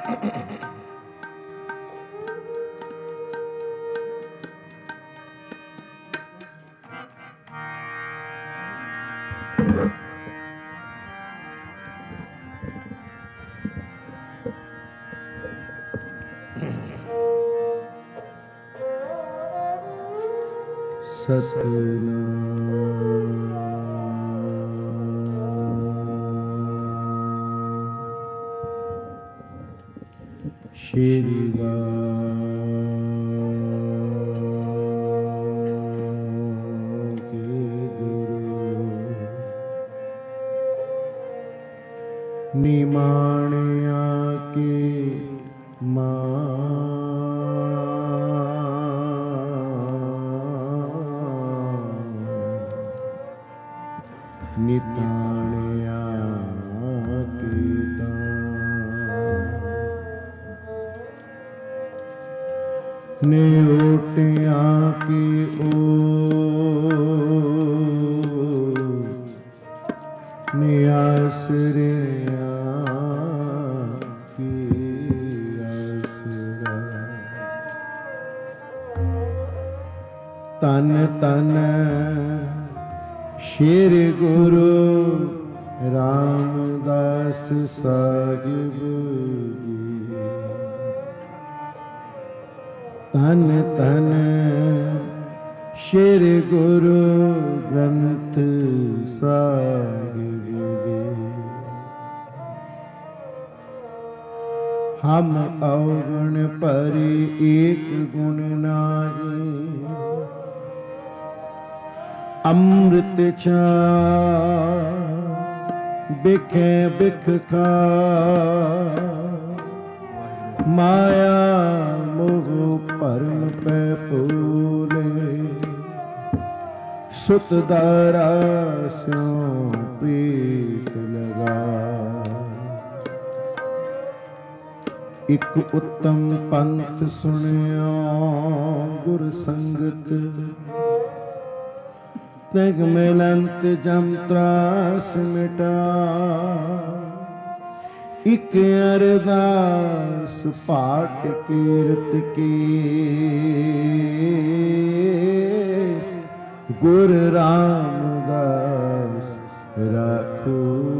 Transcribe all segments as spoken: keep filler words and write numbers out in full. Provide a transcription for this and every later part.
ਸ਼੍ਰੀ ਨਿਮਾਣਿਆ ਕੇ ਮਾਂ ਨਿਤਾਣਿਆ ਕੀਤਾ ਨੇ ਉਟਿਆ ਕੀ ਓ ਨੇ ਆਸਰਿਆ ਕੀ ਆਸਰਾ ਤਨ ਤਨ ਸ਼੍ਰੀ ਗੁਰੂ ਰਾਮਦਾਸ ਸਾਹਿਬ ਜੀ ਤਨ ਤਨ ਸ਼੍ਰੀ ਗੁਰੂ ਗ੍ਰੰਥ ਸਾਹਿਬ ਜੀ ਹਮ ਅਵਗੁਣ ਭਰੀ ਏਕ ਗੁਣ ਨਾਹੀ ਅੰਮ੍ਰਿਤ ਛਾ ਬਿਖੇ ਬਿਖ ਖਾ ਮਾਇਆ ਮੋਹ ਭਰਮ ਪੈ ਭੂਲੇ ਸੁਤ ਦਾਰਾ ਸਿਉ ਪ੍ਰੀਤ ਲਗਾ ਇਕ ਉੱਤਮ ਪੰਥ ਸੁਣਿਓ ਗੁਰ ਸੰਗਤ ਤਗ ਮਿਲੰਤ ਜਮ ਤਰਾਸ ਮਿਟਾ ਇਕ ਅਰਦਾਸ ਪਾਠ ਕੀਰਤ ਕੀ ਗੁਰ ਰਾਮਦਾਸ ਰਾਖੋ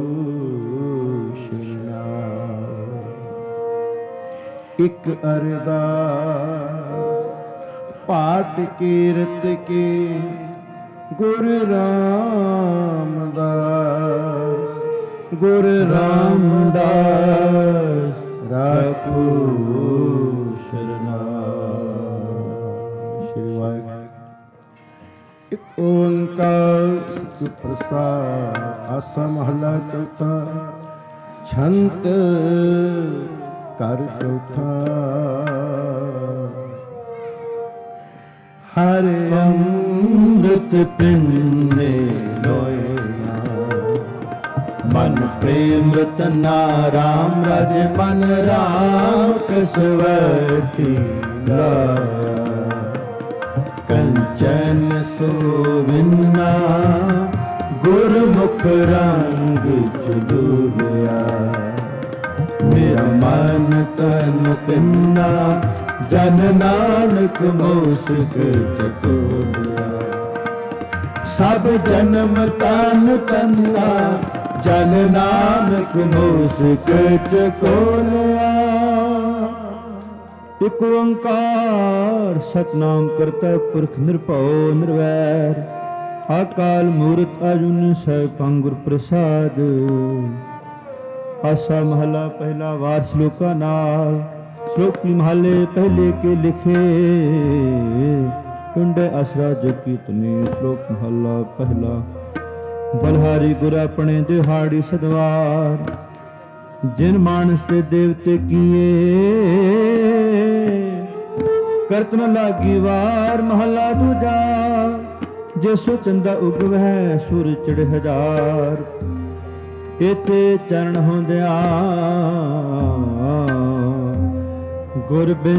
ਸ਼ਰਨਾਈ ਇਕ ਅਰਦਾਸ ਪਾਠ ਕੀਰਤ ਕੀ ਗੁਰ ਰਾਮਦਾਸ ਗੁਰ ਰਾਮਦਾਸ ਰਾਖੋ ਸ਼ਰਨਾਈ। ਸ਼੍ਰੀ ਵਾਹਿਗੁਰੂ। ਇਕ ਓੰਕਾਰ ਸਤਿ ਪ੍ਰਸਾਦ ਆਸਾ ਮਹਲਾ ਚੌਥਾ ਛੰਤ ਕਰ ਚੌਥਾ ਹਰਿ ਅੰਮ੍ਰਿਤ ਪਿੰਨੇ ਲੋਇਨਾ ਮਨ ਪ੍ਰੇਮ ਰਤਨਾ ਰਾਮ ਰਜ ਮਨ ਰਾਮ ਕਸਵਟੀ ਲਾ ਕੰਚਨ ਸੋਵਿੰਨਾ ਗੁਰਮੁਖ ਰੰਗ ਚੁਦੂਰਿਆ ਮੇਰਾ ਮਨ ਤਨ ਪਿੰਨਾ ਜਨ ਨਾਨਕ ਮੋਸਿਕ ਚਤੁਰਿਆ ਸਭ ਜਨਮ ਤਨ ਤੰਨਾ ਜਨ ਨਾਨਕ ਮੋਸਿਕ ਚਤੁਰਿਆ। ਇਕ ਓੰਕਾਰ ਸਤਿਨਾਮ ਕਰਤਾ ਪੁਰਖ ਨਿਰਭਉ ਨਿਰਵੈਰ ਅਕਾਲ ਮੂਰਤ ਅਜੂਨੀ ਸੈਭੰ ਗੁਰ ਪ੍ਰਸਾਦ। ਆਸਾ ਮਹਲਾ ਪਹਿਲਾ ਵਾਰ ਸ਼ਲੋਕਾਂ ਨਾਲ। ਸ਼ਲੋਕੀ ਮਹੱਲੇ ਪਹਿਲੇ ਕੇ ਲਿਖੇ ਟੁੰਡੇ ਅਸਰਾ ਜੋ ਕੀਰਤਨੀ। ਸ਼ਲੋਕ ਮਹੱਲਾ ਪਹਿਲਾ। ਬਲਹਾਰੀ ਗੁਰ ਆਪਣੇ ਦਿਹਾੜੀ ਸਦਵਾਰ ਜਿਨ ਮਾਨਸ ਤੇ ਦੇਵਤੇ ਕੀਏ ਕਰਤ ਨ ਲਾਗੀ ਵਾਰ। ਮਹੱਲਾ ਦੂਜਾ। ਜਿਸੁ ਚੰਦਾ ਉਗਵੈ ਸੂਰ ਚੜ੍ਹ ਹਜ਼ਾਰ ਇਤੇ ਚਰਨ ਹੁੰਦਿਆ ਗੁਰ ਬਿਨ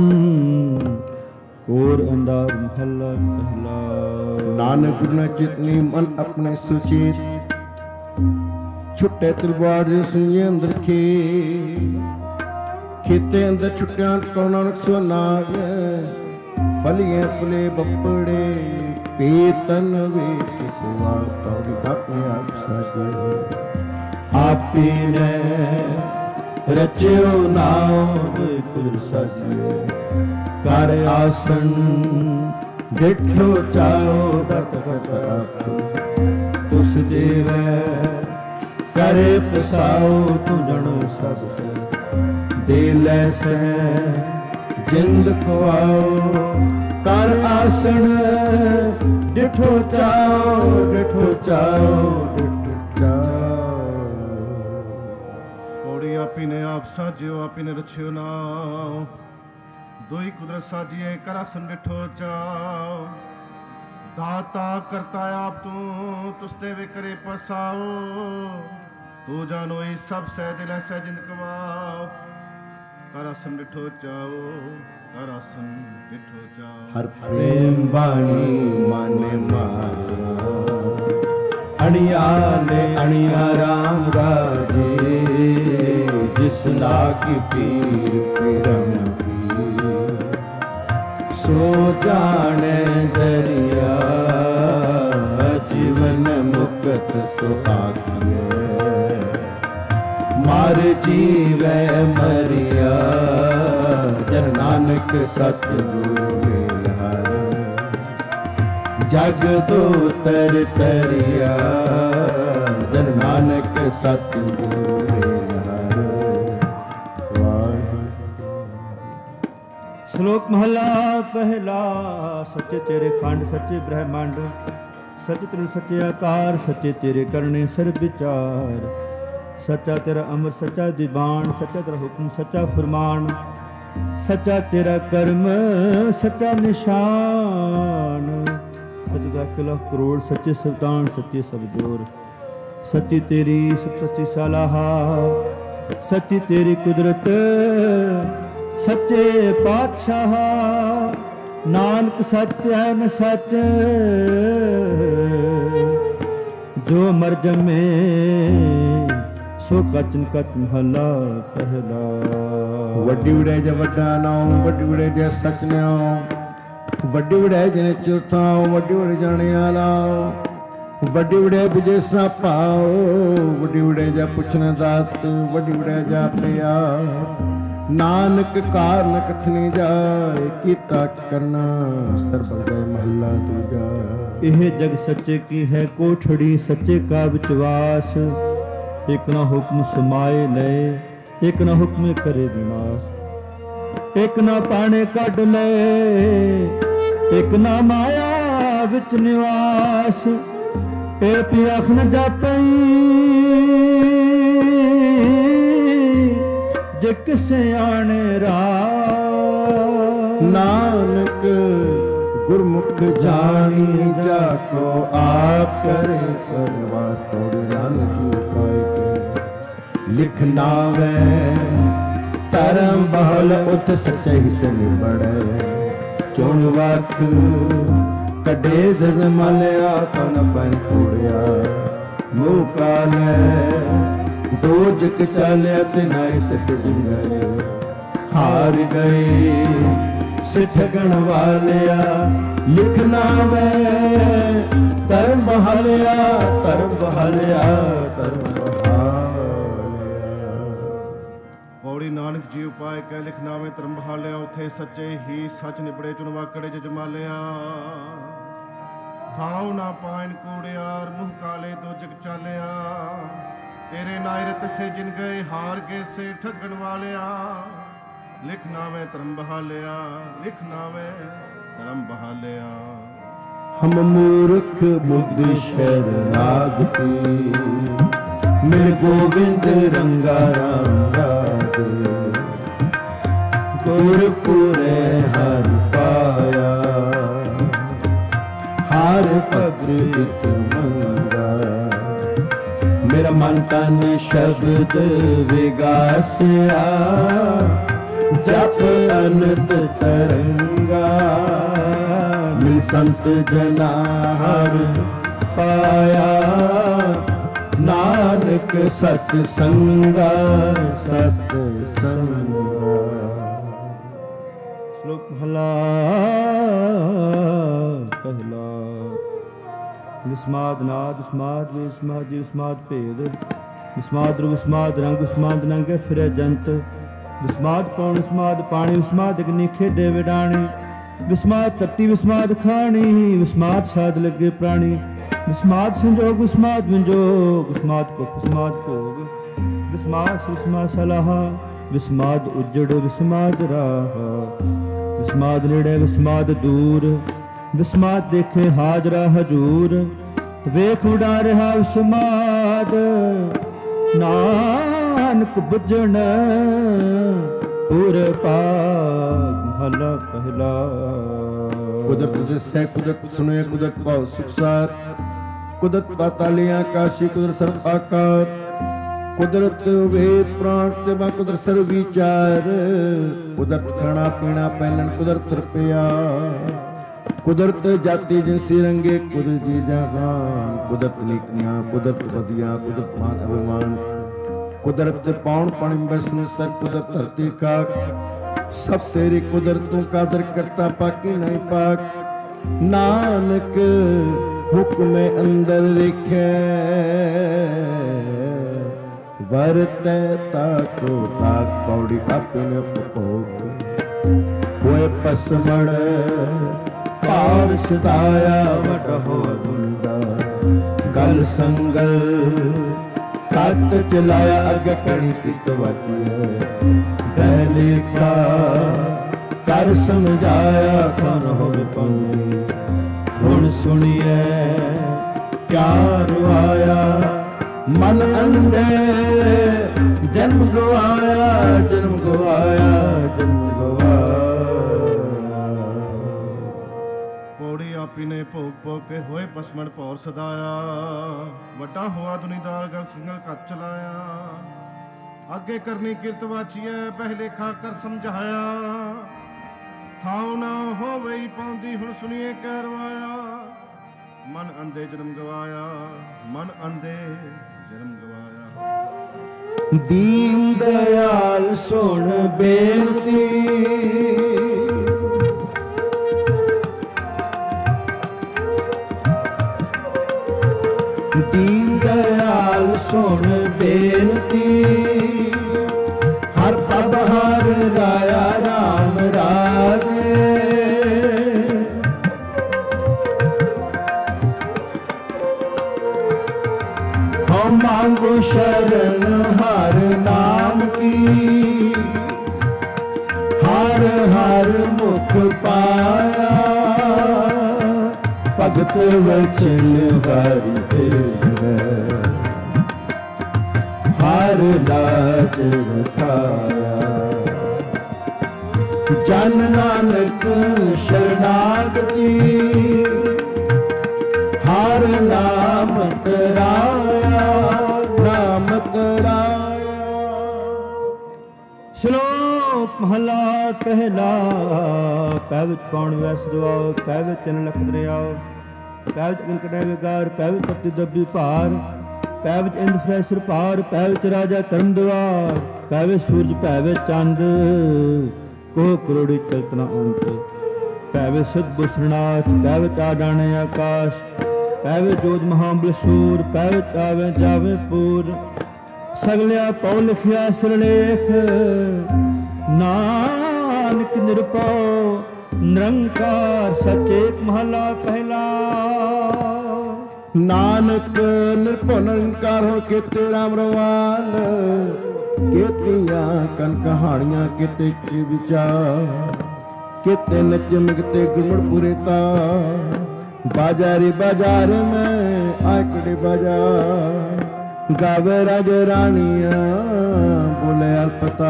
ਹੋਰ ਅੰਦਾਰ। ਮਹੱਲਾ ਪਹਿਲਾ। ਨਾਨਕ ਗੁਰ ਨ ਚਿਤਨੀ ਮਨ ਆਪਣੇ ਸੁਚੇਤ ਛੁੱਟੇ ਤਲਵਾਰ ਸੁਈਏ ਅੰਦਰ ਖੇ ਖੇਤੇ ਅੰਦਰ ਛੁੱਟਿਆਂ ਕੋ ਨਾਨਕ ਸੋ ਨਾਗ ਫਲੀਏ ਫੁਲੇ ਬੱਪੜੇ ਪੀਤਨ ਵਿੱਚ ਸਵਾ ਪੌੜੀ ਕਾਪੇ ਆਪ ਸਾਸੇ ਆਪੀ ਨੇ ਰਚਿਓ ਨਾਮ ਕੁਦਰ ਸਾਸੇ ਕਰ ਆਸਣ ਡਿਠੋ ਚਾਓ ਦਤ ਕਟ ਆਪੋ ਤੁਸ ਦੇਵੈ ਕਰੇ ਪਸਾਓ ਤੂੰ ਜਣੋ ਸਭ ਸੇ ਦੇ ਲੈ ਸਹਿ ਜਿੰਦ ਖਵਾਓ ਕਰ ਆਸਣ ਡਿਠੋ ਚਾਓ ਡਿਠੋ ਚਾਓ ਡਿਠੋ ਚਾਓ। ਪੌੜੀ ਆਪੀ ਨੇ ਆਪ ਸਾਜਿਓ ਆਪੀ ਨੇ ਰਚਿਓ ਨਾਮ ਦੋਈ ਕੁਦਰਤ ਸਾਜੀਏ ਕਰ ਆਸਣ ਡਿਠੋ ਚਾਓ ਦਾਤਾ ਕਰਤਾ ਆਪ ਤੂੰ ਤੁਸ ਤੇ ਵੇ ਕਰੇ ਪਸਾਓ ਤੂੰ ਜਾਨੋਈ ਸਭ ਸਹਿ ਦਿਲ ਸਹਿ ਜਿੰਦ ਕਵਾਓ ਕਰ ਆਸਣ ਡਿਠੋ ਚਾਓ ਕਰ ਆਸਣ ਡਿਠੋ ਚਾਓ। ਹਰ ਪ੍ਰੇਮ ਬਾਣੀ ਮਨ ਮਾਇਆ ਅਣਿਆਲੇ ਅਣਿਆ ਰਾਮ ਰਾਜੇ ਜਿਸ ਲਾਗੀ ਪੀਰ ਪਿਰਮ ਪੀਰ ਸੋ ਜਾਣੇ ਜਰੀਆ ਜੀਵਨ ਮੁਕਤ ਸੋ ਆਖੀਏ ਮਾਰ ਜੀਵੈ ਮਰਿਆ ਜਨ ਨਾਨਕ ਸਤਿਗੁਰੂ ਮਿਲਾਰ ਜਗ ਦੋ ਤਰ ਤਰਿਆ ਜਨ ਨਾਨਕ ਸਤਿਗੁਰੂ ਮਿਲਾਰ। ਸ਼ਲੋਕ ਮਹਲਾ ਪਹਿਲਾ। ਸੱਚੇ ਤੇਰੇ ਖੰਡ ਸੱਚੇ ਬ੍ਰਹਮੰਡ ਸੱਚ ਤੇਰੇ ਸੱਚੇ ਆਕਾਰ ਸੱਚੇ ਤੇਰੇ ਕਰਨੇ ਸਰਬ ਵਿਚਾਰ ਸੱਚਾ ਤੇਰਾ ਅਮਰ ਸੱਚਾ ਦੀਵਾਨ ਸੱਚਾ ਤੇਰਾ ਹੁਕਮ ਸੱਚਾ ਫਰਮਾਨ ਸੱਚਾ ਤੇਰਾ ਕਰਮ ਸੱਚਾ ਨਿਸ਼ਾਨ ਸੱਚੇ ਦਾ ਲੱਖ ਕਰੋੜ ਸੱਚੇ ਸੁਲਤਾਨ ਸੱਚੇ ਸਭ ਜੋਰ ਸੱਚੀ ਤੇਰੀ ਸੱਚੀ ਸਲਾਹਾ ਸੱਚੀ ਤੇਰੀ ਕੁਦਰਤ ਸੱਚੇ ਪਾਤਸ਼ਾਹ ਨਾਨਕ ਸੱਚ ਹੈ ਨ ਸੱਚ ਜੋ ਮਰ ਜਮੇ ਸੋ ਕਚਨ ਕਚ ਮਹਲਾ ਪਹਿਲਾ। ਵੱਡੀ ਵਡੈ ਜ ਵੱਡਾ ਨਾਉ ਵੱਡੀ ਵਡੈ ਜ ਸਚ ਨਿਆਉ ਵੱਡੀ ਵਡੈ ਜਿਨੇ ਚਿਤਾਉ ਵੱਡੀ ਵਡੈ ਜਾਣਿਆ ਲਾਉ ਵੱਡੀ ਵਡੈ ਵਿਜੇਸਾ ਪਾਉ ਵੱਡੀ ਵਡੈ ਜ ਪੁੱਛਣ ਦਾਤ ਵੱਡੀ ਵਡੈ ਜ ਪਿਆ ਨਾਨਕ ਕਾਰਨ ਕਥਨੀ ਜਾਏ ਕੀਤਾ ਕਰਨਾ ਸਰਬ ਗਏ ਮਹੱਲਾ ਦੂਜਾ। ਇਹ ਜਗ ਸੱਚੇ ਕੀ ਹੈ ਕੋਠੜੀ ਸੱਚੇ ਕਾ ਵਿਚਵਾਸ ਇੱਕ ਨਾ ਹੁਕਮ ਸਮਾਏ ਲਏ ਇੱਕ ਨਾ ਹੁਕਮ ਕਰੇ ਵਿਨਾਸ਼ ਇੱਕ ਨਾ ਪਾਣੇ ਕੱਢ ਲਏ ਇੱਕ ਨਾ ਮਾਇਆ ਵਿੱਚ ਨਿਵਾਸ ਇਹ ਪਿਆਖ ਨ ਜਾਪਈ ਜੇ ਕਿਸੇ ਆਣੇ ਰਾਹ ਨਾਨਕ ਗੁਰਮੁਖ ਜਾਣੀ ਜਾ ਕੋ ਆਪ ਕਰੇ ਪਰਵਾਸ ਤੋੜ ਨਾਨਕ ਉਪਾਇ ਕੇ ਲਿਖ ਨਾਵੇ ਧਰਮ ਬਹਲ ਉਤ ਸੱਚੇ ਹਿਤ ਨਿਬੜੈ ਚੁਣ ਵਖ ਕੱਢੇ ਜਜ ਮਲਿਆ ਕਨ ਪਨ ਕੂੜਿਆ ਮੂਹ ਕਾਲੇ ਦੋ ਜਗ ਚਾਲਿਆ ਤੇ ਨਾਇ ਤਿਸ ਜਿੰਗਰੇ ਹਾਰ ਗਏ ਸਿੱਠਗਣ ਵਾਲਿਆ ਲਿਖਣਾ ਵੇ ਧਰਮ ਬਹਾਲਿਆ ਧਰਮ ਬਹਾਲਿਆ ਧਰਮ ਬਹਾਲਿਆ। ਪੌੜੀ ਨਾਨਕ ਜੀ ਉਪਾਇ ਕਹਿ ਲਿਖਣਾ ਵੇ ਧਰਮ ਬਹਾਲਿਆ ਉਥੇ ਸੱਚੇ ਹੀ ਸੱਚ ਨਿਬੜੇ ਚੁਣ ਵਾਕੜੇ ਚ ਜਮਾਲਿਆ ਖਾਉ ਨਾ ਪਾਇਨ ਕੂੜਿਆਰ ਮੁਹ ਕਾਲੇ ਦੋ ਜਗ ਚਾਲਿਆ ਤੇਰੇ ਨਾਇਰਤ ਸੇ ਜਿਨ ਗਏ ਹਾਰ ਕੇ ਸੇ ਠੱਗਣ ਵਾਲਿਆ ਲਿਖਣਾ ਵੇ ਧਰਮ ਬਹਾਲਿਆ ਲਿਖਣਾ ਵੇ ਧਰਮ ਬਹਾਲਿਆ। ਹਮ ਮੂਰਖ ਬੁੱਧ ਸ਼ਰਨਾਗਤੀ ਮਿਲ ਗੋਬਿੰਦ ਰੰਗਾ ਰਾਮ ਰਾਜੇ ਗੁਰਪੁਰੇ ਹਰ ਪਾਇਆ ਹਰ ਭਗਤ ਮੰਗਾ ਮੇਰਾ ਮਨ ਤਨ ਸ਼ਬਦ ਵਿਗਾਸਿਆ ਜਪ ਅਨੰਤ ਤਰੰਗਾ ਮਿਲ ਸੰਤ ਜਨਾ ਹਰ ਪਾਇਆ ਨਾਨਕ ਸਤ ਸੰਗਾ ਸਤ ਸੰਗਾ। ਵਿਸਮਾਦ ਨਾਦ ਵਿਸਮਾਦ ਵੇ ਵਿਸਮਾਦ ਜੀ ਵਿਸਮਾਦ ਭੇਦ ਵਿਸਮਾਦ ਰੂ ਵਿਸਮਾਦ ਰੰਗ ਵਿਸਮਾਦ ਨੰਗੇ ਫਿਰੇ ਜੰਤ ਵਿਸਮਾਦ ਪੌਣ ਵਿਸਮਾਦ ਪਾਣੀ ਵਿਸਮਾਦ ਅਗਨੀ ਖੇਡੇ ਵਿਡਾਣੀ ਵਿਸਮਾਦ ਤੱਤੀ ਵਿਸਮਾਦ ਖਾਣੀ ਵਿਸਮਾਦ ਸਾਧ ਲੱਗੇ ਪ੍ਰਾਣੀ ਵਿਸਮਾਦ ਸੰਜੋਗ ਵਿਸਮਾਦ ਵਿੰਜੋਗ ਵਿਸਮਾਦ ਭੁਖ ਵਿਸਮਾਦ ਭੋਗ ਵਿਸਮਾਦ ਵਿਸਮਾਦ ਸਲਾਹ ਵਿਸਮਾਦ ਉਜੜ ਵਿਸਮਾਦ ਰਾਹ ਵਿਸਮਾਦ ਨੇੜੇ ਵਿਸਮਾਦ ਦੂਰ ਵਿਸਮਾਦ ਦੇਖੇ ਹਾਜ਼ਰਾ ਹਜੂਰ ਵੇਖ ਉਡਾ ਰਿਹਾ ਵਿਸਮਾਦ ਨਾਨਕ ਬੁੱਝਣ ਪੁਰ ਪਾਗ ਮਹਲਾ ਪਹਿਲਾ। ਕੁਦਰਤ ਦਿਸੈ ਕੁਦਰਤ ਸੁਣੇ ਕੁਦਰਤ ਭਾਉ ਸੁਖਸਾਰ ਕੁਦਰਤ ਪਾਤਾਲਿਆਂ ਕਾਸ਼ੀ ਕੁਦਰਤ ਸਰਬ ਆਕਾਰ ਕੁਦਰਤ ਵੇਦ ਪ੍ਰਾਣ ਤੇ ਬਾ ਕੁਦਰਤ ਸਰਬ ਵਿਚਾਰ ਕੁਦਰਤ ਖਾਣਾ ਪੀਣਾ ਪਹਿਨਣ ਕੁਦਰਤ ਸਰਪਿਆ ਕੁਦਰਤ ਜਾਤੀ ਜਿਨਸੀ ਰੰਗੇ ਕੁਦਰਤ ਜੀ ਜਹਾਨ ਕੁਦਰਤ ਨੀਕੀਆਂ ਕੁਦਰਤ ਵਧੀਆਂ ਕੁਦਰਤ ਮਾਨ ਅਭਿਮਾਨ ਕੁਦਰਤ ਪੌਣ ਪਾਣੀ ਬਸਨ ਸਰ ਕੁਦਰਤ ਧਰਤੀ ਖਾਕ ਸਭ ਤੇਰੀ ਕੁਦਰਤ ਤੂੰ ਕਾਦਰ ਕਰਤਾ ਪਾਕੀ ਨਹੀਂ ਪਾਕ ਨਾਨਕ ਹੁਕਮੇ ਅੰਦਰ ਲਿਖੇ ਵਰਤੈ ਤਾਕੋ ਤਾਕ ਪੌੜੀ ਆਪਣੇ ਭੋਗ ਹੋਏ ਪਸਮਣ ਭਾਰ ਸਦਾਇਆ ਵਟ ਹੋ ਦੁੰਦਾ ਗਲ ਸੰਗਲ ਕੱਤ ਚਲਾਇਆ ਅੱਗੇ ਕਣੀ ਪਿੱਤ ਵਾਚੀਏ ਪਹਿਲੇ ਕਾ ਕਰ ਸਮਝਾਇਆ ਕਨ ਹੋਵੇ ਪਉਣੀ ਹੁਣ ਸੁਣੀਏ ਕਿਆ ਰਵਾਇਆ ਮਨ ਅੰਡੇ ਜਨਮ ਗਵਾਇਆ ਜਨਮ ਗਵਾਇਆ ਜਨਮ ਗਵਾਇਆ। ਪੌੜੀ ਆਪੀ ਨੇ ਭੋਗ ਭੋਗ ਕੇ ਹੋਏ ਪਸਮਣ ਭੌਰ ਸਦਾਇਆ ਵੱਡਾ ਹੋਆ ਦੁਨੀਦਾਰ ਗਰ ਸਿੰਘਲ ਕੱਤ ਚਲਾਇਆ ਅੱਗੇ ਕਰਨੀ ਕਿਰਤ ਵਾਚੀਐ ਪਹਿਲੇ ਖਾ ਕਰ ਸਮਝਾਇਆ ਥਾਉ ਨਾ ਹੋਵੇ ਪਾਉਂਦੀ ਹੁਣ ਸੁਣੀਏ ਕਰਵਾਇਆ ਮਨ ਅੰਧੇ ਜਨਮ ਗਵਾਇਆ ਮਨ ਅੰਧੇ ਜਨਮ ਗਵਾਇਆ। ਦੀਨ ਦਇਆਲ ਸੁਣ ਬੇਨਤੀ ਦੀਨ ਦਇਆਲ ਸੁਣ ਬੇਨਤੀ ਹਰ ਪਦ ਹਰ ਰਾਇਆ ਰਾਮ ਰਾਜੇ ਹਮ ਮੰਗੋ ਸ਼ਰਨ ਹਰ ਨਾਮ ਕੀ ਹਰ ਹਰ ਮੁਖ ਪਾਇਆ ਭਗਤ ਵਚਨ ਹਰਿ ਤੇਰੇ ਹਰ ਲਾਜ ਰਖਾਇਆ ਜਨ ਨਾਨਕ ਸ਼ਰਨਾਗਤੀ ਹਰ ਨਾਮ ਤਰਾਇਆ ਨਾਮ ਤਰਾਇਆ। ਸ਼ਲੋਕ ਮਹਲਾ ਪਹਿਲਾ ਪੈ ਵਿੱਚ ਕੌਣ ਵੈਸ ਦਵਾਓ ਪੈ ਵਿੱਚ ਤਿੰਨ ਲੱਖ ਦਰਿਆਓ ਪੈ ਵਿੱਚ ਅੰਕਟੈ ਵਿਗਾਰ ਪੈ ਵਿੱਚ ਤਪਤੀ ਦੱਬੀ ਭਾਰ ਪੈ ਵਿੱਚ ਇੰਦ ਫਰੈਸਰ ਭਾਰ ਪੈ ਵਿੱਚ ਰਾਜਾ ਧਰਮ ਦਵਾਰ ਪੈ ਵਿੱਚ ਸੂਰਜ ਪੈ ਵਿੱਚ ਚੰਦ ਕੋਹ ਕਰੋੜੀ ਚਲਤਨਾ ਅੰਤ ਪੈ ਵਿੱਚ ਸਿੱਧ ਬੁਸਰਨਾਥ ਪੈ ਵਿੱਚ ਆਡਾਣੇ ਆਕਾਸ਼ ਪੈ ਵਿੱਚ ਜੋਤ ਮਹਾਬਲ ਸੂਰ ਪੈ ਵਿੱਚ ਆਵੇ ਜਾਵੇ ਪੂਰ ਸਗਲਿਆ ਪਉ ਲਿਖਿਆ ਸਿਰਲੇਖ ਨਾਨਕ ਨਿਰਭਉ ਨਿਰੰਕਾਰ ਸਚੇਤ ਮਹਲਾ ਪਹਿਲਾ। ਨਾਨਕ ਨਿਰਭਉ ਨਿਰੰਕਾਰ ਹੋ ਕੀਤੇ ਰਾਮ ਰਵਾਨ ਕੀਤੀਆਂ ਕਨ ਕਹਾਣੀਆਂ ਕਿਤੇ ਚ ਵਿਚਾਰ ਕਿਤੇ ਨਚ ਮਿਗਤੇ ਗੁਰਮੁੜ ਪੁਰੇ ਤਾ ਬਾਜ਼ਾਰੀ ਬਾਜ਼ਾਰ ਮੈਂ ਆਕੜੇ ਬਾਜ਼ਾਰ ਗਾਵੇ ਰਾਜ ਰਾਣੀਆਂ ਬੋਲੇ ਅਲਪਤਾ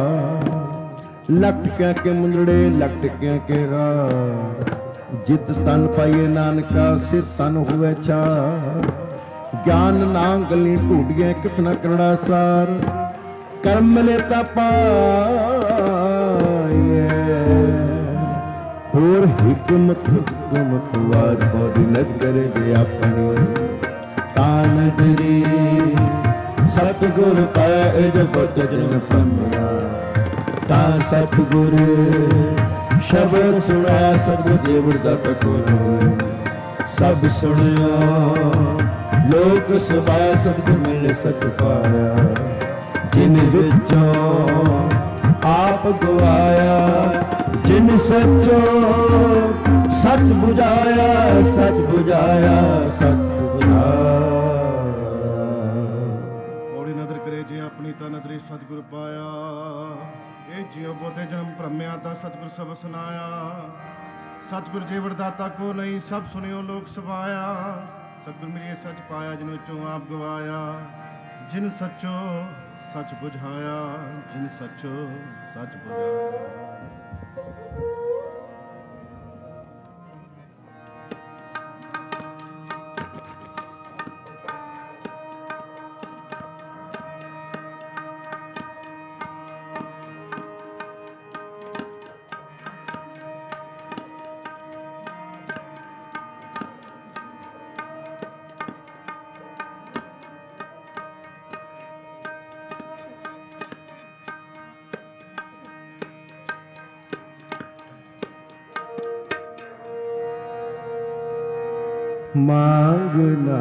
ਲੱਖ ਟਕਿਆਂ ਕੇ ਮੁੰਦੜੇ ਲੱਖ ਟਕਿਆਂ ਕੇ ਰਾਹ ਜਿਤ ਤਨ ਪਾਈਏ ਨਾਨਕਾ ਸਿਰ ਤਨ ਹੋਵੇ ਛਾ ਗਿਆਨ ਨਾ ਗਲੀ ਢੂਡੀਆਂ ਕਿਤਨਾ ਕਰੜਾ ਸਾਰ ਕਰਮ ਲੈਤਾ ਪਾਈਏ ਹੋਰ ਹਿਕਮਤ ਹੁਕਮਤ ਵਾਰ ਬੋੜੀ ਨਦ ਕਰੇ ਦੇ ਆਪਣੀ ਤਾਨ ਤੇਰੀ ਸਤਿਗੁਰ ਪੈ ਜਪਤ ਜਨ ਪੰਨਾ ਤਾਂ ਸਤਿਗੁਰ ਸ਼ਬਦ ਸੁਣਾ ਸਤਿ ਦੇਵ ਦਾ ਟਕੋਰ सब सुनियो लोक सभा शब्द मिल सच पाया जिन विचों आप गवाया जिन सचो सच बुझाया सच बुझाया सच बुझाया। ਔੜੀ ਨਦਰ ਕਰੇ ਜੇ ਆਪਣੀ ਤਾਂ ਨਦਰੀ ਸਤਿਗੁਰ ਪਾਇਆ ਇਹ ਜਿਉ ਬੋਤੇ ਜਨਮ ਭ੍ਰਮਿਆ ਤਾਂ ਸਤਿਗੁਰ ਸਭ ਸੁਨਾਇਆ ਸਤਿਗੁਰ ਜੇ ਵਰਦਾਤਾ ਕੋ ਨਹੀਂ ਸਭ ਸੁਨਿਓ ਲੋਕ ਸਵਾਇਆ ਸਤਿਗੁਰ ਮਿਲਿਏ ਸੱਚ ਪਾਇਆ ਜਿਨ ਵਿੱਚੋਂ ਆਪ ਗਵਾਇਆ ਜਿਨ ਸੱਚੋ ਸੱਚ ਬੁਝਾਇਆ ਜਿਨ ਸੱਚੋ ਸੱਚ ਬੁਝਾਇਆ। मांगना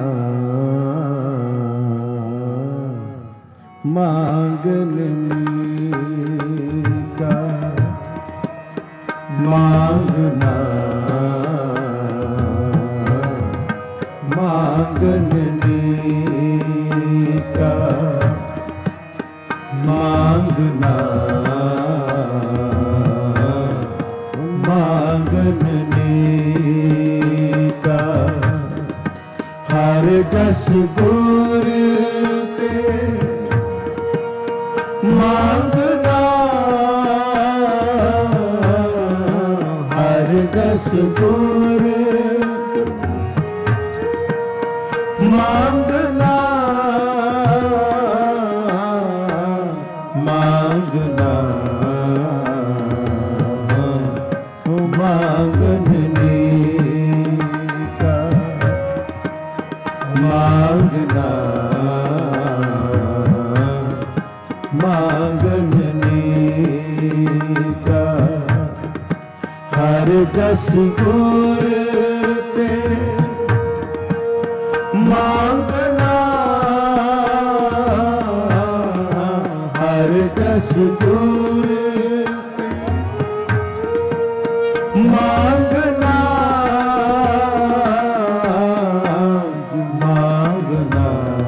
मांगनी का मांगना मांगनी का मांगना मांगनी का हर जस गुर ते मांगना हर जस गुर मांगना मांगना मांगने का मांगना मांगने का हर जस गुर ते मांगना हर जस गुर मांगना मांगना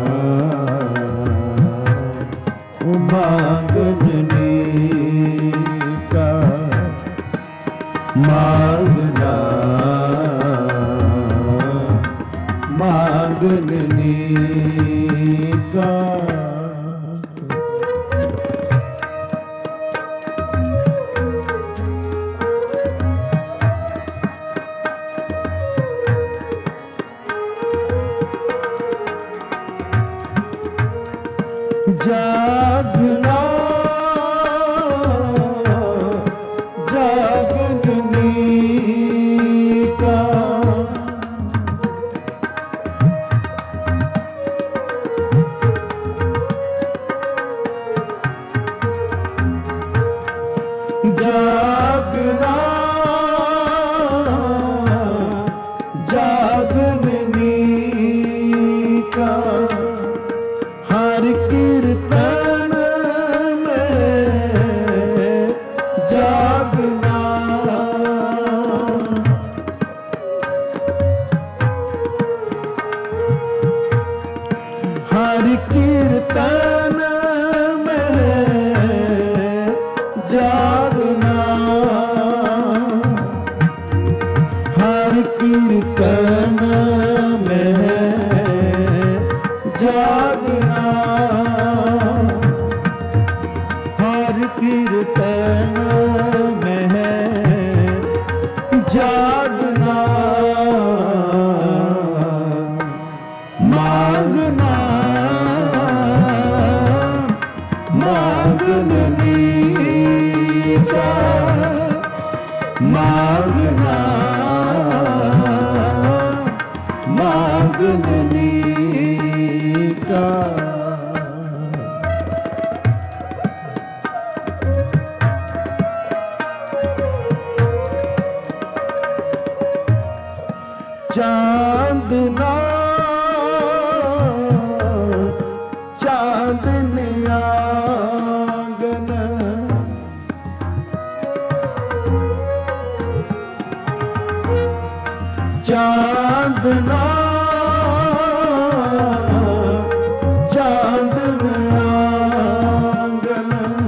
मांगने का मांगना मांगने का। जागना जागने का जागना जागने का हर कीर्तन में जागना हर कीर्तन में जागना हर कीर्तन में जागना हर कीर्तन में जागना मांगना मांगने का मांगना मांगने का। जा चांदना चांदन आंगन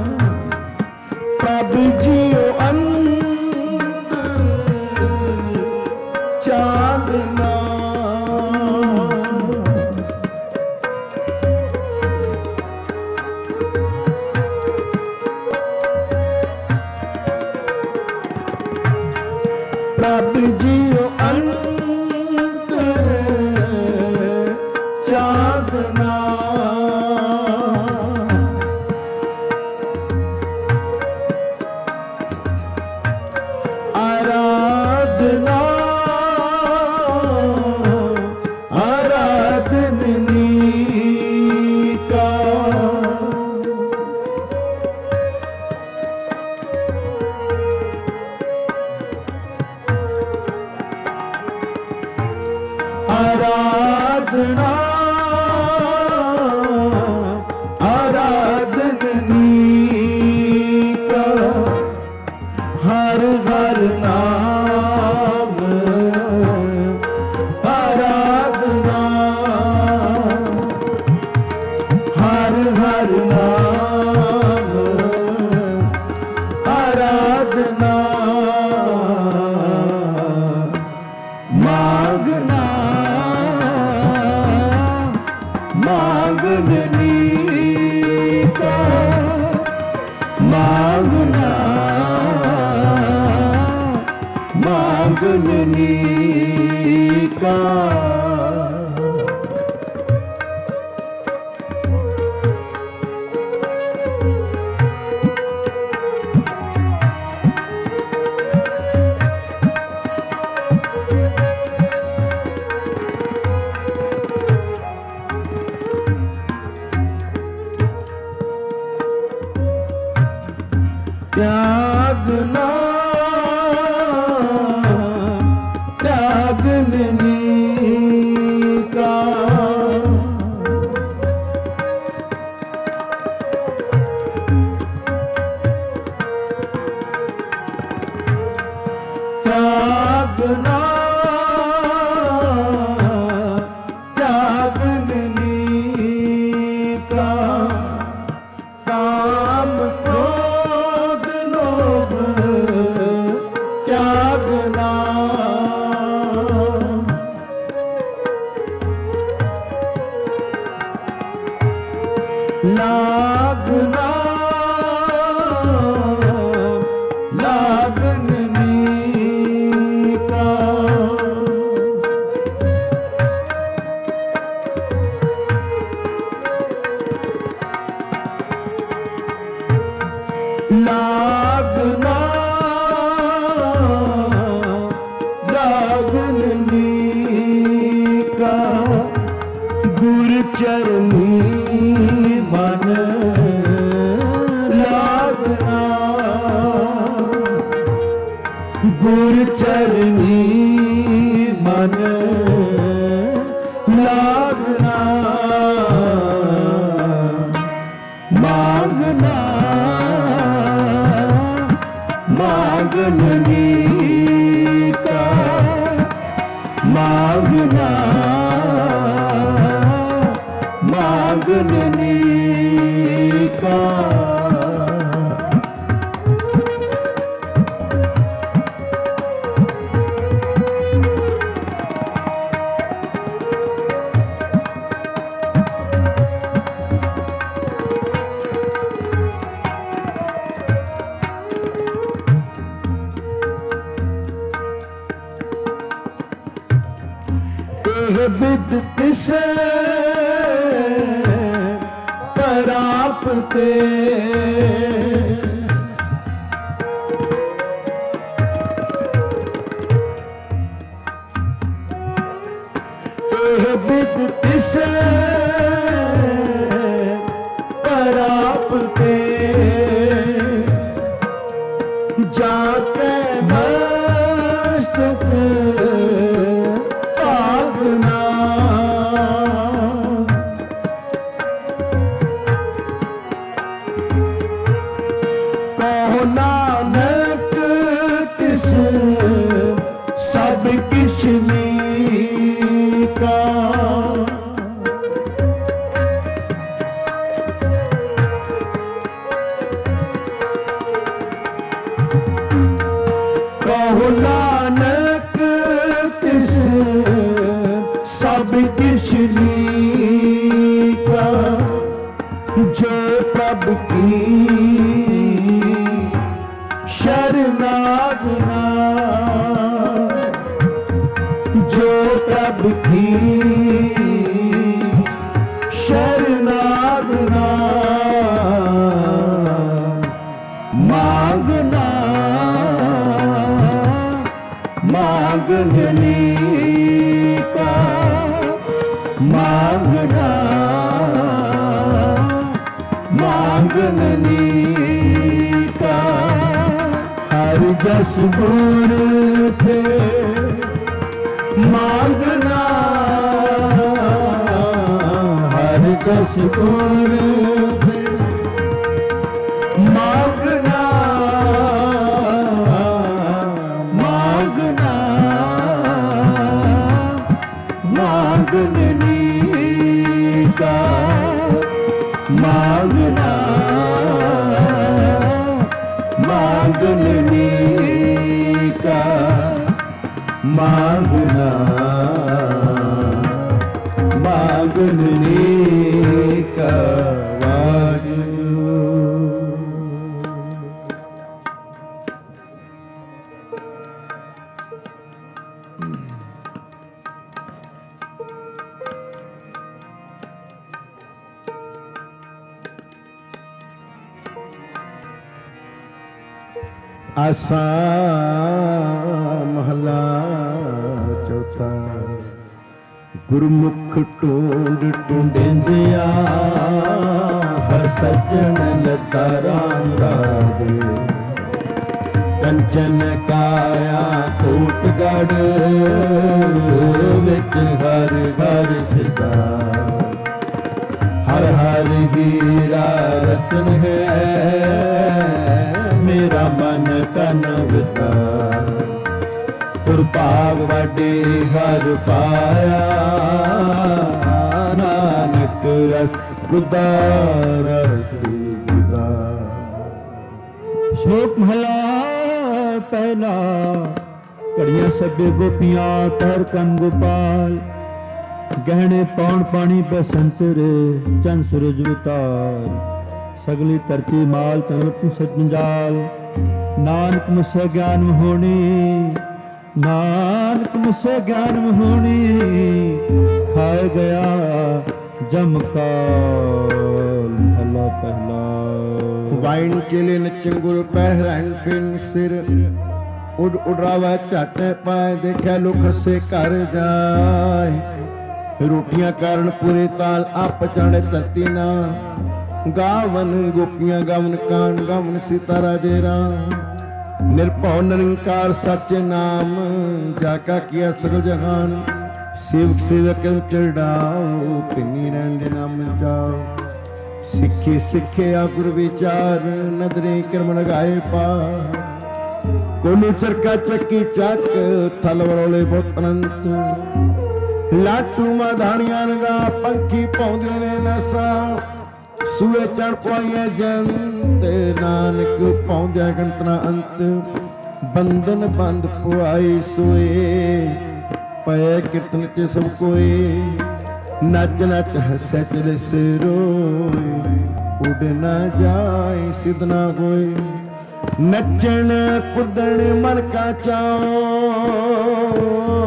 प्रभु जियो अंदर चांदना प्रभु जियो अंदर चांदना आराधना आराधनी का आराधना आराधनी का हर हर नाम आराधना हर हर नाम आराधना मांगना मांगनी का मांगना मांगनी का त्यागना त्यागनी का त्यागना त्यागनी का काम क्रोध लोभ त्यागना लागना लागनी का लागना लागनी का गुरु चरणी मन लागना गुरु चरणी मन लागना मांगना मांगनी का मांगना मांगनी का बिद तिसे परापते बिद तिसे परापते जाके मस्तक पागना कहो नानक तिस सब किछ नी नानक तिस सब किछ लीका, जो प्रभु की शरणागना, जो प्रभु की शरणागना, मांगना मांगने का, मांगना मांगने का, हर जस गुण थे मांगना, हर जस गुण थे मांगना, मांगना मांगने का, मांगना मांगने का, मांगना मांगने का। आसा महला चौथा। गुरमुख टूंड टूंडेंदिया हर सजन लता राम राग। कंचन काया कोटगढ़ विच हर हर सिसा। हर हर हीरा रतन है मेरा मन तन विता। भाग वाडे हर पाया नानक रस गुदार गुदा। श्लोक महला पहला। घड़ियां सभे गोपियां तहर कन गोपाल। गहने पौन पानी बसंत रे चंद सूरज उतार। सगली धरती माल तन तू सजंजाल। नानक मुझसे ज्ञान होनी नानक मुझसे ज्ञान होनी। खाए गया जमकाल महला पहला। वाइन चेले नचन गुरु पहरन फिन सिर। उड़ उड़ावा झट पाए देखा लोग हसे कर जाए। रोटियां कारण पूरे ताल आप चढ़े धरती ना। गावन गोपियां गावन कान गावन सीतारा देरा। निर्भव निरंकार सच नाम जाका किया सगल जहान। सेवक सेवक चढ़ाओ पिनी रंड नाम जाओ। सिखे सिखे आ गुर विचार नदरे कर्म लगाए पा। कोलू चरका चक्की चाक थल वरोले बहुत अनंत। लाटू माधानिया नगा पंखी पौंदे ने नसा। सूए चढ़ पाइए जंत नानक पौंदे गंतना अंत। बंधन बंद पुआई सोए पै कीर्तन च सब कोई। नच नच हसे चले सिरोए उड़ न जाए सिद्ध ना कोई। नचन कुदन मन का चाओ।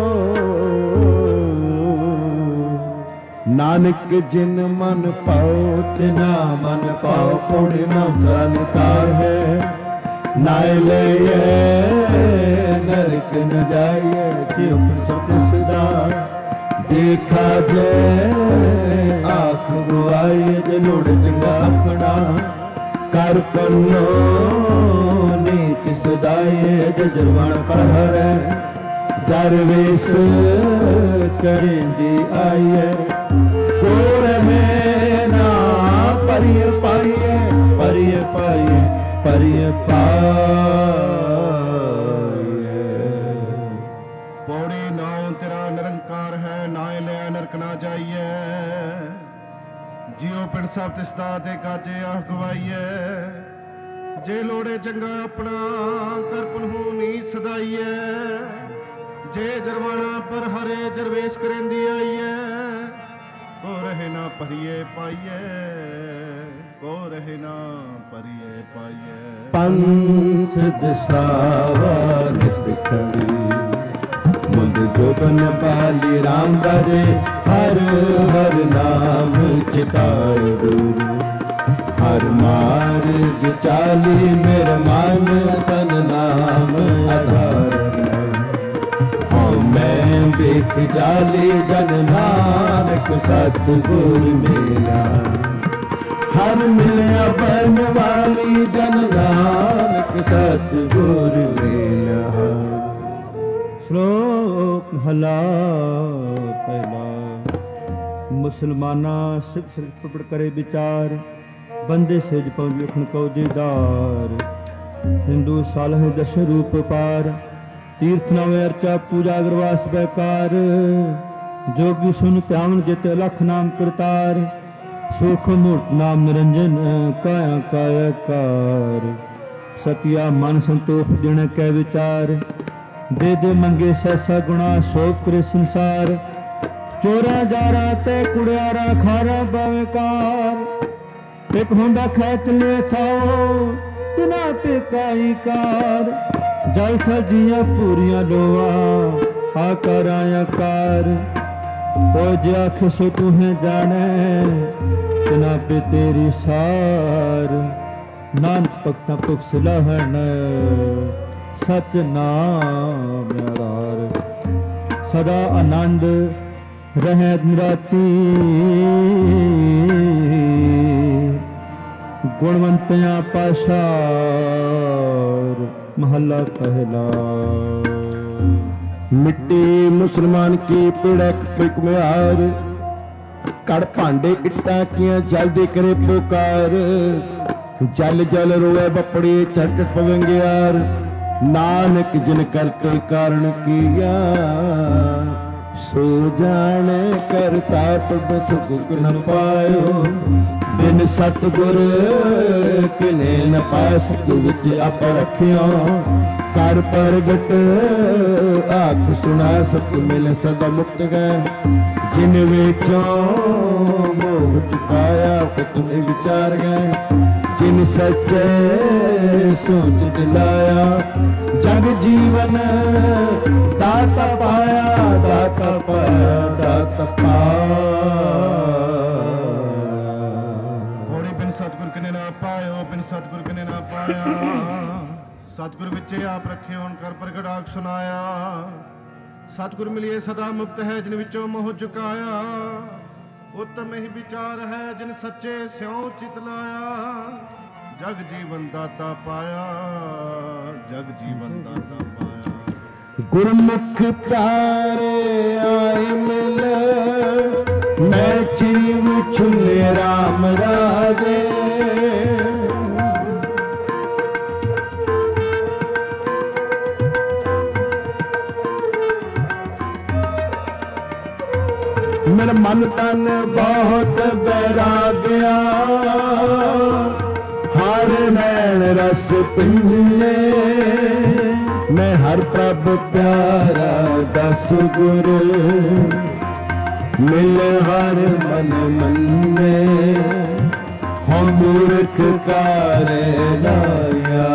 नानक जिन मन पाओ तिना मन पाओ। पौड़े नाम कार है नाय ले नरक न जाइए। जीव सब सदा देखा जय आख गुआई। दिलोड़ चंगा अपना कर पन्नो नीति सदाए। जजरवान पर हरे जरवेश करेंदी आइए। कोर में ना परिय पाइए परिय पाइए परिय पाइए। पौड़ी नाम तेरा निरंकार है नाय ले नरक ना जाइए। जियो पिंड सब तिसदा ते काजे आह गवाइए। ਜੇ ਲੋੜੇ ਚੰਗਾ ਆਪਣਾ ਕਰਪਨ ਹੋ ਨੀ ਸਦਾਈਐ, ਜੇ ਜਰਵਾਣਾ ਪਰ ਹਰੇ ਜਰਵੇਸ਼ ਕਰੇਂਦੀ ਆਈਐ, ਕੋ ਰਹੇ ਨਾ ਭਰੀਏ ਪਾਈਐ, ਕੋ ਰਹੇ ਨਾ ਭਰੀਏ ਪਾਈਐ। ਪੰਥ ਦਿਸਾਵਾ ਨਿਤ ਖੜੀ, ਮੁੰਦ ਜੋਬਨ ਬਾਲੀ ਰਾਮ ਬਰੇ, ਹਰ ਹਰ ਨਾਮ ਚਿਤਾਏ ਗੁਰੂ। ਹਰ ਮਾਰਗ ਚਾਲੀ ਮੇਰਾ ਮਨ ਤਨ ਨਾਮ ਆਧਾਰ ਹੈ। ਹਉ ਮੈਂ ਵੇਖ ਜਾਲੀ ਜਨ ਨਾਨਕ ਸਤਿਗੁਰ ਮੇਰਾ। ਹਰ ਮਿਲਿਆ ਬਨ ਵਾਲੀ ਜਨ ਨਾਨਕ ਸਤਿਗੁਰ ਮੇਰਾ। ਸ਼ਲੋਕ ਮਹਲਾ ਪਹਿਲਾ। ਮੁਸਲਮਾਨਾ ਸਿੱਖ ਸਿੱਖ ਪੜ ਕਰੇ ਵਿਚਾਰ, ਬੰਦੇ ਸੇਜ ਪਹੁੰਚ ਉਖਣ ਕਉ ਦੀਦਾਰ। ਹਿੰਦੂ ਸਾਲਹ ਦਸ਼ ਰੂਪ ਪਾਰ, ਤੀਰਥ ਨਵੇਂ ਅਰਚਾ ਪੂਜਾ ਅਗਰਵਾਸ ਬੈਕਾਰ। ਜੋਗੀ ਸੁਨ ਧਿਆਨ ਜਿਤ ਲਖ ਨਾਮ ਕਰਤਾਰ, ਸੁਖ ਮੂਰਤ ਨਾਮ ਨਿਰੰਜਨ ਕਾਇਆ ਕਾਇਆ ਕਾਰ। ਸਤਿਆ ਮਨ ਸੰਤੋਖ ਦਿਨ ਕੈ ਵਿਚਾਰ, ਦੇ ਦੇ ਮੰਗੇ ਸੈਸਾ ਗੁਣਾ ਸੋਭ ਕਰੇ ਸੰਸਾਰ। ਚੋਰਾ ਜਾਰਾ ਤੇ ਕੁੜਿਆਰਾ ਖਾਰਾ ਬਵੇਕਾਰ, ਇੱਕ ਹੁੰਦਾ ਖੈਚ ਲੈ ਥਾਓ ਤਿਨਾ ਤੇ ਕਾਈ ਕਾਰ। ਜਲ ਥਲ ਦੀਆਂ ਪੂਰੀਆਂ ਲੋਆ ਆਕਾਰ ਆਕਾਰ। ਉਹ ਜੇ ਆਖ ਸੋ ਤੁਹੇ ਜਾਣੈ, ਤਿਨਾ ਪੇ ਤੇਰੀ ਸਾਰ। ਨਾਨਕ ਭਗਤਾਂ ਭੁਖ ਸਲਾਹਣ, ਸਚ ਨਾਮ ਆਧਾਰ। ਸਦਾ ਆਨੰਦ ਰਹਿ ਨਿਰਾਤੀ, ਗੁਣਵੰਤਿਆਂ ਪਾਸ਼ਾਰ। ਮਹੱਲਾ ਪਹਿਲਾ। ਮਿੱਟੀ ਮੁਸਲਮਾਨ ਕੀ ਪਿੜਕ ਪਿਕਮਿਆਰ, ਕੜ ਭਾਂਡੇ ਇੱਟਾਂ ਕੀਆਂ ਜਲਦੀ ਕਰੇ ਪੁਕਾਰ। ਜਲ ਜਲ ਰੋਏ ਬਪੜੀ ਛਟ ਪਵੰਗਿਆਰ, ਨਾਨਕ ਜਿਨ ਕਰਤੇ ਕਾਰਨ ਕੀਆ। ਸੋ ਜਾਣੇ ਕਰਤਾ ਪ੍ਰਭ ਸੁਖ ਨ ਪਾਇਓ, ਬਿਨ ਸਤਿਗੁਰ ਕਿਨੇ ਨ ਪਾਸ। ਵਿੱਚ ਆਪ ਰਖਿਓ ਕਰ ਪ੍ਰਗਟ, ਆਖ ਸੁਣਾ ਸਤ ਮਿਲ ਸਦਾ ਮੁਕਤ ਗਏ। ਜਿਨ ਵੇਚੋ ਮੋਹ ਚੁਕਾਇਆ, ਤੁਮ ਵਿਚਾਰ ਗਏ। ਜਿਨ ਸੱਚੇ ਸੋਚ ਦਿਲਾਇਆ, ਜਗ ਜੀਵਨ ਦਾਤਾ ਪਾਇਆ। ਦਾਤਾ ਪਾਇਆ ਦਾਤਾ ਪਾਇਆ। ਹੋੜੀ ਬਿਨ ਸਤਿਗੁਰ ਕਿਨੇ ਨਾ ਪਾਇਓ, ਬਿਨ ਸਤਿਗੁਰ ਕਿਨੇ ਨਾ ਪਾਇਆ। ਸਤਿਗੁਰ ਵਿੱਚੇ ਆਪ ਰੱਖੇ ਹੋਣ ਕਰ ਪ੍ਰਗਟ ਆਖ ਸੁਨਾਇਆ। ਸਤਿਗੁਰ ਮਿਲਿਏ ਸਦਾ ਮੁਕਤ ਹੈ, ਜਿਨ ਵਿੱਚੋਂ ਮੋਹ ਚੁਕਾਇਆ। ਉੱਤਮ ਹੀ ਵਿਚਾਰ ਹੈ, ਜਿਨ ਸੱਚੇ ਸਿਉ ਚਿਤ ਲਾਇਆ। ਜਗ ਜੀਵਨ ਦਾਤਾ ਪਾਇਆ, ਜਗ ਜੀਵਨ ਦਾਤਾ ਪਾਇਆ। ਗੁਰਮੁਖ ਪਿਆਰੇ ਆਏ ਮਿਲ, ਮੈਂ ਚੀਵ ਛੁਨੇ ਰਾਮ ਰਾਜੇ। ਮੇਰਾ ਮਨ ਤਨ ਬਹੁਤ ਬੈਰਾਗਿਆ, ਹਰ ਨੈਣ ਰਸ ਪੀਲੇ। ਮੈਂ ਹਰ ਪ੍ਰਭ ਪਿਆਰਾ ਦਸ ਗੁਰ, ਮਿਲ ਹਰ ਮਨ ਮੰਨੇ। ਹਉ ਮੂਰਖ ਕਾਰੇ ਲਾਇਆ,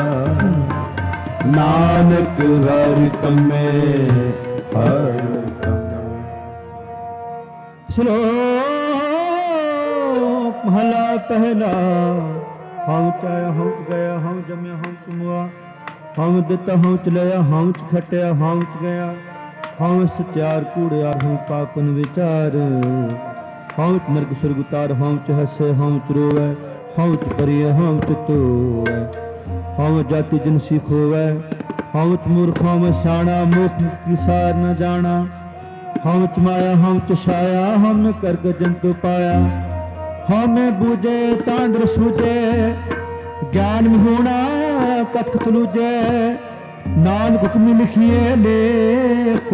ਨਾਨਕ ਹਰ ਕੰਮੇ ਹਰ ਸ਼ਲੋਕ ਮਹਲਾ ਪਹਿਲਾ। ਹਉ ਚਾਇਆ ਹਉ ਚ ਗਿਆ, ਹਉ ਜੰਮਿਆ ਹਉ ਚ ਮੁਆ। ਹਉ ਦਿੱਤਾ ਹਉ ਚ ਲਿਆ, ਹਉ ਚ ਖਟਿਆ ਹਉ ਚ ਗਿਆ। ਹਉ ਸਚਿਆਰ ਕੂੜਿਆਰ ਹਉ ਪਾਪਨ ਵਿਚਾਰ। ਹਉ ਚ ਨਰਕ ਸੁਰਗ ਉਤਾਰ, ਹਉ ਚ ਹੱਸੇ ਹਉ ਚ ਰੋਵੈ। ਹਉ ਚ ਪਰੀਐ ਹਉ ਚ ਤੋਵੈ। ਹਉ ਜਾਤੀ ਜਿਨਸੀ ਖੋਵੈ। ਹਉ ਚ ਮੂਰਖ ਹਉ ਸਿਆਣਾ, ਮੁਖ ਕੀ ਸਾਰ ਨ ਜਾਣਾ। ਹਉ ਚ ਮਾਇਆ ਹਉ ਚ ਛਾਇਆ, ਹਉ ਨ ਕਰਕ ਜੰਤੂ ਪਾਇਆ। ਹਉ ਮੈਂ ਬੂਝੇ ਤਾਂਦਰ ਸੂਝੇ, ਗਿਆਨ ਵਿਹੂਣਾ ਕਥ ਲੂਜੈ। ਨਾਨਕ ਹੁਕਮੀ ਲਿਖੀਏ ਲੇਖ,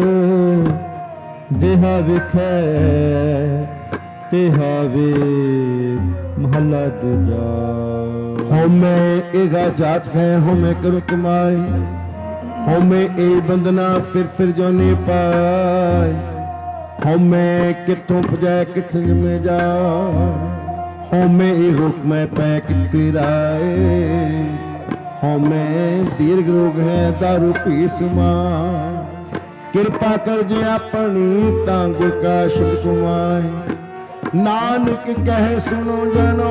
ਜਿਹਾ ਵੇਖੈ ਤਿਹਾ ਵੇਖ। ਮਹੱਲਾ ਦੂਜਾ। होमे एगा जात है होमे करो कमाई, होमे ए बंदना फिर फिर जो ने पाए, होमे कितों पजाए कित में जा, होमे ए हुक्म पै कित फिर आए, होमे दीर्घ रोग है दारू पी समा, किरपा कर जे अपनी तां गुर का शुभ कुमाए, नानक कहे सुनो जनो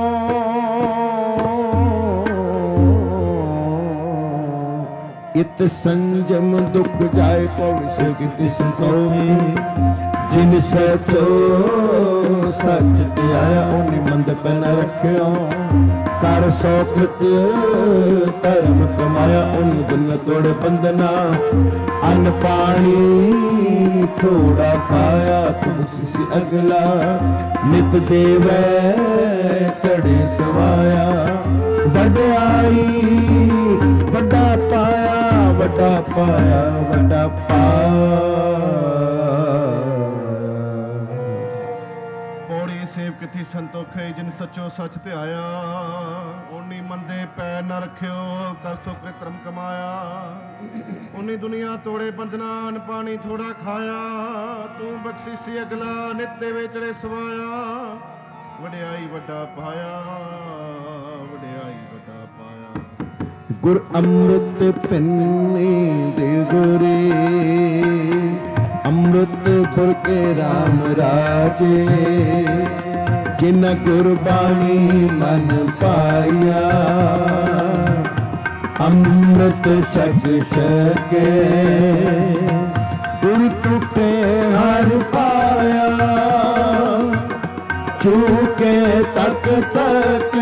इत संजम दुख जाए पौड़ सुख संतोषी, जिन सचो सच ते आया उन्हें मंद पे न रखियो, कर सौ कृत्य धर्म कमाया उन दिन तोड़ बंदना, अन्न पानी थोड़ा खाया तुमसे अगला, नित देवे चढ़े सवाया, वड्याई वड्डा पाया वड्डा पाया वड्डा पाया। पौड़ी सेव किथी संतोखे जिन सचो सच ते आया, उन्नी मंदे पै न रखियो कर सो कृत्रम कमाया, उन्नी दुनिया तोड़े बंधना अन्न पानी थोड़ा खाया, तू बख्शी सी अगला नित देवे चढ़े सवाया, वड्याई वड्डा पाया वड्याई वड्डा पाया। गुर अमृत पिन्नी दे गुरे, अमृत गुर के राम राजे, जिन गुरबाणी मन पाया, अमृत छक छके गुर तुके हर पाया, चूके तक तक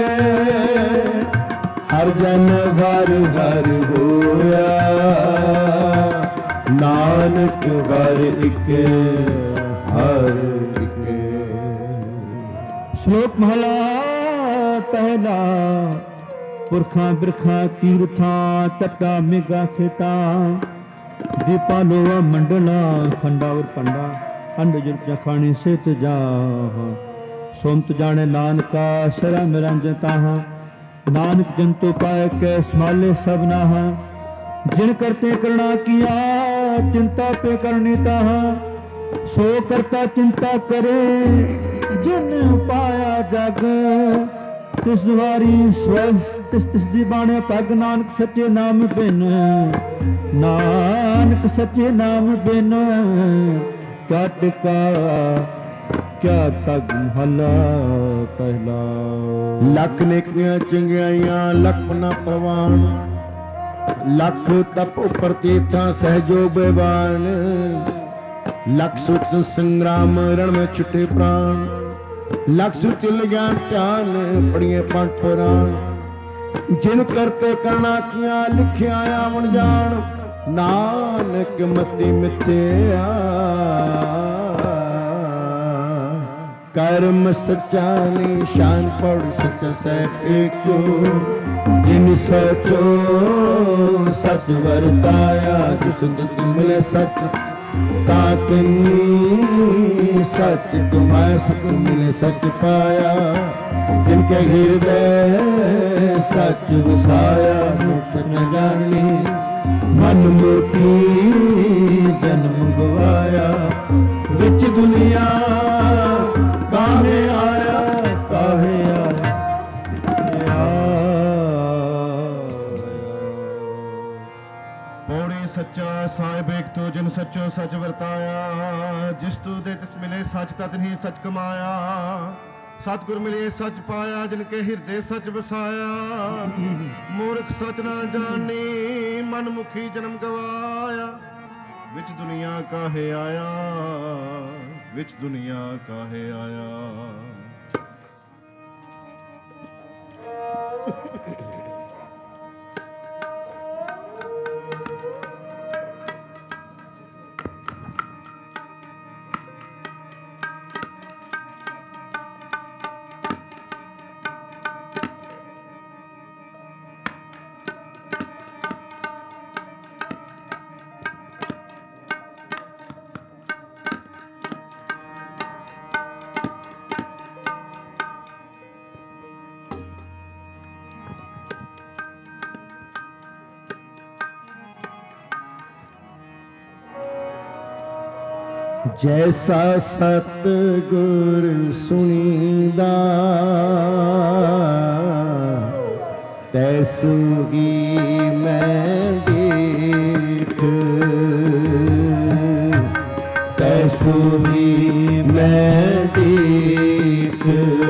हर जन घर घर होया, नानक घर इक हर इक। श्लोक महला पहला। पुरखा बिरखा तीर्थां तटा मेघा खेता, दीपा लोवा मंडला खंडा और पंडा, अंड जुर्चा खानी से तजा, सोमत जाने नानका सरा निरंजन ताहा, नानक जंतु पाए कै समाले सब नाहा, जिन करते करना किया चिंता पे करनी ताहा, सो करता चिंता करे जिन पाया जग, तिस वारी स्वस्थ तिस तिस दी बाणे पग, नानक सच्चे नाम बिन नानक सच्चे नाम बिन क्या टिका क्या तग महला पहला। लख नेकियां चंगियाइयां लखना प्रवान, लख तप उपर तीर्थां सहजो बेबान, लख सुत संग्राम रण में छुटे प्राण, लख सुत ज्ञान ध्यान पढ़िए पाठ पुराण, जिन करते करना किया लिखिया आवन जान, नानक मति मिथ्या कर्म सच्चा निशान पढ़ सच सैफ एको, जिन सचो सच वरताया, जिस दुख मिले सच तातनी, सच तुम्हारे सुख मिले सच पाया, जिनके हृदय सच वसाया, मुक्त न जानी मन मुठी जन्म गवाया, विच दुनिया काहे आया काहे आया। पौड़ी सच्चा साहिब एक तो जिन सच्चो सच वरताया, जिस तू दे तिस मिले सच तद नहीं सच कमाया, सतगुर मिले सच पाया, जिनके हृदय सच बसाया, मूर्ख सच ना जानी मन मुखी जन्म गवाया, विच दुनिया काहे आया विच दुनिया काहे आया। जैसा सतगुर सुनीदा तैसू ही मैं देख, तैसू ही मैं देख।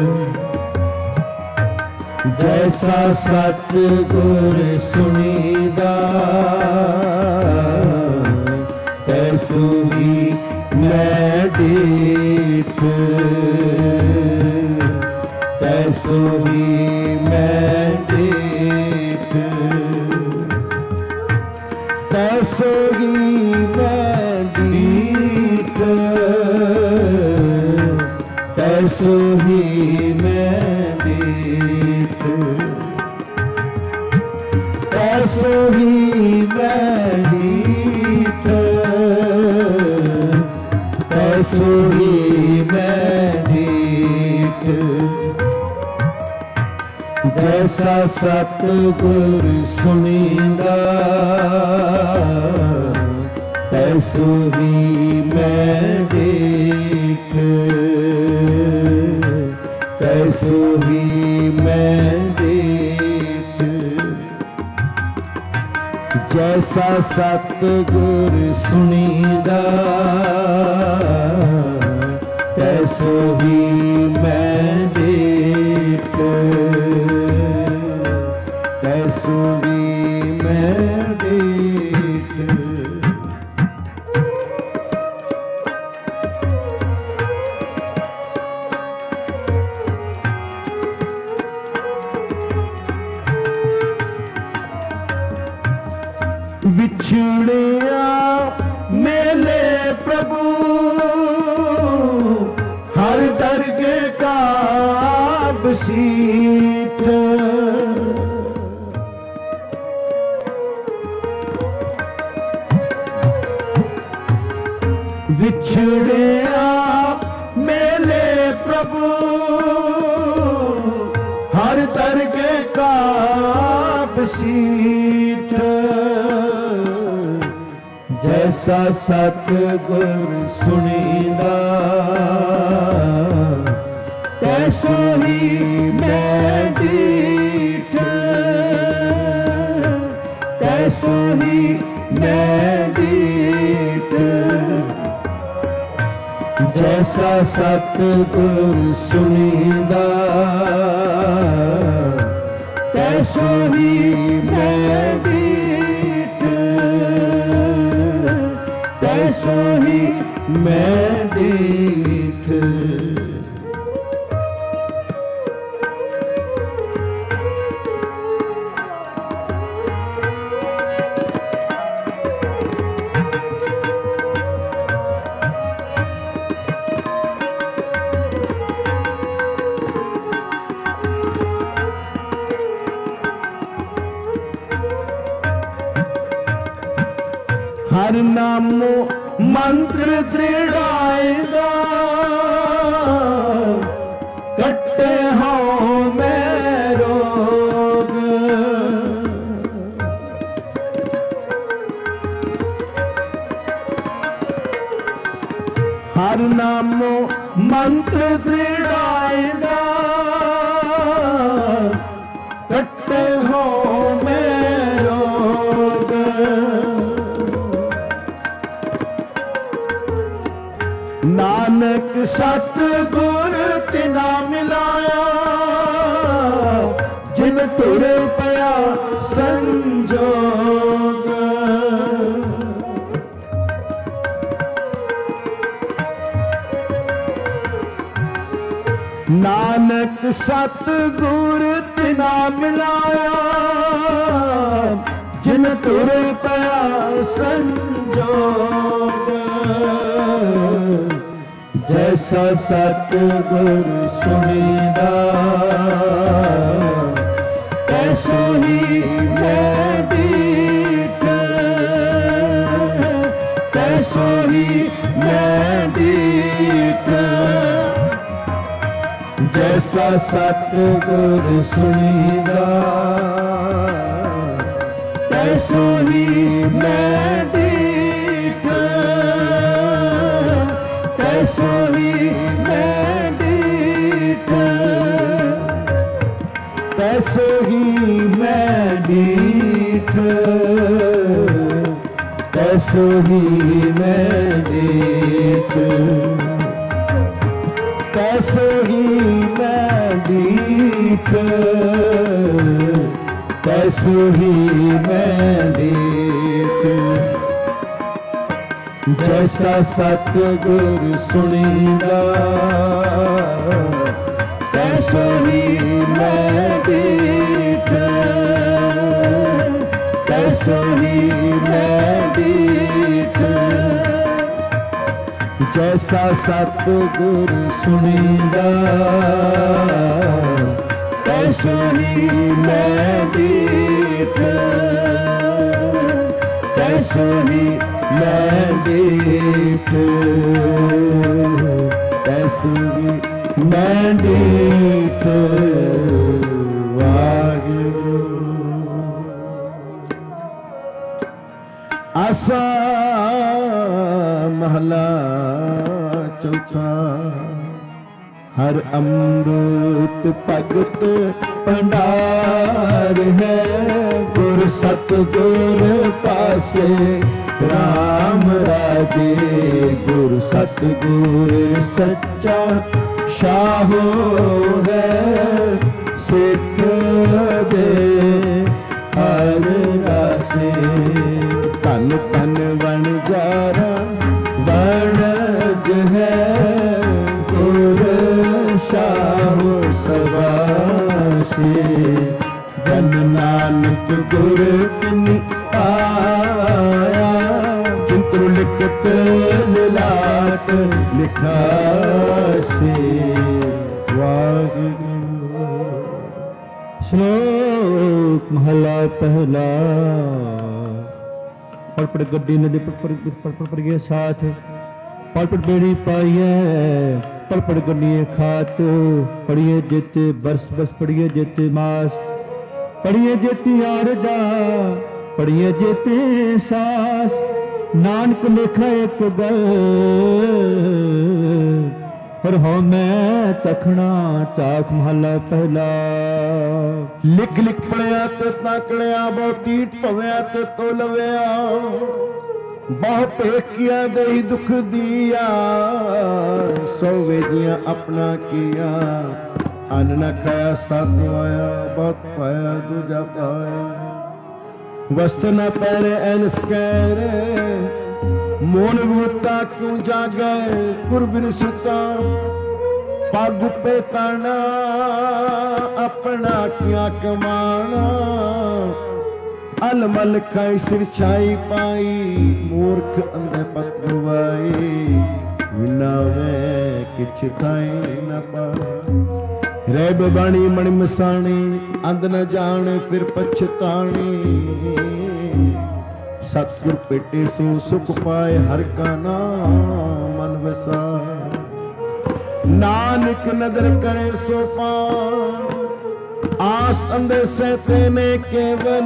जैसा सतगुर सुनीदा तैसू ही मैं देख, तैसू ही मैं देख, तैसू ही मैं देख, तैसू ही मैं देख, तैसू ही मैं देख, तैसू ही मैं देख। जैसा सतगुर सुनीदा तैसू ही मैं देख, तैसू ही मैं देख। जैसा सतगुर सुनीदा तैसू ही मैं देख, तैसू ही मैं देख। विछड़िया मेले प्रभु हर दरगे का बसीठ, विछड़िया मेले प्रभु हर दरगे का बसीठ। जैसा सतगुर सुनीदा तैसू ही मैं देख, तैसू ही मैं देख। जैसा सतगुर सुनीदा तैसू ही मैं देख, तैसू ही मैं देख। हर नामो मंत्र दृढ़ाएगा कट्टे हो मैं रोग। हर नामो मंत्र दृढ़ाएगा कट्टे हो मैं रोग। नानक सतगुर तिना मिलाया जिन तुर पया संजोग। नानक सतगुर तिना मिलाया जिन तुर पया संजोग। जैसा सतगुर सुनीदा तैसू ही मैं देख, तैसू ही मैं देख। जैसा सतगुर सुनीदा तैसू ही मैं देख, ਡੀਠ ਤੈਸੋ ਹੀ ਮੈਂ ਡੀਠ ਤੈਸੋ ਹੀ ਮੈਂ ਡੀਠ ਤੈਸੋ ਹੀ ਮੈਂ ਡੀਠ ਜੈਸਾ ਸਤਿਗੁਰ ਸੁਣੀਦਾ ਤੈਸੋ ਹੀ ਮੈਂ ਡੀਠ ਤੈਸੋ ਹੀ ਮੈਂ ਡੀਠ ਜੈਸਾ ਸਤਿਗੁਰ ਸੁਣੀਦਾ ਤੈਸੋ ਹੀ ਮੈਂ ਡੀਠ ਤੈਸੋ ਹੀ ਮੈਂ ਡੀਠ ਤੈਸੋ ਹੀ ਮੈਂ ਡੀਠ ਵਾਹਿਗੁਰੂ। ਆਸਾ ਮਹਲਾ ਚੌਥਾ। ਹਰ ਅੰਮ੍ਰਿਤ ਭਗਤ ਭੰਡਾਰ ਹੈ, ਗੁਰ ਸਤਿਗੁਰ ਪਾਸੇ ਰਾਮ ਰਾਜੇ। ਗੁਰ ਸਤਿਗੁਰ ਸੱਚਾ ਸ਼ਾਹੋ ਹੈ, ਸਿੱਖ ਦੇ ਹਰ ਰਾਸੇ। ਧਨ ਧਨ ਵਣਜਾਰਾ ਵਣਜ ਹੈ, ਗੁਰ ਸ਼ਾਹੋ ਸਵਾਸੇ। ਜਨ ਨਾਨਕ ਗੁਰ ਤਿਨਿ ਆਇਆ, ਚਿੰਤੁ ਲਿਖਤ ਲਿਲਾਟ ਲਿਖਾਸੇ। ਵਾਹਿਗੁਰੂ। ਸ਼ਲੋਕ ਮਹਲਾ ਪਹਿਲਾ। ਪੜ ਪੜ ਗੱਡੀ ਨਦੀ ਪੜ ਪੜ ਪੜ ਪੜ ਗਿਆ ਸਾਥ, ਪੜ ਪੜ ਬੇੜੀ ਪਾਈਐ, ਪੜ ਪੜ ਗੱਡੀਏ ਖਾਤ। ਪੜੀਏ ਜੇਤੇ ਬਰਸ ਬਸ, ਪੜੀਏ ਜੇਤੇ ਮਾਸ, ਪੜੀਏ ਜੇਤੀ ਆਰਜਾ, ਪੜੀਏ ਜੇਤੇ ਸਾਸ। ਨਾਨਕ ਲਿਖਾ ਇੱਕ ਗੱਲ, ਪਰ ਹੋ ਮੈਂ ਤਖਣਾ ਚਾਕ। ਮਹਲਾ ਪਹਿਲਾ। ਲਿਖ ਲਿਖ ਪੜਿਆ ਤੇ ਤਾਕੜਿਆ, ਬਹੁ ਟੀਟ ਭਵਿਆ ਤੇ ਤੋ ਲਵਿਆ। ਬਹੁ ਭੇਖਿਆ ਦੇਈ ਦੁਖ ਦੀਆ, ਸੋ ਵੇਜੀਆਂ ਆਪਣਾ ਕੀਆ। ਅੰਨ ਨ ਖਾਇਆ ਸਤ ਆਇਆ, ਬਹੁਤ ਪਾਇਆ ਦੂਜਾ ਪਾਇਆ। ਵਸਤ ਨ ਪਹਿਰੇ ਐਨਸ ਕਹਿਰੇ, ਮੋਨ ਬੂਤਾ ਕਿਉ ਜਾਗੈ ਗੁਰ ਬਿਨ ਸੁਤਾ। ਪਗ ਪੇ ਤਾਣਾ ਆਪਣਾ ਕਿਆ ਕਮਾਣਾ। ਅਲਮਲ ਖਾਈ ਸਿਰ ਛਾਈ ਪਾਈ, ਮੂਰਖ ਅੰਧੇ ਪਤ ਗਵਾਈ। ਵਿਨਾ ਮੈਂ ਕਿਛ ਖਾਈ ਨ ਪਾਈ, ਰਹਿ ਬਬਾਣੀ ਮਣਿ ਮਸਾਣੀ। ਅੰਧ ਨ ਜਾਣੇ ਫਿਰ ਪਛਤਾਣੀ, ਸਤਿਗੁਰ ਭੇਟੇ ਸੋ ਸੁਖ ਪਾਏ। ਹਰ ਕਾ ਨਾਮ ਮਨ ਵਸਾਏ, ਨਾਨਕ ਨਦਰ ਕਰੇ ਸੋ ਪਾਏ। ਆਸ ਅੰਦੇ ਸਹਤੇ ਨੇ ਕੇਵਲ,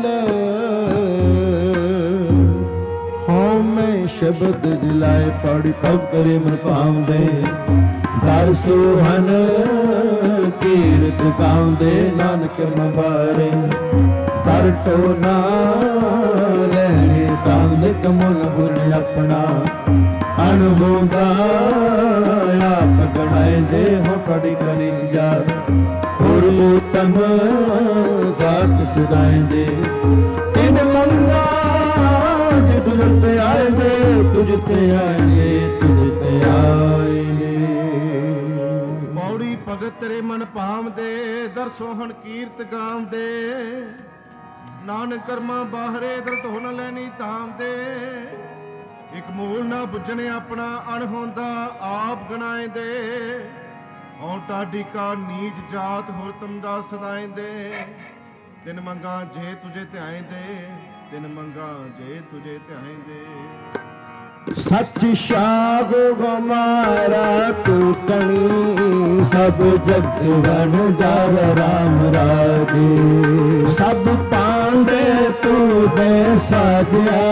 ਹਉ ਮੈਂ ਸ਼ਬਦ ਦਿਲਾਏ। ਪੜੀ ਪਗ ਕਰੇ ਮਨ ਭਾਉਂਦੇ, ਦਰ ਸੁਹਨ ਕੀਰਤ ਗਾਉਂਦੇ। ਨਾਨਕ ਮਬਾਰੇ ਕਰ ਟੋਨਾ ਲੈਣੇ, ਤਾਂਦਿਕ ਮਨ ਬੁਰ ਆਪਣਾ। ਅਣਹੋਂਦਾ ਆਪ ਗਣਾਇਂਦੇ, ਹੋ ਪੜੀ ਕਰੀ ਜਾ। ਹੋਰ ਉਤਮ ਦਾਤ ਸਦਾਇਂਦੇ, ਤਿਨ ਮੰਗਾ ਜੇ ਤੁਝ ਤੇ ਆਏਂਦੇ। ਤੁਝ ਤੇ ਆਏਂਗੇ, ਤੁਝ ਤੇ ਆਏਂਗੇ। ਪੌੜੀ ਭਗਤ ਤੇਰੇ ਮਨ ਭਾਵਦੇ, ਦਰ ਸੋਹਣ ਕੀਰਤ ਗਾਵਦੇ। ਨਾਨਕ ਕਰਮਾਂ ਬਾਹਰੇ ਦਰ ਧੋ ਨ ਲੈਣੀ ਧਾਮ ਦੇ। ਇਕ ਮੂਲ ਨਾ ਬੁੱਝਣੇ ਆਪਣਾ, ਅਣਹੋਂਦਾ ਆਪ ਗਣਾਏ ਦੇ। ਔ ਟਾਡੀ ਕਾ ਨੀਚ ਜਾਤ ਹੋਰ ਤੁਮ ਦਾ ਸਦਾਏ ਦੇ। ਤਿਨ ਮੰਗਾ ਜੇ ਤੁਝੇ ਧਿਆਏ ਦੇ, ਤਿਨ ਮੰਗਾ ਜੇ ਤੁਝੇ ਧਿਆਏ ਦੇ। ਸੱਚ ਸ਼ਾਗ ਹਮਾਰਾ ਤੂੰ ਕਣੀ, ਸਭ ਜਗਤ ਵਣ ਜਾਵ ਰਾਮ ਰਾਜੇ। ਸਭ ਪਾਂਡੇ ਤੂੰ ਦੇ ਸਾਜਿਆ,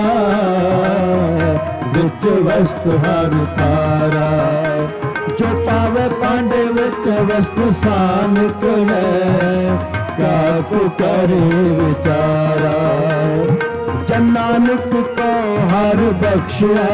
ਵਿੱਚ ਵਸਤ ਹਰ ਤਾਰਾ। ਜੋ ਪਾਵੇ ਪਾਂਡੇ ਵਿੱਚ ਵਸਤ ਸਾ ਨਿਕਲੇ, क्या को करे विचारा। जन नानक को हर बख्शिया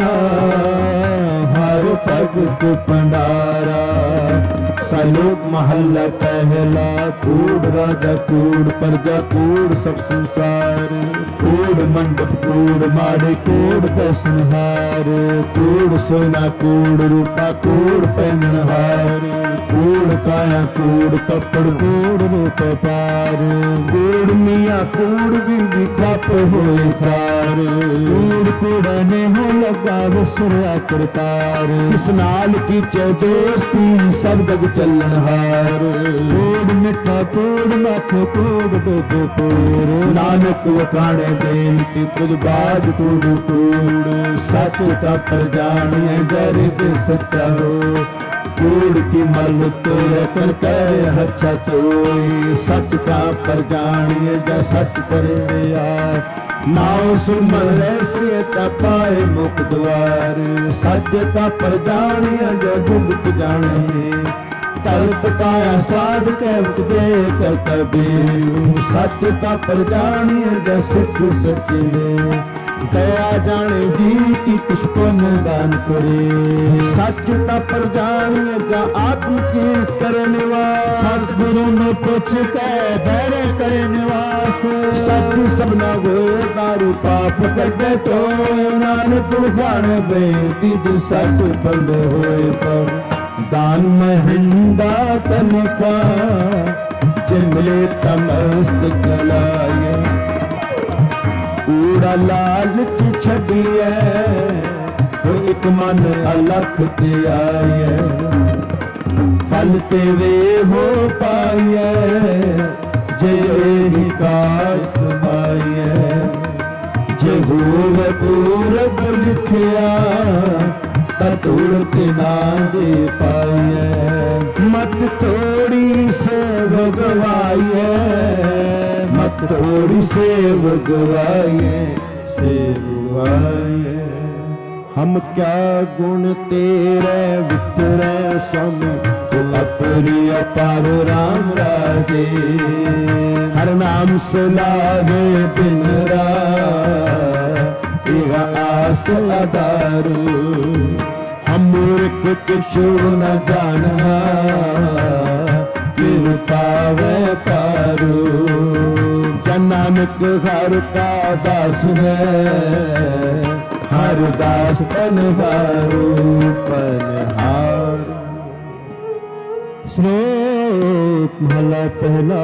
हर भगत भंडारा। सलोक महला पहला कूड़ राजा कूड़ प्रजा कूड़ सब संसार। कूड़ मंडप कूड़ मारे कूड़ पैसनहार। कूड़ सोना कूड़ रूपा कूड़ पहनहार। कूड़ काया कूड़ कपड़ कूड़ रूप पार। कूड़ मियाँ कूड़ बीबी खप होए खार। कूड़ कूड़ने हो लगा विसरिया करतार। किस नाल की चे दोस्ती सब जग चलन हार। कूड़ मिठा कूड़ मख कूड़ दुध कूड़। नानक वखाणे बेनती कुछ बाज कूड़ कूड़। सच का पर जानिए दर्द सच्चा हो। कूड़ की मल तो रतन करे अच्छा चोई। सच का पर जानिए जा सच करे यार। नाव सुमन ऐसे तपाए मुख द्वार। सच का पर जानिए जो गुप्त जाने। तरत काया साध कहत दे कर कबीर। सच का पर जानिए जो सिख सच्चे दे। दया जाने जी की पुष्पन दान करे। सच का पर जानिए जा आत्म की करे निवास। सतगुरु ने पूछ के बैरे करे निवास। सच सबना हो दारू पाप कटे तो। नानक उखाड़े बेटी जो सच बंद होए पर। दान महंगा तनिका जंगले तमस्त कलाए। कूड़ा लालच छड़िए एक मन अलख ते आए। फल तेरे हो पाइए जे ही कार कमाइए। जे होवे पूरब लिखिया ततुरत ना दे पाइए। मत थोड़ी से भगवाइए मत थोड़ी से भगवाइए से भगवाइए। हम क्या गुण तेरे वितरे स्वामी। तो अपरी अपार राम राजे। हर नाम सुलावे बिन रा आस अदारू। हम मूर्ख किछु न जानना किर पावे पारू। जन नानक हर का दास है हर दास पनहारू पनहारू। श्लोक महला पहला।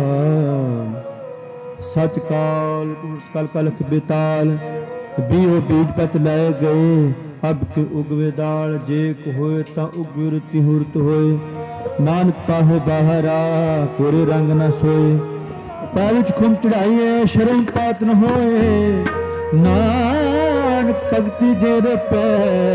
सच काल कल कलख बेताल। बीओ बीज पत लै गए अब के उगवे दाल। जे को होए ता उगिर तिहुरत होए। नानक पाहे बाहरा कोरे रंग न सोए। पैर विच खुम चढ़ाइए शरण पात न होए। नानक भगति जेरे पै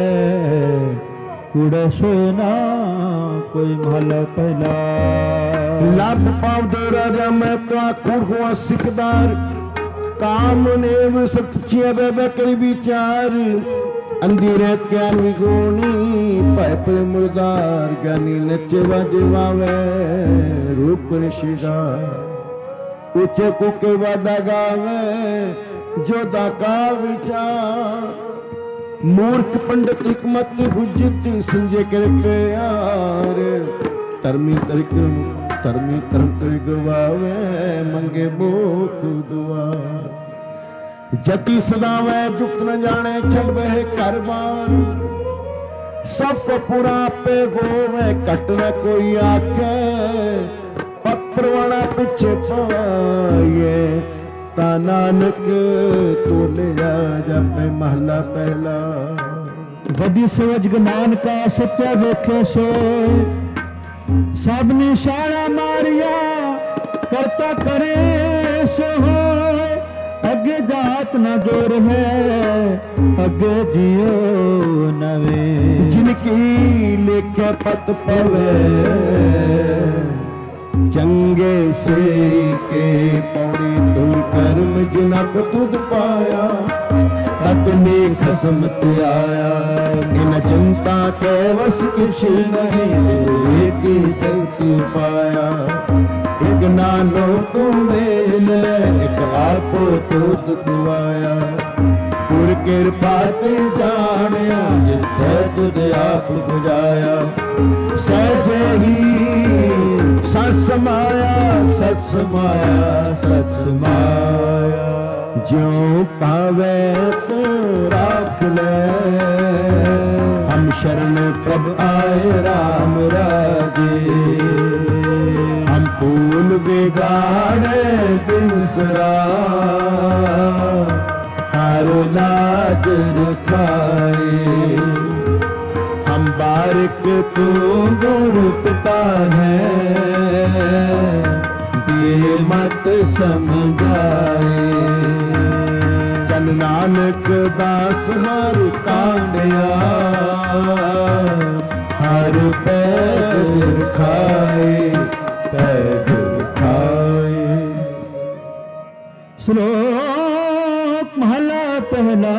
कूड़े सोए ना कोई महला पहला। लभ पाव दो राजा मैं तो कूड़ हुआ सिकदार। काम नेव सच्चिया बेबे करी विचार। अंधेरे ज्ञान विगुणी भय पर मुर्दार। ज्ञानी नचे वाजे वावे रूप निशिदार। ऊंचे कुके वादा गावे जोधा का विचार। मूर्ख पंडित हिकमत हुज्जत संजय कर प्यार। धर्मी तरिक्रम धर्मी धर्म कर गवावे मंगे मोख दुआर। जति सदावे जुक्त न जाने चल बहे कर बार। सब पुरा पे गोवे कट न कोई आखे। पप्रवाना पिछे पाए ता नानक तो ले जा जापे महला पहला। वडी समझ ज्ञान का सच्चा वेखे सोए। सब ने शाला मारिया करता करे सो होए। अगे जात न जोर है अगे जियो नवे। जिनकी लेखे पत पवे चंगे से के पौड़ी दूर कर्म जिनक तुद पाया। तत में खसम ते आया। इन चिंता के वस किछ नहीं एक चलती पाया। एक नानो तू मेल एक आप तुद कुआया पुर किरपा ते जानिया जिथे तुद आप बुझाया सहजे ही सस माया सस माया सस माया ज्यों पावे तो राख ले हम शरण प्रभ आए राम राजे हम फूल बिगाड़े बिसरा हर लाज रखाए हम बारिक तू गुरु पिता है दिए मत समझाए जन नानक दास हर कांडिया हर पैर खाए पैर खाए। श्लोक महला पहला।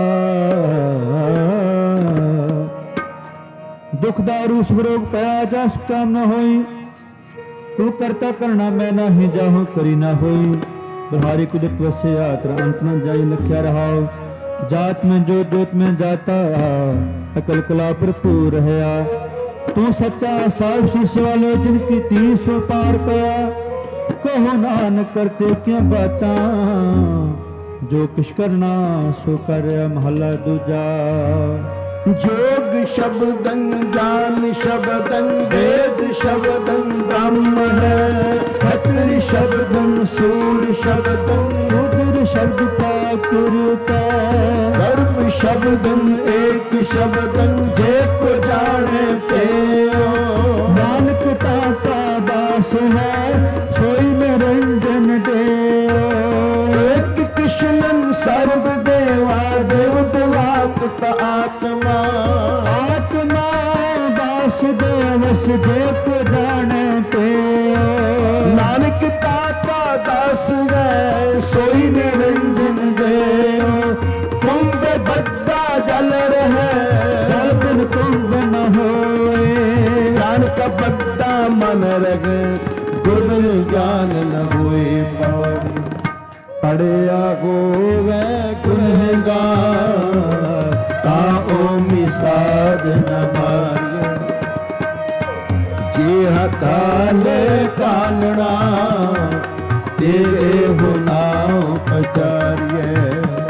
दुख दारू सुरोग पया जस काम न होई तू करता करना मैं ना ही जाहूं करी ना होई ब्रहारी कुदरत वसे यात्रा अंत न जाई लख्या रहा जात में जो जोत में जाता अकल कला भरपूर है तू सच्चा साफ शीशे वाले जिनकी तीस सौ पार पया कहो नानक करते क्या बातां जो कुछ करना सो कर महला दूजा। जोग शब्दं ज्ञान शब्दं वेद शब्दं ब्रह्म है खतर शब्दं सूर शब्दं सुदर शब्द पाकुरता कर्म शब्दं एक शब्दं जे को जाने ते नानक ताता दास है सोई निरंजन देव एक कृष्णन सर्व देवा देव देवात आत्मा आत्मा दास देवस देव को जाने ते नानक ताता दास है सोई निरंजन देव कुंभ बद्दा जल रहे जल बिन कुंभ न होए ज्ञान का बद्दा मन रगे गुर ज्ञान न हुए पारी पड़िया गोवे गुनहगार ताओ मिसाद न मारिया जे हथाले कानना तेरे हुनाओ पचारिए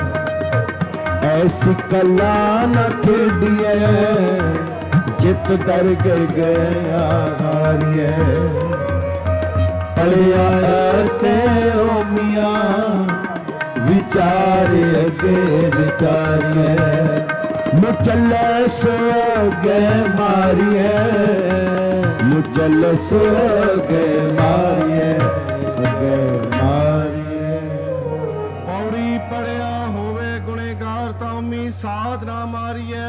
ऐसी कला न खेडिए जित दर गिर गया हारिए पड़िया ते ओ मियां विचार अगे विचारिए मुचले सो गए मारिए मुचले सो गए मारिए अगे मारिए। पौड़ी पड़िया होवे गुनेगार तामी साधना मारिए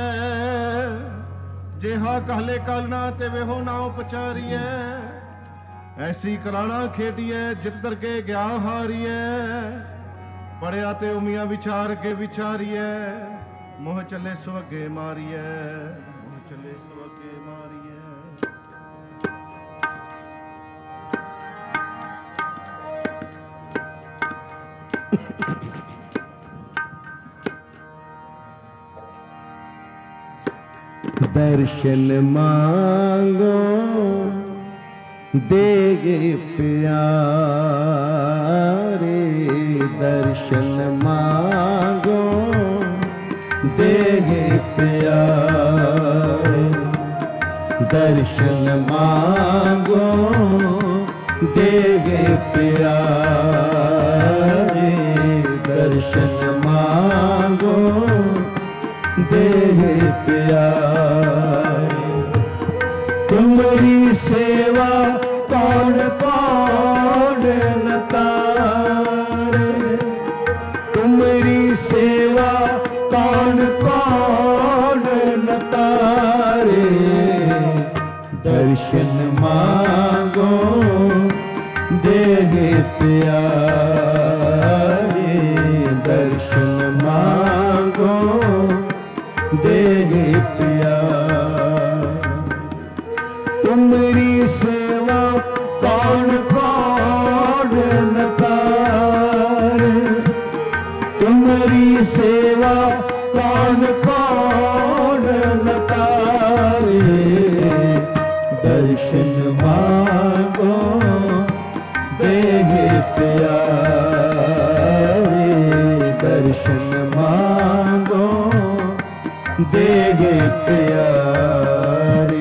जेहा कहले कलना ते वेहो ना उपचारिए ऐसी कराना खेडिए जित दर के गया हारिए पड़िया ते उमिया विचार के विचारिए मोह चले सुअगे मारिए मोह चले सुअगे मारिए। दर्शन मांगो देगे प्यारे दर्शन मांगो देगे प्यारे दर्शन मांगो देगे प्यारे दर्शन मांगो देगे प्यारे तुम्हारी सेवा कौन कौन न तारे तुम्हारी सेवा कौन कौन न तारे दर्शन मांगो देहे प्यारे दर्शन मांगो देहे प्यारे तुम्हारी सेवा तेरी सेवा कौन कौन न करे, दर्शन मांगो देहे प्यारे, दर्शन मांगो देहे प्यारे।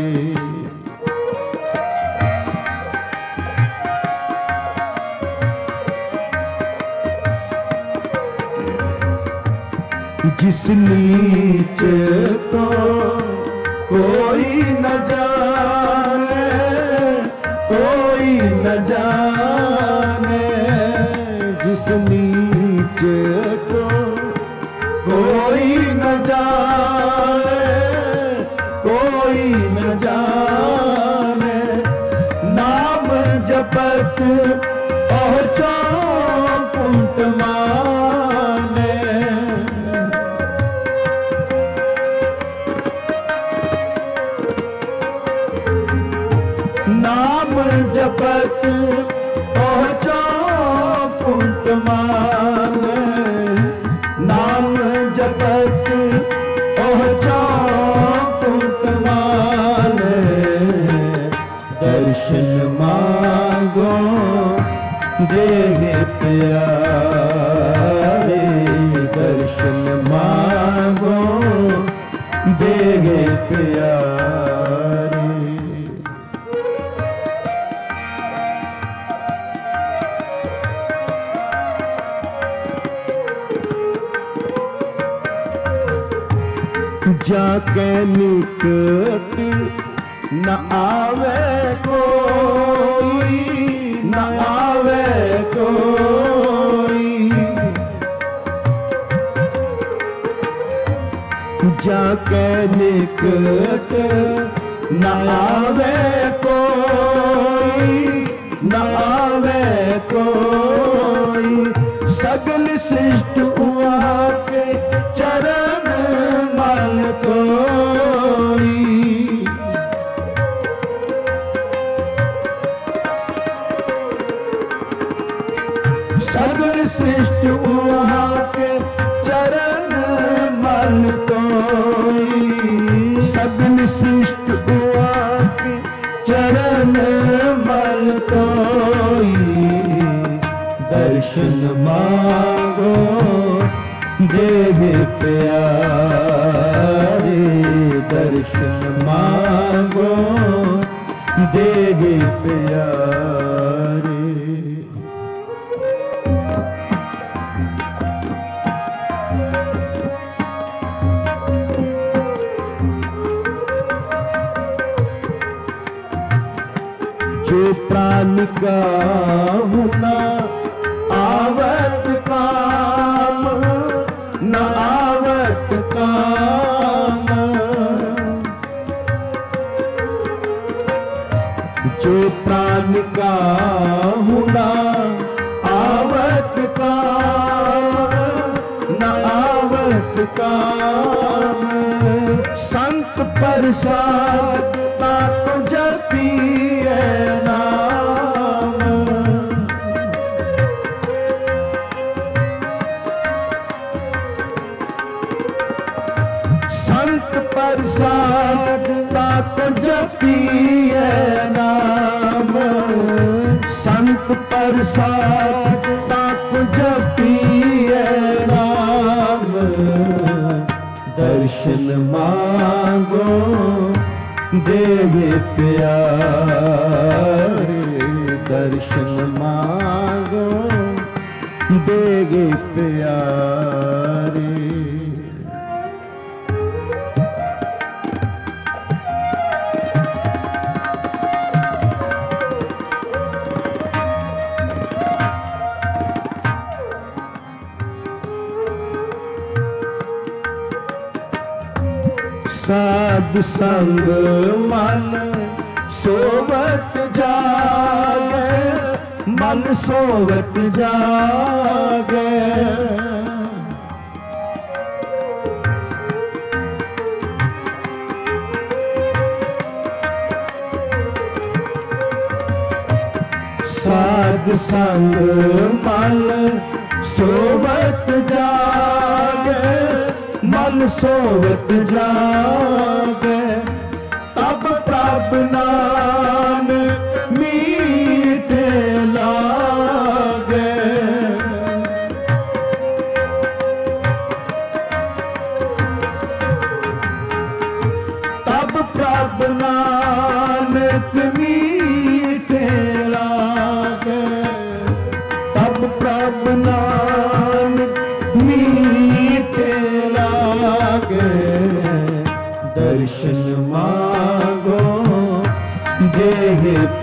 जिस नीच को कोई न जाने, कोई न जाने, जिस नीच को कोई न जाने, कोई न जाने, नाम जपत पहुँचो कुंठ माने। नाम जपत पहुँचो कुंठ माने, नाम जपत पहुँचो कुंठ माने, दर्शन मांगो देहे प्यारे, दर्शन मांगो देहे प्यारे। जाके निकट न आवे कोई, न आवे कोई, जाके निकट न आवे कोई, न आवे कोई, सगल सृष्ट हुआ के चरण मल कोई। सगल सृष्ट हुआ के चरण मल कोई, सगल सृष्ट हुआ के चरण मल कोई, दर्शन मांगो देहे प्यारे, दर्शन मांगो देहे प्यारे। जो प्राण का होना आवत काम, न आवत काम, जो प्राण का होना आवत काम, न आवत काम, संत प्रसाद ताको जपिए नाम। संत प्रसाद ताको जपिए नाम, संत प्रसाद ताको जपिए नाम, दर्शन मांगो देहे प्यारे, दर्शन मांगो देहे प्यारे। साध संग मन सोवत जागे, मन सोवत जागे, साध संग मन सोवत जागे, सोवत जागे तब प्रभ नानक मीठे लागे। तब प्रभ नानक मीठे लागे। तब प्रभ नानक मीठे लागे। दर्शन मांगो देह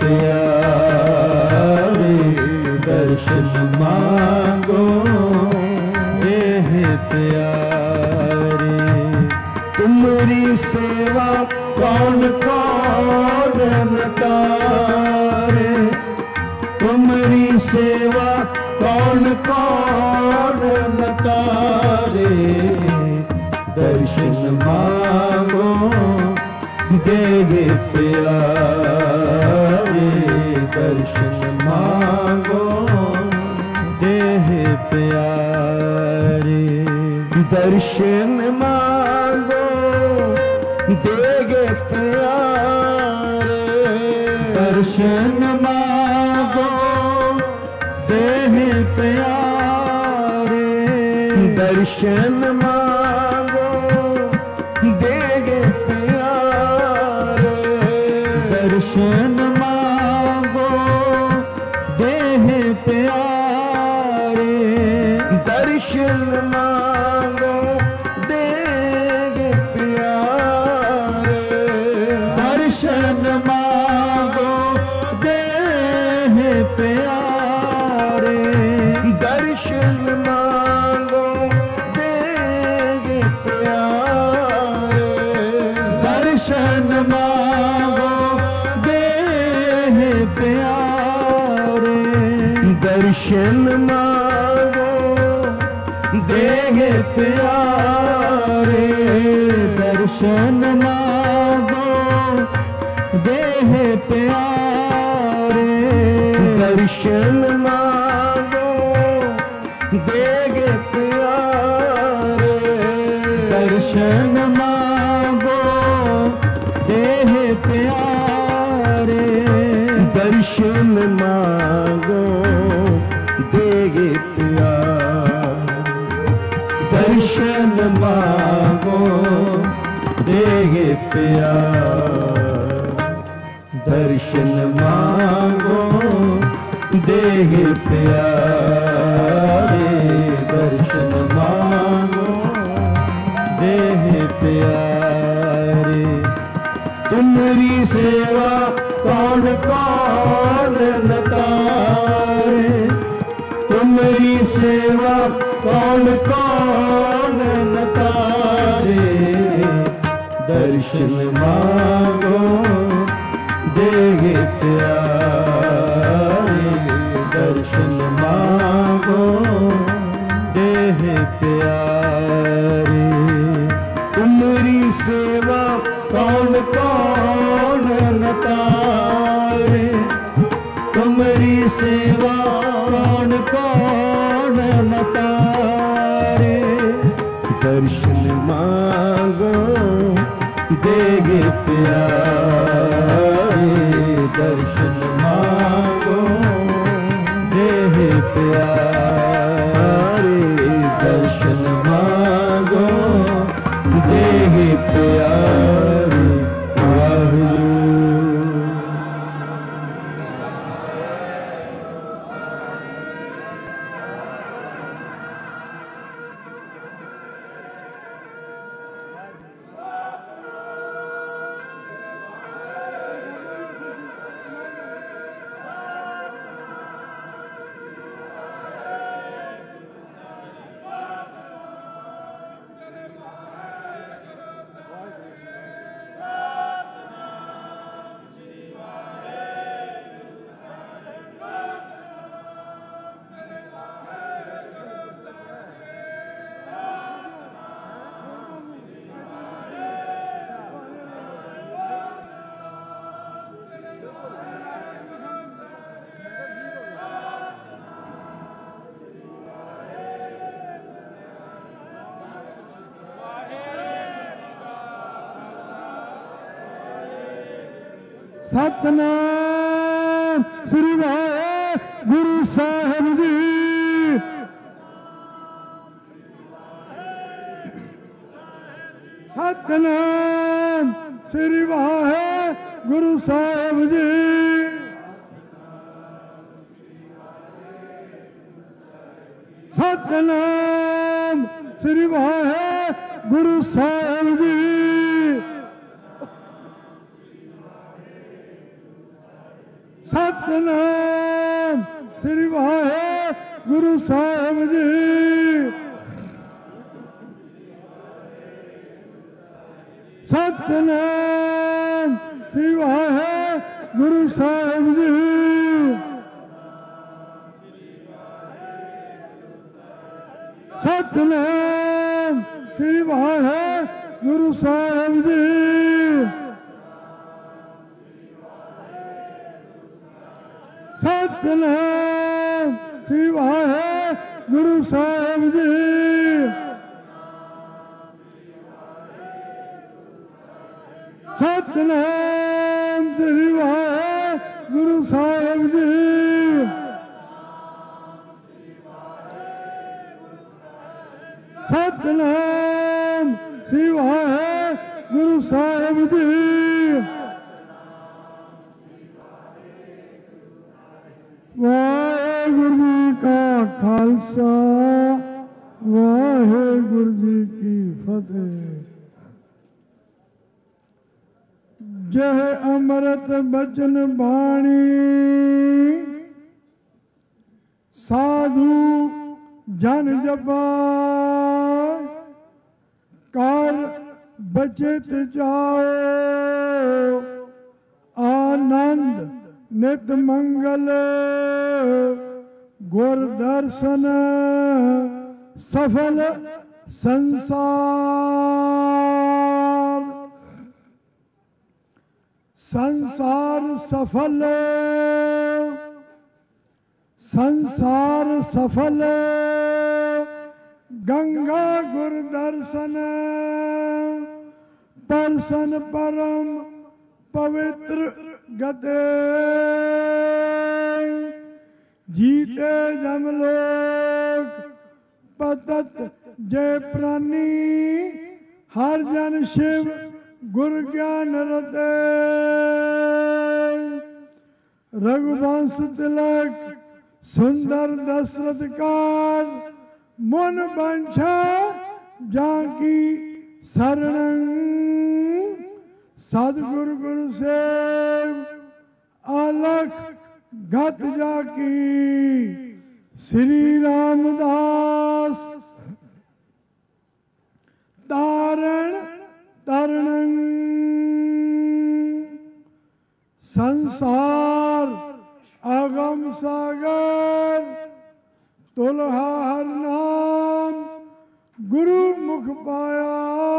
प्यारे। दर्शन मांगो देह प्यारे। तुम्हारी सेवा कौन कौन न करे। तुम्हारी सेवा कौन कौन न तारे। दर्शन मांगो देह प्यारे। दर्शन मांगो देह प्यारे। दर्शन मांगो देह प्यारे। दर्शन मांगो देह प्यारे। दर्शन मांगो देह प्यारे। दर्शन मांगो देह प्यारे। दर्शन मांगो देह प्यारे। दर्शन मांगो देह प्यारे। दर्शन मांगो देह प्यारे। दर्शन मांगो देह प्यारे। दर्शन मांगो देह प्यारे। दर्शन मांगो देह प्यारे। दर्शन मांगो देह प्यारे। दर्शन मांगो देह प्यारे। दर्शन मांगो देह प्यारे। दर्शन मांगो देह प्यारे। दर्शन मांगो देह प्यारे। दर्शन मांगो देह प्यारे। तुम्हारी सेवा कौन कौन न तारे। तुम्हारी सेवा कौन कौन न तारे। दर्शन मांगो देह प्यारे। दर्शन मांगो देह प्यारे। तुम्हारी सेवा कौन कौन न तारे। तुम्हारी सेवा कौन कौन न तारे। दर्शन मांगो देह प्यारे। दर्शन मांगो देह प्यारे। दर्शन मांगो देह प्यारे। वाहिगुरू। ਸਤਨਾਮ ਸ੍ਰੀ ਵਾਹਿਗੁਰੂ ਸਾਹਿਬ ਜੀ। ਸਤਨਾਮ ਸ੍ਰੀ ਵਾਹਿਗੁਰੂ ਸਾਹਿਬ ਜੀ। ਸਤਨਾਮ ਸ੍ਰੀ ਵਾਹਿਗੁਰੂ ਸਾਹਿਬ ਜੀ। ਸਤਨਾਮ ਸ੍ਰੀ ਵਾਹਿਗੁਰੂ ਸਾਹਿਬ ਜੀ। ਸਤਨਾਮ ਸ੍ਰੀ ਵਾਹਿਗੁਰੂ ਸਾਹਿਬ ਜੀ। ਸਤਨਾਮ ਸ੍ਰੀ ਵਾਹਿਗੁਰੂ ਸਾਹਿਬ ਜੀ। ਸਤਨਾਮ ਸ੍ਰੀ ਵਾਹਿਗੁਰੂ ਸਾਹਿਬ ਜੀ। ਸਤਨਾਮ ਸ੍ਰੀ ਵਾਹਿਗੁਰੂ ਸਾਹਿਬ ਜੀ। ਸਤਨਾਮ ਸ੍ਰੀ ਵਾਹਿਗੁਰੂ ਸਾਹਿਬ ਜੀ। ਵਾਹਿਗੁਰੂ ਜੀ ਕਾ ਖਾਲਸਾ ਵਾਹਿਗੁਰੂ ਜੀ ਕੀ ਫਤਿਹ। ਜਹ ਅੰਮ੍ਰਿਤ ਬਚਨ ਬਾਣੀ ਸਾਧੂ ਜਨ ਜਪਾਇ ਕਰ ਬਚਿਤ ਜਾਓ ਆਨੰਦ ਨਿਤ ਮੰਗਲ ਗੁਰ ਦਰਸ਼ਨ ਸਫਲ ਸੰਸਾਰ। ਸੰਸਾਰ ਸਫਲ ਸੰਸਾਰ ਸਫਲ ਗੰਗਾ ਗੁਰ ਦਰਸ਼ਨ ਪਰਸਨ ਪਰਮ ਪਵਿੱਤਰ ਗਤੇ ਜੀਤੇ ਜਮ ਲੋਕ ਪਤਤ ਜੈ ਪ੍ਰਾਨੀ ਹਰ ਜਨ ਸ਼ਿਵ ਗੁਰ ਗਿਆਨ ਰਤੇ ਰਘੁਵੰਸ਼ ਤਿਲਕ ਸੁੰਦਰ ਦਸ਼ਰਥ ਕਾਰ ਮਨ ਬੰਛਾ ਜਾਂਕੀ ਸਰਣੰ ਸਤਿਗੁਰ ਗੁਰ ਸੇਵ ਆਲਖ ਗਤ ਜਾਕੀ ਸ੍ਰੀ ਰਾਮਦਾਸ ਤਾਰਣ ਤਰਣੰ ਸੰਸਾਰ ਆਗਮ ਸਾਗਰ ਤੁਲਹਾ ਹਰ ਨਾਮ ਗੁਰੂ ਮੁਖ ਪਾਇਆ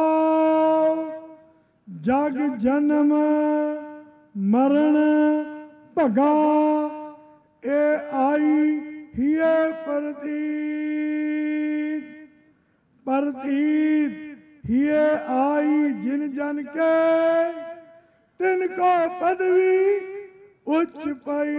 ਜਗ ਜਨਮ ਮਰਨ ਭਗਾ ਏ ਆਈ ਹੀਏ ਪ੍ਰਤੀਤ ਪ੍ਰਤੀਤ ਹੀਏ ਆਈ ਜਿਨ ਜਨ ਕੇ ਤਿਨ ਕੋ ਪਦਵੀ ਉੱਚ ਪਈ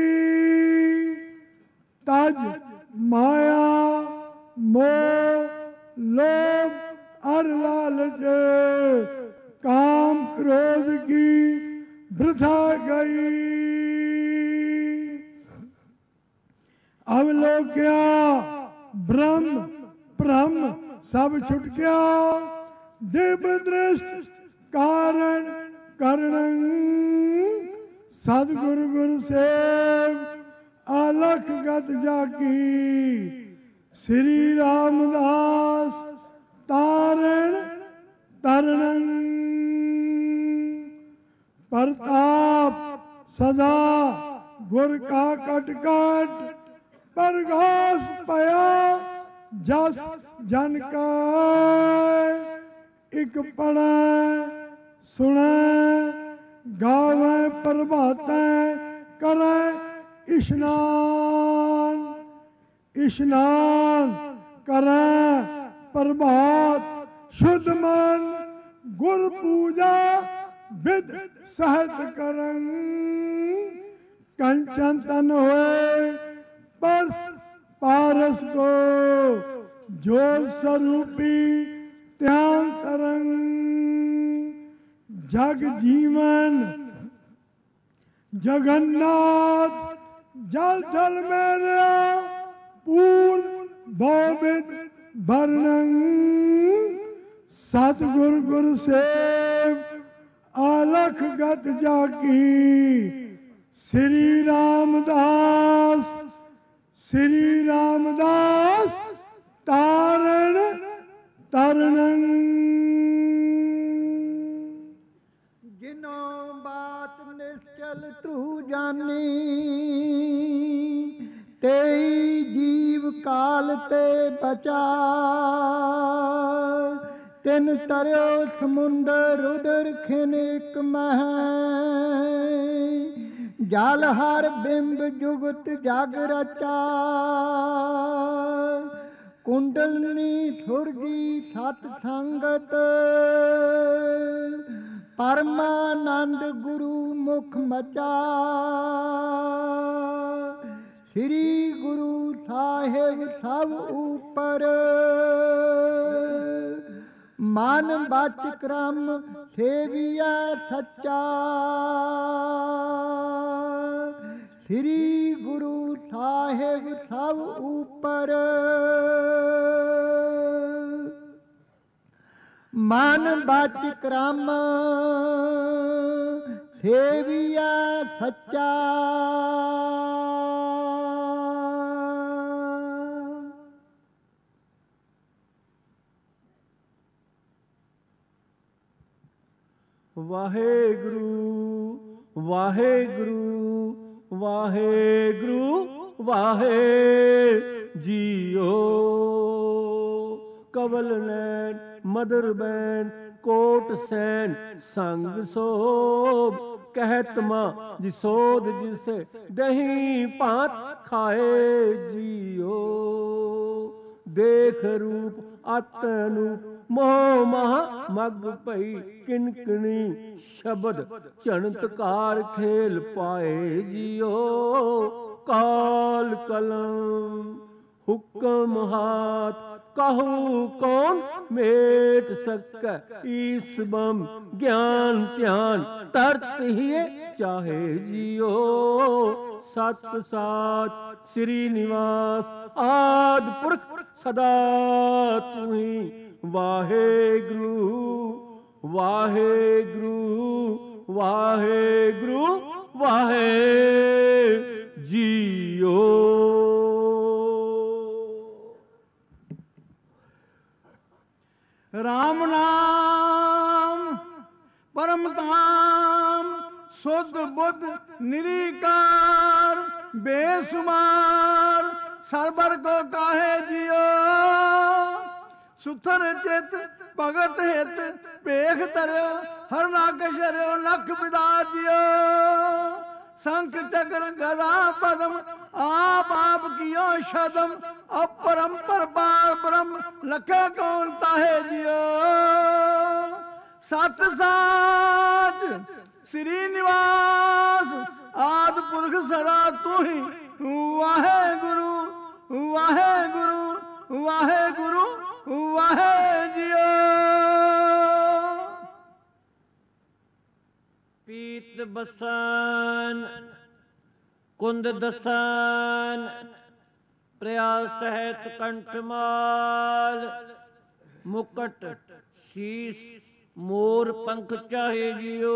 ਤਜ ਮਾਇਆ ਮੋਹ ਲੋਭ ਅਰ ਲਾਲਚ काम क्रोध की वृथा गई। अब लोग क्या ब्रह्म ब्रह्म सब छुट गया दिव्य दृष्टि कारण करणं सदगुरु गुरु सेव अलख गत जाकी श्री रामदास तारण तरणं प्रताप सदा गुर का कट कट परघास पया जस जन का एक पढ़े सुने गावे प्रभाते करे इशनान इशनान करे प्रभात शुद्ध मन गुर पूजा विद सहत करन कंचन तन होए बस पारस को जो स्वरूपी त्यान तरंग जग जीवन जगन्नाथ जल थल में रहा पूर्ण भवित वर्णन सतगुर गुर सेव आलख गत जाकी श्री रामदास श्री रामदास तारण तरणं जिनो बात निश्चल तू जानी तेई जीव काल ते बचा तिन तरियो समुंदर उदर खिनिक मह जल हर बिंब जुगत जग रचा कुंडलनी सुरजी सत संगत परमानंद गुरु मुख मचा श्री गुरु साहेब सब ऊपर मन बच क्रम सेविया सच्चा श्री गुरु साहेब सब ऊपर मन बच क्रम सेविया सच्चा ਵਾਹਿਗੁਰੂ ਵਾਹਿਗੁਰੂ ਵਾਹਿਗੁਰੂ ਵਾਹੇ ਜੀਓ ਕਵਲ ਨੈਣ ਮਦਰ ਬੈਨ ਕੋਟ ਸੈਨ ਸੰਗ ਸੋਭ ਕਹਿਤ ਮਾਂ ਜਿਸੋਦ ਜਿਸੇ ਦਹੀਂ ਭਾਤ ਖਾਏ ਜੀਓ ਦੇਖ ਰੂਪ ਆਤਨੂੰ ਮੋਹ ਮਹਾ ਮਗ ਭਈ ਕਿਨਕਣੀ ਸ਼ਬਦ ਝਣਤਕਾਰ ਖੇਲ ਪਾਏ ਜੀਓ ਕਾਲ ਕਲਮ ਹੁਕਮ ਹਾਥ कहू कौन मेट सकੈ ईस बम ज्ञान ध्यान तरत ही चाहे जियो सत साच श्री निवास आद पुरख सदा तुही वाहेगुरु वाहेगुरु वाहेगुरु वाहे जियो। राम नाम परम धाम शुद्ध बुद्ध निरीकार बेसुमार सरबर को काहे जियो सुथर चित भगत हित पेख तरयो हर नाक शर्यो लख विदार जियो शंख चक्र गदा पदम आप आप कियो शदम अपरंपर पार ब्रह्म लखे कौन ताहे जियो सत साच श्री निवास आद पुरख सदा तू ही वाहे गुरु वाहे गुरु वाहे गुरु वाहे जियो। पीत बसन कुंद दसन प्रयास सहित कंठमाल मुकट शीश मोर पंख चाहे जियो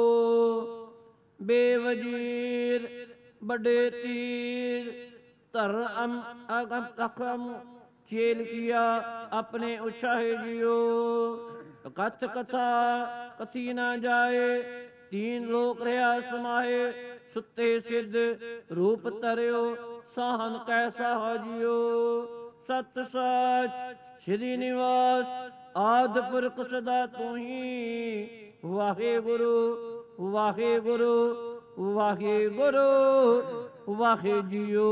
बेवजीर बड़े तीर धर अम अगम अखम चेल किया अपने उछाहे जियो कथ कथा कथी ना जाए तीन लोक रहा समाये सुते सिद्ध रूप तरियो साहन कैसा जियो सत साच श्री निवास आद पुरख सदा तू ही वाहे गुरु वाहे गुरु वाहे गुरु वाहे जियो।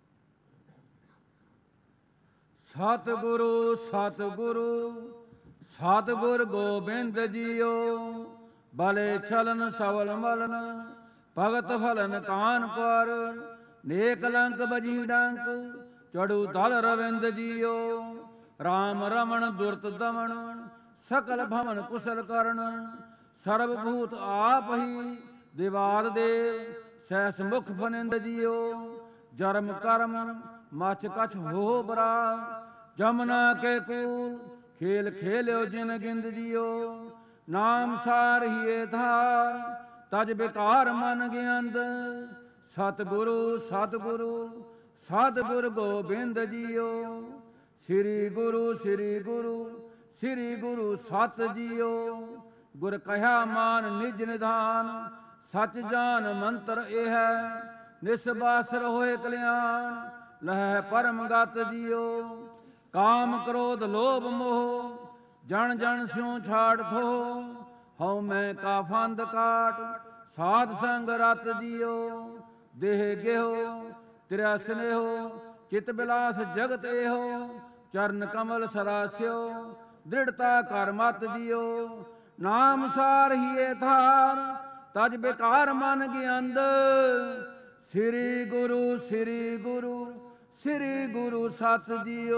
सतगुरु सतगुरु ਸਤਿਗੁਰ ਗੋਬਿੰਦ ਜੀਓ। ਬਲੇ ਛਲਨ ਸਵਲ ਮਲਨ ਭਗਤ ਫਲਨ ਕਾਨ ਪਰ। ਨੇਕ ਲੰਕ ਬਜੀ ਡੰਕ ਚੜੂ ਦਲ ਰਵਿੰਦ ਜੀਓ। ਰਾਮ ਰਮਣ ਦੁਰਤ ਦਮਨ ਸਕਲ ਭਵਨ ਕੁਸ਼ਲ ਕਰਨ। ਸਰਬ ਭੂਤ ਆਪ ਹੀ ਦਿਵਾਦ ਦੇਵ ਸਹਿਸ ਮੁਖ ਫਨਿੰਦ ਜੀਓ। ਜਰਮ ਕਰਮ ਮਚ ਕਛ ਹੋ ਬਰਾ ਜਮਨਾ ਕੇ ਕੂਲ ਖੇਲ ਖੇਲਿਓ ਜਿਨ ਗਿੰਦ ਜੀਓ। ਨਾਮ ਸਾਰ ਹੀਏ ਧਾਰ ਤਜ ਬਿਕਾਰ ਮਨ ਗਿਆੰਦ। ਸਤਿਗੁਰੂ ਸਤਿਗੁਰੂ ਸਤਿਗੁਰ ਗੋਬਿੰਦ ਜੀਓ। ਸ੍ਰੀ ਗੁਰੂ ਸ੍ਰੀ ਗੁਰੂ ਸ੍ਰੀ ਗੁਰੂ ਸਤ ਜੀਓ। ਗੁਰ ਕਹਿਆ ਮਾਨ ਨਿਜ ਨਿਧਾਨ ਸਚ ਜਾਨ ਮੰਤਰ ਇਹ ਹੈ। ਨਿਸਬਾਸਰ ਹੋਏ ਕਲਿਆਣ ਲਹਿ ਪਰਮ ਗਤ ਜੀਓ। ਕਾਮ ਕ੍ਰੋਧ ਲੋਭ ਮੋਹ ਜਨ ਜਨ ਸਿਉ ਛਾੜ ਥੋ। ਹਉ ਮੈਂ ਕਾ ਫੰਦ ਕਾਟ ਸਾਧ ਸੰਗ ਰਤ ਜੀਓ। ਦੇਹ ਗਿਹੋ ਤੇਰਾ ਸਨੇਹੋ ਚਿਤ ਬਿਲਾਸ ਜਗਤ ਇਹੋ। ਚਰਨ ਕਮਲ ਸਰਾਸਿਓ ਦ੍ਰਿੜਤਾ ਕਰ ਮਤ ਜੀਓ। ਨਾਮ ਸਾਰ ਹੀਏ ਧਾਰ ਤਜ ਬਿਕਾਰ ਮਨ ਗਿਆੰਦ। ਸ੍ਰੀ ਗੁਰੂ ਸ੍ਰੀ ਗੁਰੂ ਸ੍ਰੀ ਗੁਰੂ ਸਤ ਜੀਓ।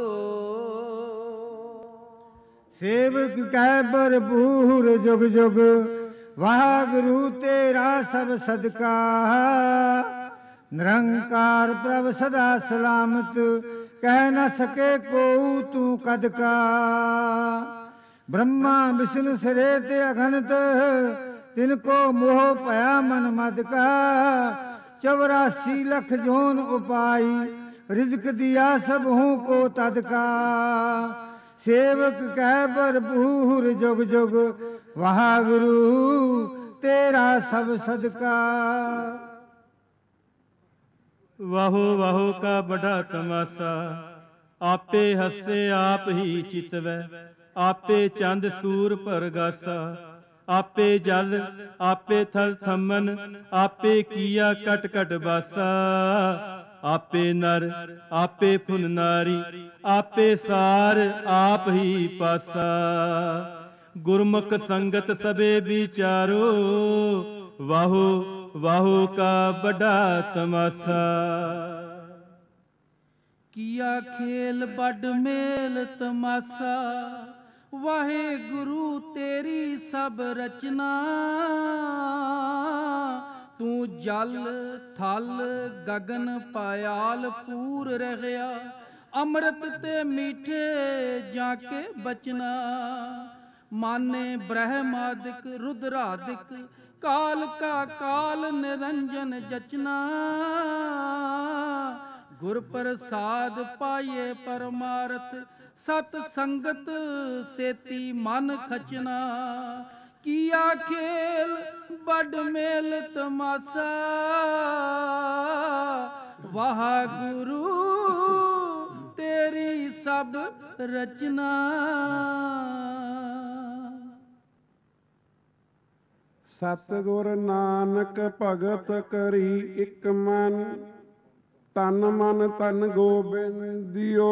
ਸੇਵਕ ਕਹਿ ਭਰਪੂਰ ਜੁਗ ਜੁਗ ਵਾਹਿਗੁਰੂ ਤੇਰਾ ਸਭ ਸਦਕਾ। ਨਿਰੰਕਾਰ ਪ੍ਰਭ ਸਦਾ ਸਲਾਮਤ ਕਹਿ ਨ ਸਕੇ ਕੋਉ ਤੂੰ ਕਦ ਕਾ। ਬ੍ਰਹਮਾ ਵਿਸ਼ਨ ਸਿਰੇ ਤੇ ਅਗਨਤ ਤਿਨ ਕੋ ਮੋਹ ਭਇਆ ਮਨ ਮਦ ਕਾ। ਚੌਰਾਸੀ ਲਖ ਜੋਨ ਉਪਾਈ ਰਿਜ਼ਕ ਦਿਆ ਸਭ ਹੂੰ ਕੋ ਤਦ ਕਾ। ਸੇਵਕ ਕਹਿ ਭਰਪੂਰ ਜੁਗ ਜੁਗ ਵਾਹਿਗੁਰੂ ਤੇਰਾ ਸਭ ਸਦਕਾ। ਵਾਹੋ ਵਾਹੋ ਕਾ ਬੜਾ ਤਮਾਸਾ ਆਪੇ ਹੱਸੇ ਆਪ ਹੀ ਚਿਤਵੈ। ਆਪੇ ਚੰਦ ਸੂਰ ਪਰਗਾਸਾ ਆਪੇ ਜਲ ਆਪੇ ਥਲ ਥੰਮਨ ਆਪੇ ਕੀਆ ਕਟ ਕਟ ਬਾਸਾ। ਆਪੇ ਨਰ ਆਪੇ ਫੁਨ ਨਾਰੀ ਆਪੇ ਸਾਰ ਆਪ ਹੀ ਪਾਸਾ। ਗੁਰਮੁਖ ਸੰਗਤ ਸਭੇ ਵਿਚਾਰੋ ਵਾਹੋ ਵਾਹੋ ਕਾ ਬੜਾ ਤਮਾਸਾ। ਕੀਆ ਖੇਲ ਬੱਡ ਮੇਲ ਤਮਾਸਾ ਵਾਹਿਗੁਰੂ ਤੇਰੀ ਸਭ ਰਚਨਾ। ਤੂੰ ਜਲ ਥਲ ਗਗਨ ਪਾਇਆਲ ਪੂਰ ਰਹਿਆ। ਅੰਮ੍ਰਿਤ ਤੇ ਮੀਠੇ ਜਾ ਕੇ ਬਚਨਾ। ਮਾਨੇ ਬ੍ਰਹਮਾਦਿਕ ਰੁਦਰਾਦਿਕ ਕਾਲ ਕਾ ਕਾਲ ਨਿਰੰਜਨ ਜਚਨਾ। ਗੁਰ ਪ੍ਰਸਾਦ ਪਾਈਏ ਪਰਮਾਰਥ ਸਤ ਸੰਗਤ ਸੇਤੀ ਮਨ ਖਚਨਾ। ਕੀਆ ਖੇਲ ਬੱਡ ਮੇਲ ਤਮਾਸਾ ਵਾਹਿਗੁਰੂ ਤੇਰੀ ਸਭ ਰਚਨਾ। ਸਤਿਗੁਰ ਨਾਨਕ ਭਗਤ ਕਰੀ ਇਕ ਮਨ। ਤਨ ਮਨ ਤਨ ਗੋਬਿੰਦਿਓ।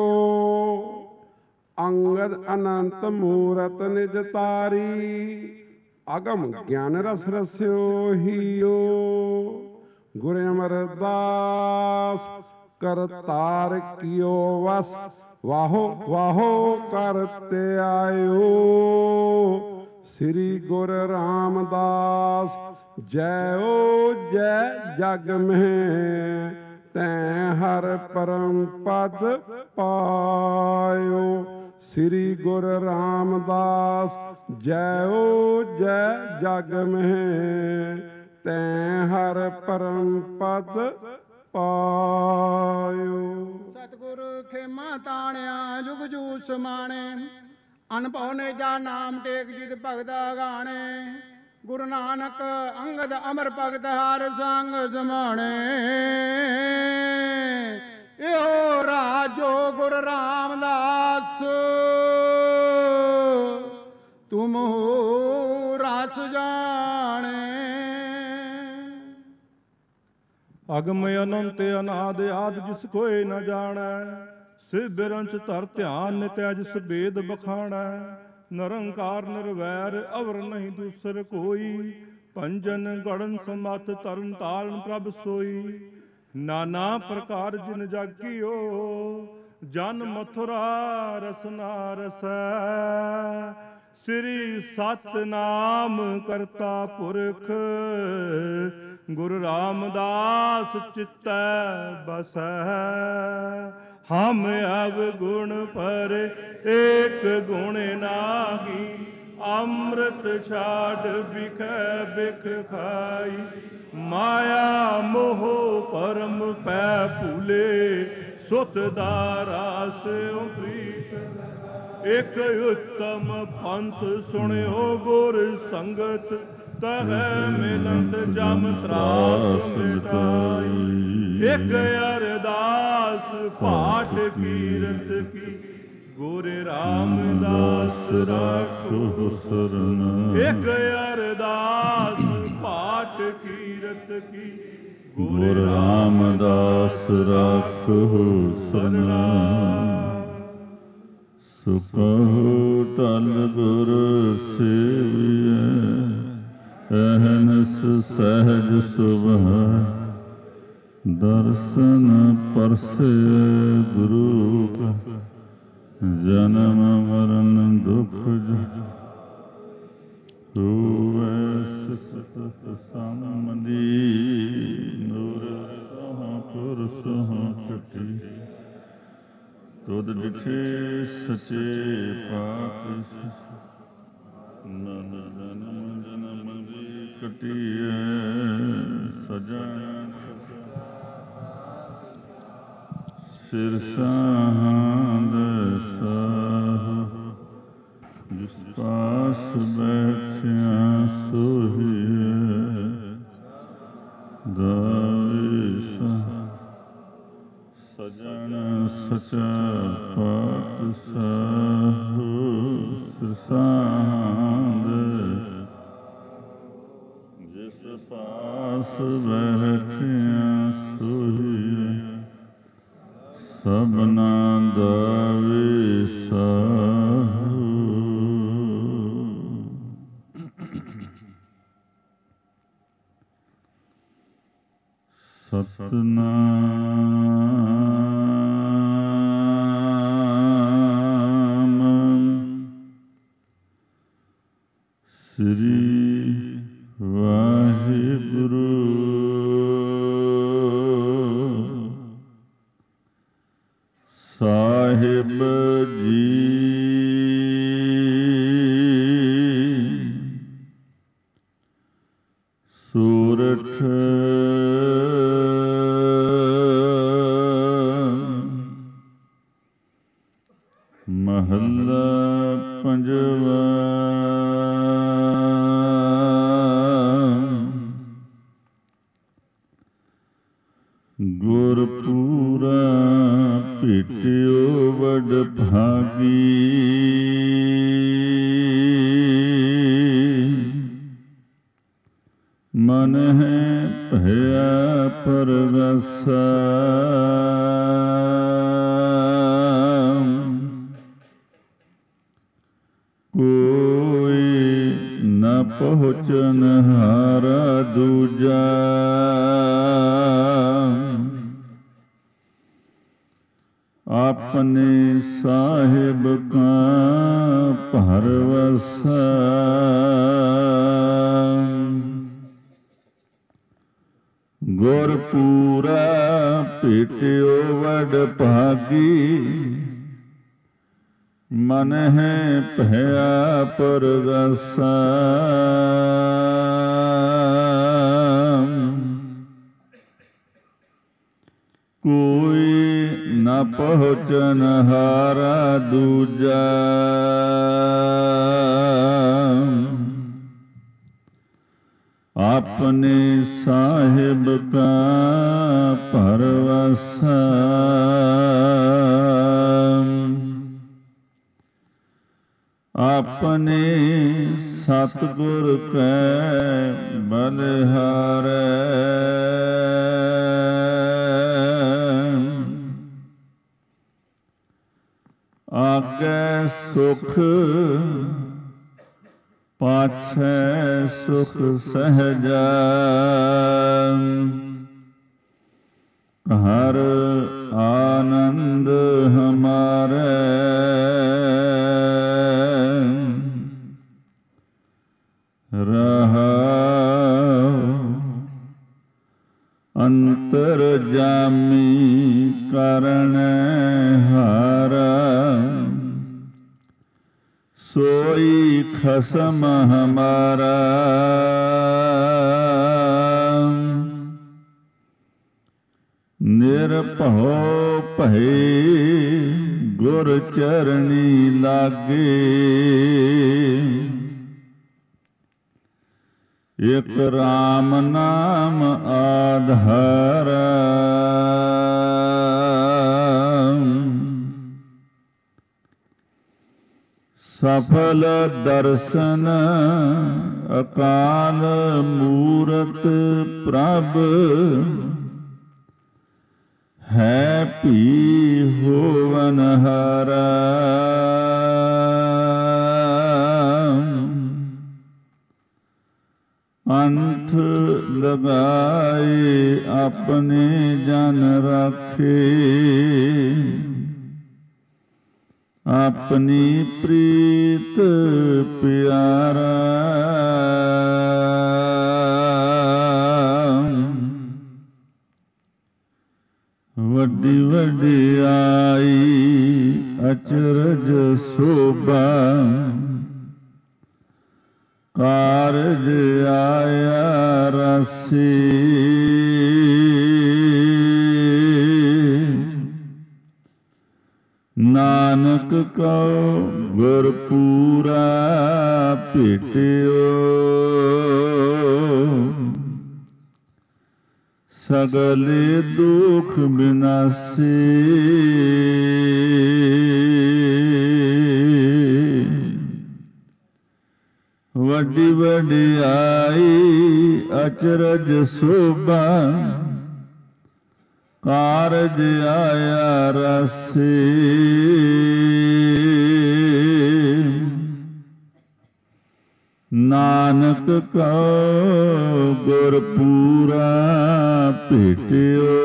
ਅੰਗਦ ਅਨੰਤ ਮੂਰਤ ਨਿਜ ਤਾਰੀ। ਅਗਮ ਗਿਆਨ ਰਸ ਰਸਿਓ ਹੀਓ। ਗੁਰ ਅਮਰਦਾਸ ਕਰਤਾਰ ਕੀਓ ਵਸ। ਵਾਹੋ ਵਾਹੋ ਕਰਤੇ ਆਇਓ। ਸ੍ਰੀ ਗੁਰ ਰਾਮਦਾਸ ਜੈ ਓ ਜੈ ਜਗ ਮਹਿ। ਤੈਂ ਹਰ ਪਰਮ ਪਦ ਪਾਇਓ। ਸ੍ਰੀ ਗੁਰ ਰਾਮਦਾਸ ਜੈ ਓ ਜੈ ਜਗ ਮਹਿ। ਤੈਂ ਹਰ ਪਰਮ ਪਦ ਪਾਇਓ। ਸਤਿਗੁਰ ਖੇਮਾ ਤਾਣਿਆ ਜੁਗ ਜੂ ਸਮਾਣੇ। ਅਨਭਉ ਨੇ ਜਾ ਨਾਮ ਟੇਕ ਜਿਤ ਭਗਤਾ ਗਾਣੇ। ਗੁਰੂ ਨਾਨਕ ਅੰਗਦ ਅਮਰ ਭਗਤ ਹਰ ਸੰਗ ਸਮਾਣੇ। ਇਹੋ ਰਾਜੋ ਗੁਰ ਰਾਮਦਾਸ ਤੁਮ ਰਸ ਜਾਣੇ। ਅਗਮ ਅਨੰਤ ਅਨਾਦ ਆਦ ਜਿਸ ਕੋਇ ਨ ਜਾਣੈ। ਸਿਵ ਬਿਰੰਚ ਧਰ ਧਿਆਨ ਨਿਤਿ ਜਿਸ ਬੇਦ ਬਖਾਣੈ। ਨਿਰੰਕਾਰ ਨਿਰਵੈਰ ਅਵਰ ਨਹੀਂ ਦੂਸਰ ਕੋਈ। ਪੰਜਨ ਗੜਨ ਸਮਤ ਤਰਨ ਤਾਰਨ ਪ੍ਰਭ ਸੋਈ। ਨਾਨਾ ਪ੍ਰਕਾਰ ਜਿਨ ਜਾਗੀਓ ਜਨ ਮਥੁਰਾ ਰਸਨਾ ਰਸੈ। ਸ੍ਰੀ ਸਤਨਾਮ ਕਰਤਾ ਪੁਰਖ ਗੁਰੂ ਰਾਮਦਾਸ ਚਿਤੈ ਬਸੈ। ਹਮ ਅਵਗੁਣ ਪਰ ਏਕ ਗੁਣ ਨਾਹੀ। ਅੰਮ੍ਰਿਤ ਛਾੜ ਬਿਖੈ ਬਿਖ ਖਾਈ। ਮਾਇਆ ਮੋਹ ਪਰਮ ਪੈ ਭੂਲੇ। ਸੁਤ ਦਾਰਾ ਸਿਉ ਪ੍ਰੀਤ ਇਕ ਉਤਮ ਪੰਥ ਸੁਣਿਓ ਗੁਰ ਸੰਗਤ। ਤਹੈ ਮਿਲੰਤ ਜਮ ਤਰਾਸ ਮਿਟਾਈ। ਇਕ ਅਰਦਾਸ ਪਾਠ ਕੀਰਤ ਕੀ ਗੁਰ ਰਾਮਦਾਸ ਰਾਖੋ ਸਰਨ। ਇਕ ਅਰਦਾਸ ਪਾਠ ਕੀਰਤ ਕੀ ਗੁਰ ਰਾਮਦਾਸ ਰਾਖੋ ਸਰਨ। ਸੁਖਹੁ ਟਲ ਗੁਰ ਸੇਵੀਐ ਅਹਨਸ ਸਹਿਜ ਸੁਭਾਇ। ਦਰਸ਼ਨ ਪਰਸੈ ਗੁਰੂ ਕਾ ਜਨਮ ਮਰਨ ਦੁਖ ਹੋਵੈ। ਸਿਫਤ ਸੰਮਦੀ ਨੂਰ ਸਹੁ ਪੁਰ ਸਹੁ ਚਟੀ। ਤੁਧ ਡਿਠੇ ਸਚੇ ਪਾਤਸ਼ਾਹ। ਨਨ ਜਨਮ ਜਨਮ ਦੀ ਕਟੀਐ ਸਜਣ। ਸਿਰ ਸਾਹੰਦ ਸਾਹ ਜਿਸ ਪਾਸ ਬੈਠਿਆ ਸੋਹੀਐ। ਦਾਇਸ਼ ਸਜਣ ਸਚਾ ਪਾਤਸ਼ਾਹ। ਸਿਰ ਸਾਹੰਦ ਜਿਸ ਪਾਸ ਬੈਠਿਆ ਸੋਹੀਐ। ਸਭਨਾ ਦਾ ਵਿਸਾਹੂ। ਸਤਨਾਮ ਸ੍ਰੀ ਵਾਹਿਗੁਰੂ ਸਾਹਿਬ ਜੀ। ਸੂਰਠ ਮਹੱਲਾ ਪੰਜਵਾ। ਗੁਰਪੂਰਾ ਭੇਟਿਓ ਵਡ ਭਾਗੀ। ਮਨ ਹੈ ਭਇਆ ਪਰਗਾਸਾ। ਕੋਈ ਨ ਪਹੁੰਚਨ ਹਾਰਾ ਦੂਜਾ। ਆਪਣੇ ਸਾਹਿਬ ਕਾ ਭਰਵਸਾ। ਗੁਰਪੂਰਾ ਭੇਟਿਓ ਵਡ ਭਾਗੀ। ਮਨ ਹੈ ਭਇਆ ਪਰਗਾਸਾ। ਕੋਈ ਨ ਪਹੁੰਚਨ ਹਾਰਾ ਦੂਜਾ। ਆਪਣੇ ਸਾਹਿਬ ਕਾ ਭਰਵਸਾ। ਆਪਣੇ ਸਤਿਗੁਰ ਕੈ ਬਲਿਹਾਰੈ। ਆਗੈ ਸੁਖ ਪਾਛੈ ਸੁਖ ਸਹਜਾ ਹਰ ਆਨੰਦ ਹਮਾਰੇ ਰਹਾਉ ਅੰਤਰ ਜਾਮੀ ਕਰਣ ਹਾਰਾ ਸੋਈ ਖਸਮ ਹਮਾਰਾ ਨਿਰਭਉ ਭਏ ਗੁਰ ਚਰਣੀ ਲਾਗੇ ਇਕ ਰਾਮ ਨਾਮ ਆਧਾਰ ਸਫਲ ਦਰਸ਼ਨ ਅਕਾਲ ਮੂਰਤ ਪ੍ਰਭ ਹੈ ਭੀ ਹੋਵਨ ਹਾਰਾ ਅੰਠ ਲਗਾਏ ਆਪਣੇ ਜਨ ਰਾਖੇ ਆਪਣੀ ਪ੍ਰੀਤ ਪਿਆਰਾ ਵੱਡੀ ਵਡਿਆਈ ਅਚਰਜ ਸੋਭਾ ਕਾਰਜ ਆਇਆ ਰਸੀ ਨਾਨਕ ਕਉ ਗੁਰ ਪੂਰਾ ਭੇਟਿਓ ਸਗਲੇ ਦੁਖ ਬਿਨਾਸੀ ਵੱਡੀ ਵਡਿਆਈ ਅਚਰਜ ਸੋਭਾ ਕਾਰਜ ਆਇਆ ਰਸੀ ਨਾਨਕ ਕਉ ਗੁਰ ਪੂਰਾ ਭੇਟਿਓ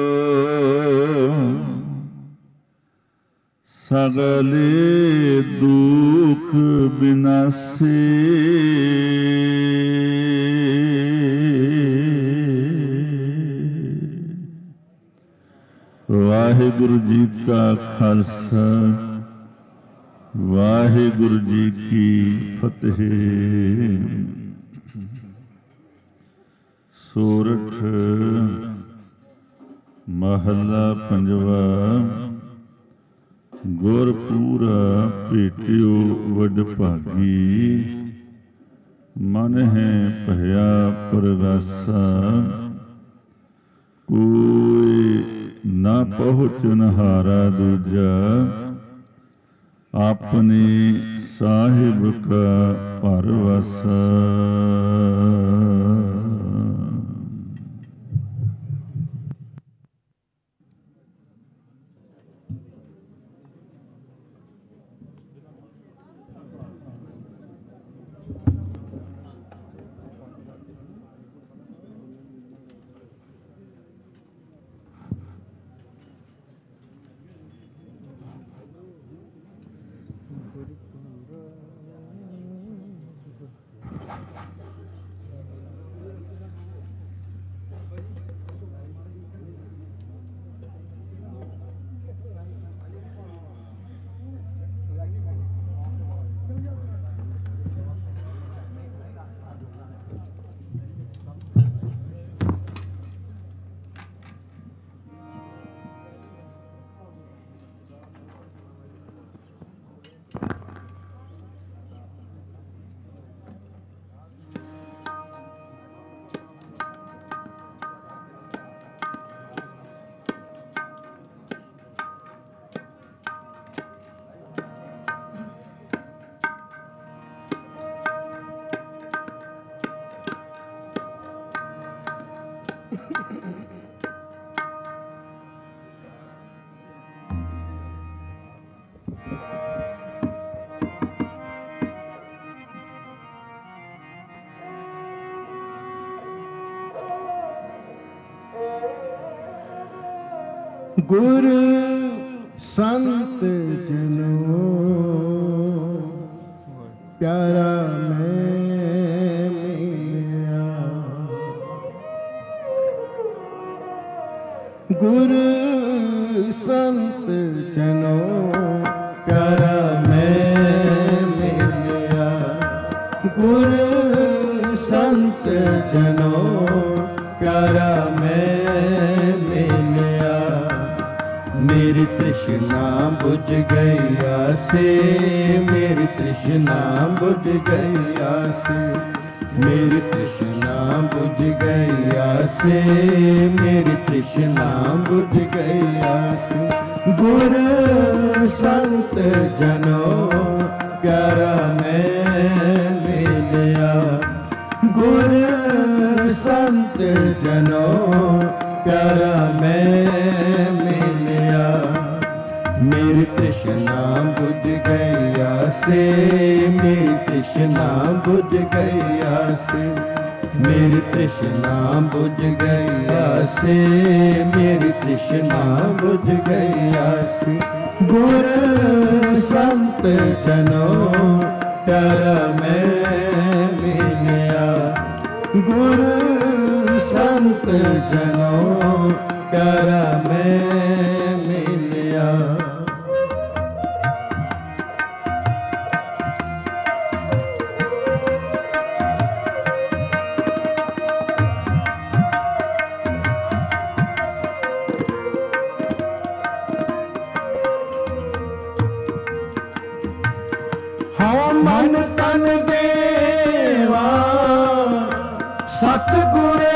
ਸਗਲੇ ਦੁਖ ਬਿਨਾਸੀ ਵਾਹਿਗੁਰੂ ਜੀ ਕਾ ਖਾਲਸਾ ਵਾਹਿਗੁਰੂ ਜੀ ਕੀ ਫਤਿਹ। ਸੋਰਠ ਮਹੱਲਾ ਪੰਜਵਾ। ਗੁਰ ਪੂਰਾ ਭੇਟਿਓ ਵਡ ਭਾਗੀ, ਮਨ ਹੈ ਭਇਆ ਪਰਗਾਸਾ। ਕੋਈ ਨਾ ਪਹੁੰਚਨ ਹਾਰਾ ਦੂਜਾ, ਆਪਣੇ ਸਾਹਿਬ ਕਾ ਪਰਵਾਸਾ। गुर संत जनो प्यारा मैं मिलिया, गुर संत जनो प्यारा मैं मिलिया, गुर संत जनो प्यारा मैं मिलिया। मेरी तृष्णा बुझ गई आसे, मेरी तृष्णा बुझ गई आसे, मेरी तृष्णा बुझ गई आसे, मेरी तृष्णा बुझ गई आसे। गुर संत जनो प्यारा मैं मिलिया, गुर संत जनो प्यारा मैं मिलिया। मेरी तृष्णा बुझ गई आसे, मेरी तृष्णा बुझ गई आसे, मेरी तृष्णा बुझ गई आसे, मेरी तृष्णा बुझ गई आसे। गुर संत जनो प्यारा मैं मिलिया, गुर संत जनो प्यारा मैं मिलिया। हाँ मन तन देवा सतगुरे,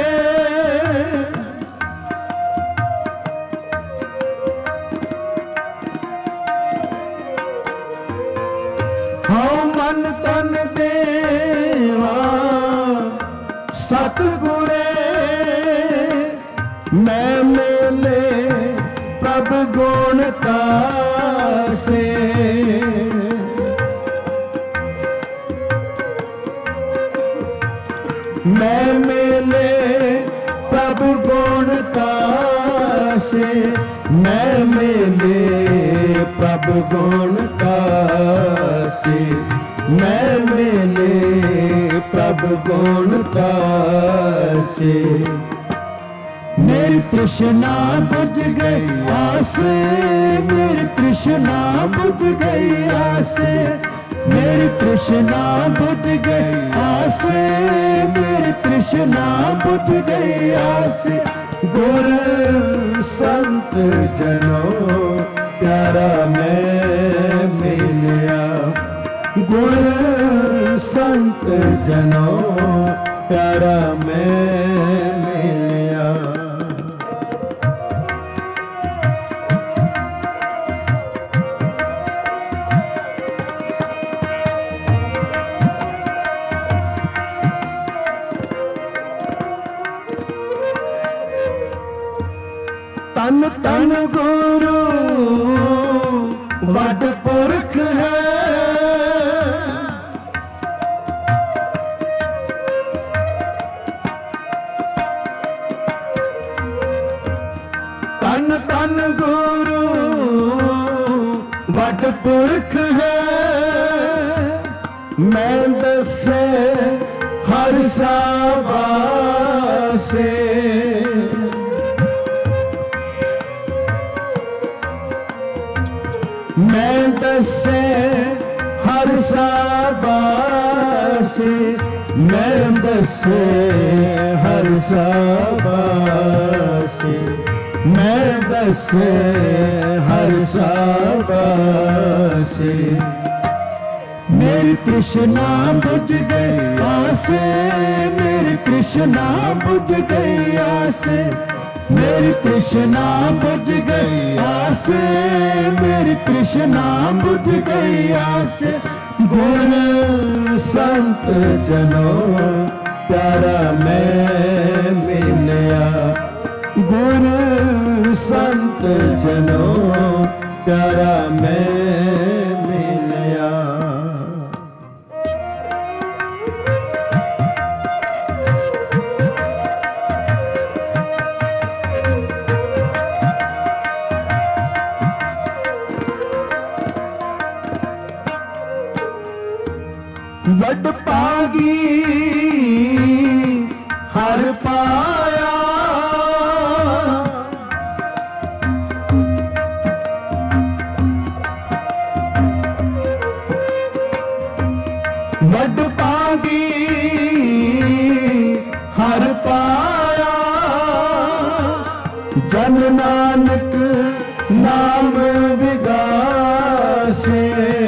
हाँ मन तन देवा सतगुरे। मैं मिले प्रभु गुण तासे, मैं मिले प्रभु गुण तासे, मैं मिले प्रभु गुण तासे, मैं मिले प्रभु गुण तासे। मेरी तृष्णा बुझ गई आसे, मेरी तृष्णा बुझ गई आसे, मेरी तृष्णा बुझ गई आसे, मेरी तृष्णा बुझ गई आसे। गुर संत जनो प्यारा मैं मिलिया, गुर संत जनो प्यारा मैं मिलिया। तन तन गुरु वड पुरख है, तन तन गुरु वड पुरख है। मैं दसे हर साबासे, मैं दसे हर साबासे, मैं दसे हर साबासे, मैं दसे हर साबासे। मेरी तृष्णा बुझ गई आसे, मेरी तृष्णा बुझ गई आसे, मेरी तृष्णा बुझ गई आसे, मेरी तृष्णा बुझ गई आसे। गुर संत जनो प्यारा मैं मिलिया, गुर संत जनो प्यारा मैं ਵੱਡ ਭਾਗੀ ਹਰ ਪਾਇਆ ਵੱਡ ਭਾਗੀ ਹਰ ਪਾਇਆ ਜਨ ਨਾਨਕ ਨਾਮ ਵਿਗਾਸੇ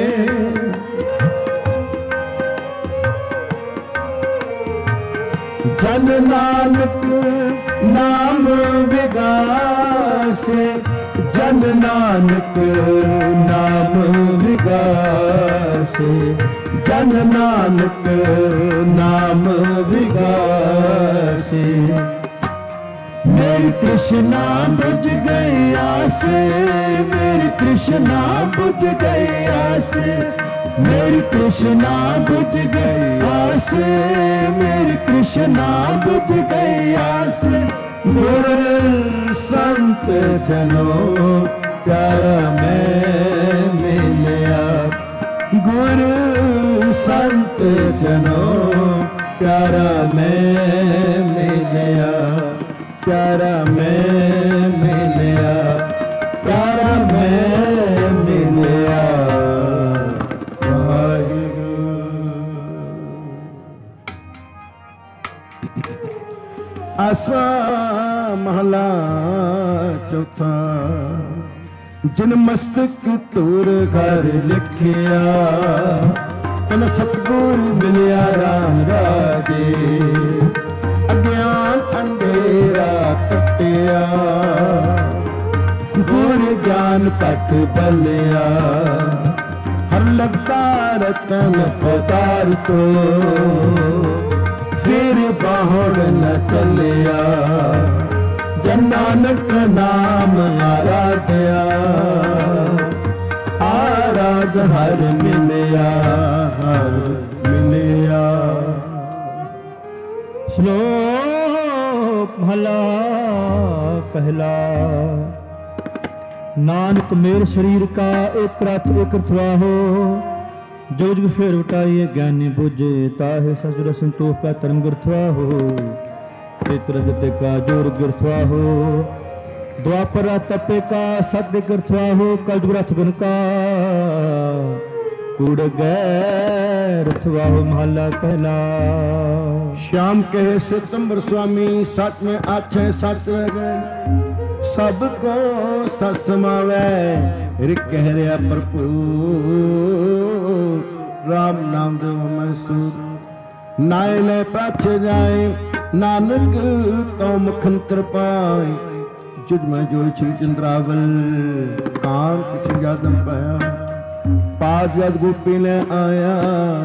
ਜਨ ਨਾਨਕ ਨਾਮ ਵਿਗਾਸੇ ਜਨ ਨਾਨਕ ਨਾਮ ਵਿਗਾਸੇ ਜਨ ਨਾਨਕ ਨਾਮ ਵਿਗਾਸੇ मेरी कृष्णा बुझ गई आसे मेरी कृष्णा बुझ गई आसे मेरी कृष्णा बुझ गई आसे मेरी कृष्णा बुझ गई आसे गुर संत जनों प्यारा मैं मिलया गुर संत जनों प्यारा मैं मिलया प्यारा मैं मिलया प्यारा मैं मिलया आसा महला चौथा जिन मस्तक तूर घर लिखिया तन सतगुर मिलिया राम राजे अज्ञान अंधेरा कटिया गुर ज्ञान पट बलिया हर लगता रतन पदार्थो फिर बाहर न चलिया जन नानक नाम आराध्या आराध हर मिलिया हर मिलिया श्लोक महला पहला नानक मेर शरीर का एक रथ एक रथवा हो जो जुग फेर उठाइए ज्ञानी बुझे ताहे ससुर संतोष का धर्म गुरथवा हो पितर जते का जोर गिरथवा हो द्वापर तपे का सत्य गिरथवा हो कल जुग रथ गुन का कूड़ गैरथवा हो महला पहला श्याम कहे सितंबर स्वामी सच में आछे सच गए सबको सत समावै रिक कह रहा भरपूर राम नाम दो मैसूर नाय ले पाछ जाए नानक तो मुखंतर पाए जुज में जो श्री चंद्रावल कान किसी यादम पाया पाँच यद गोपी ने आया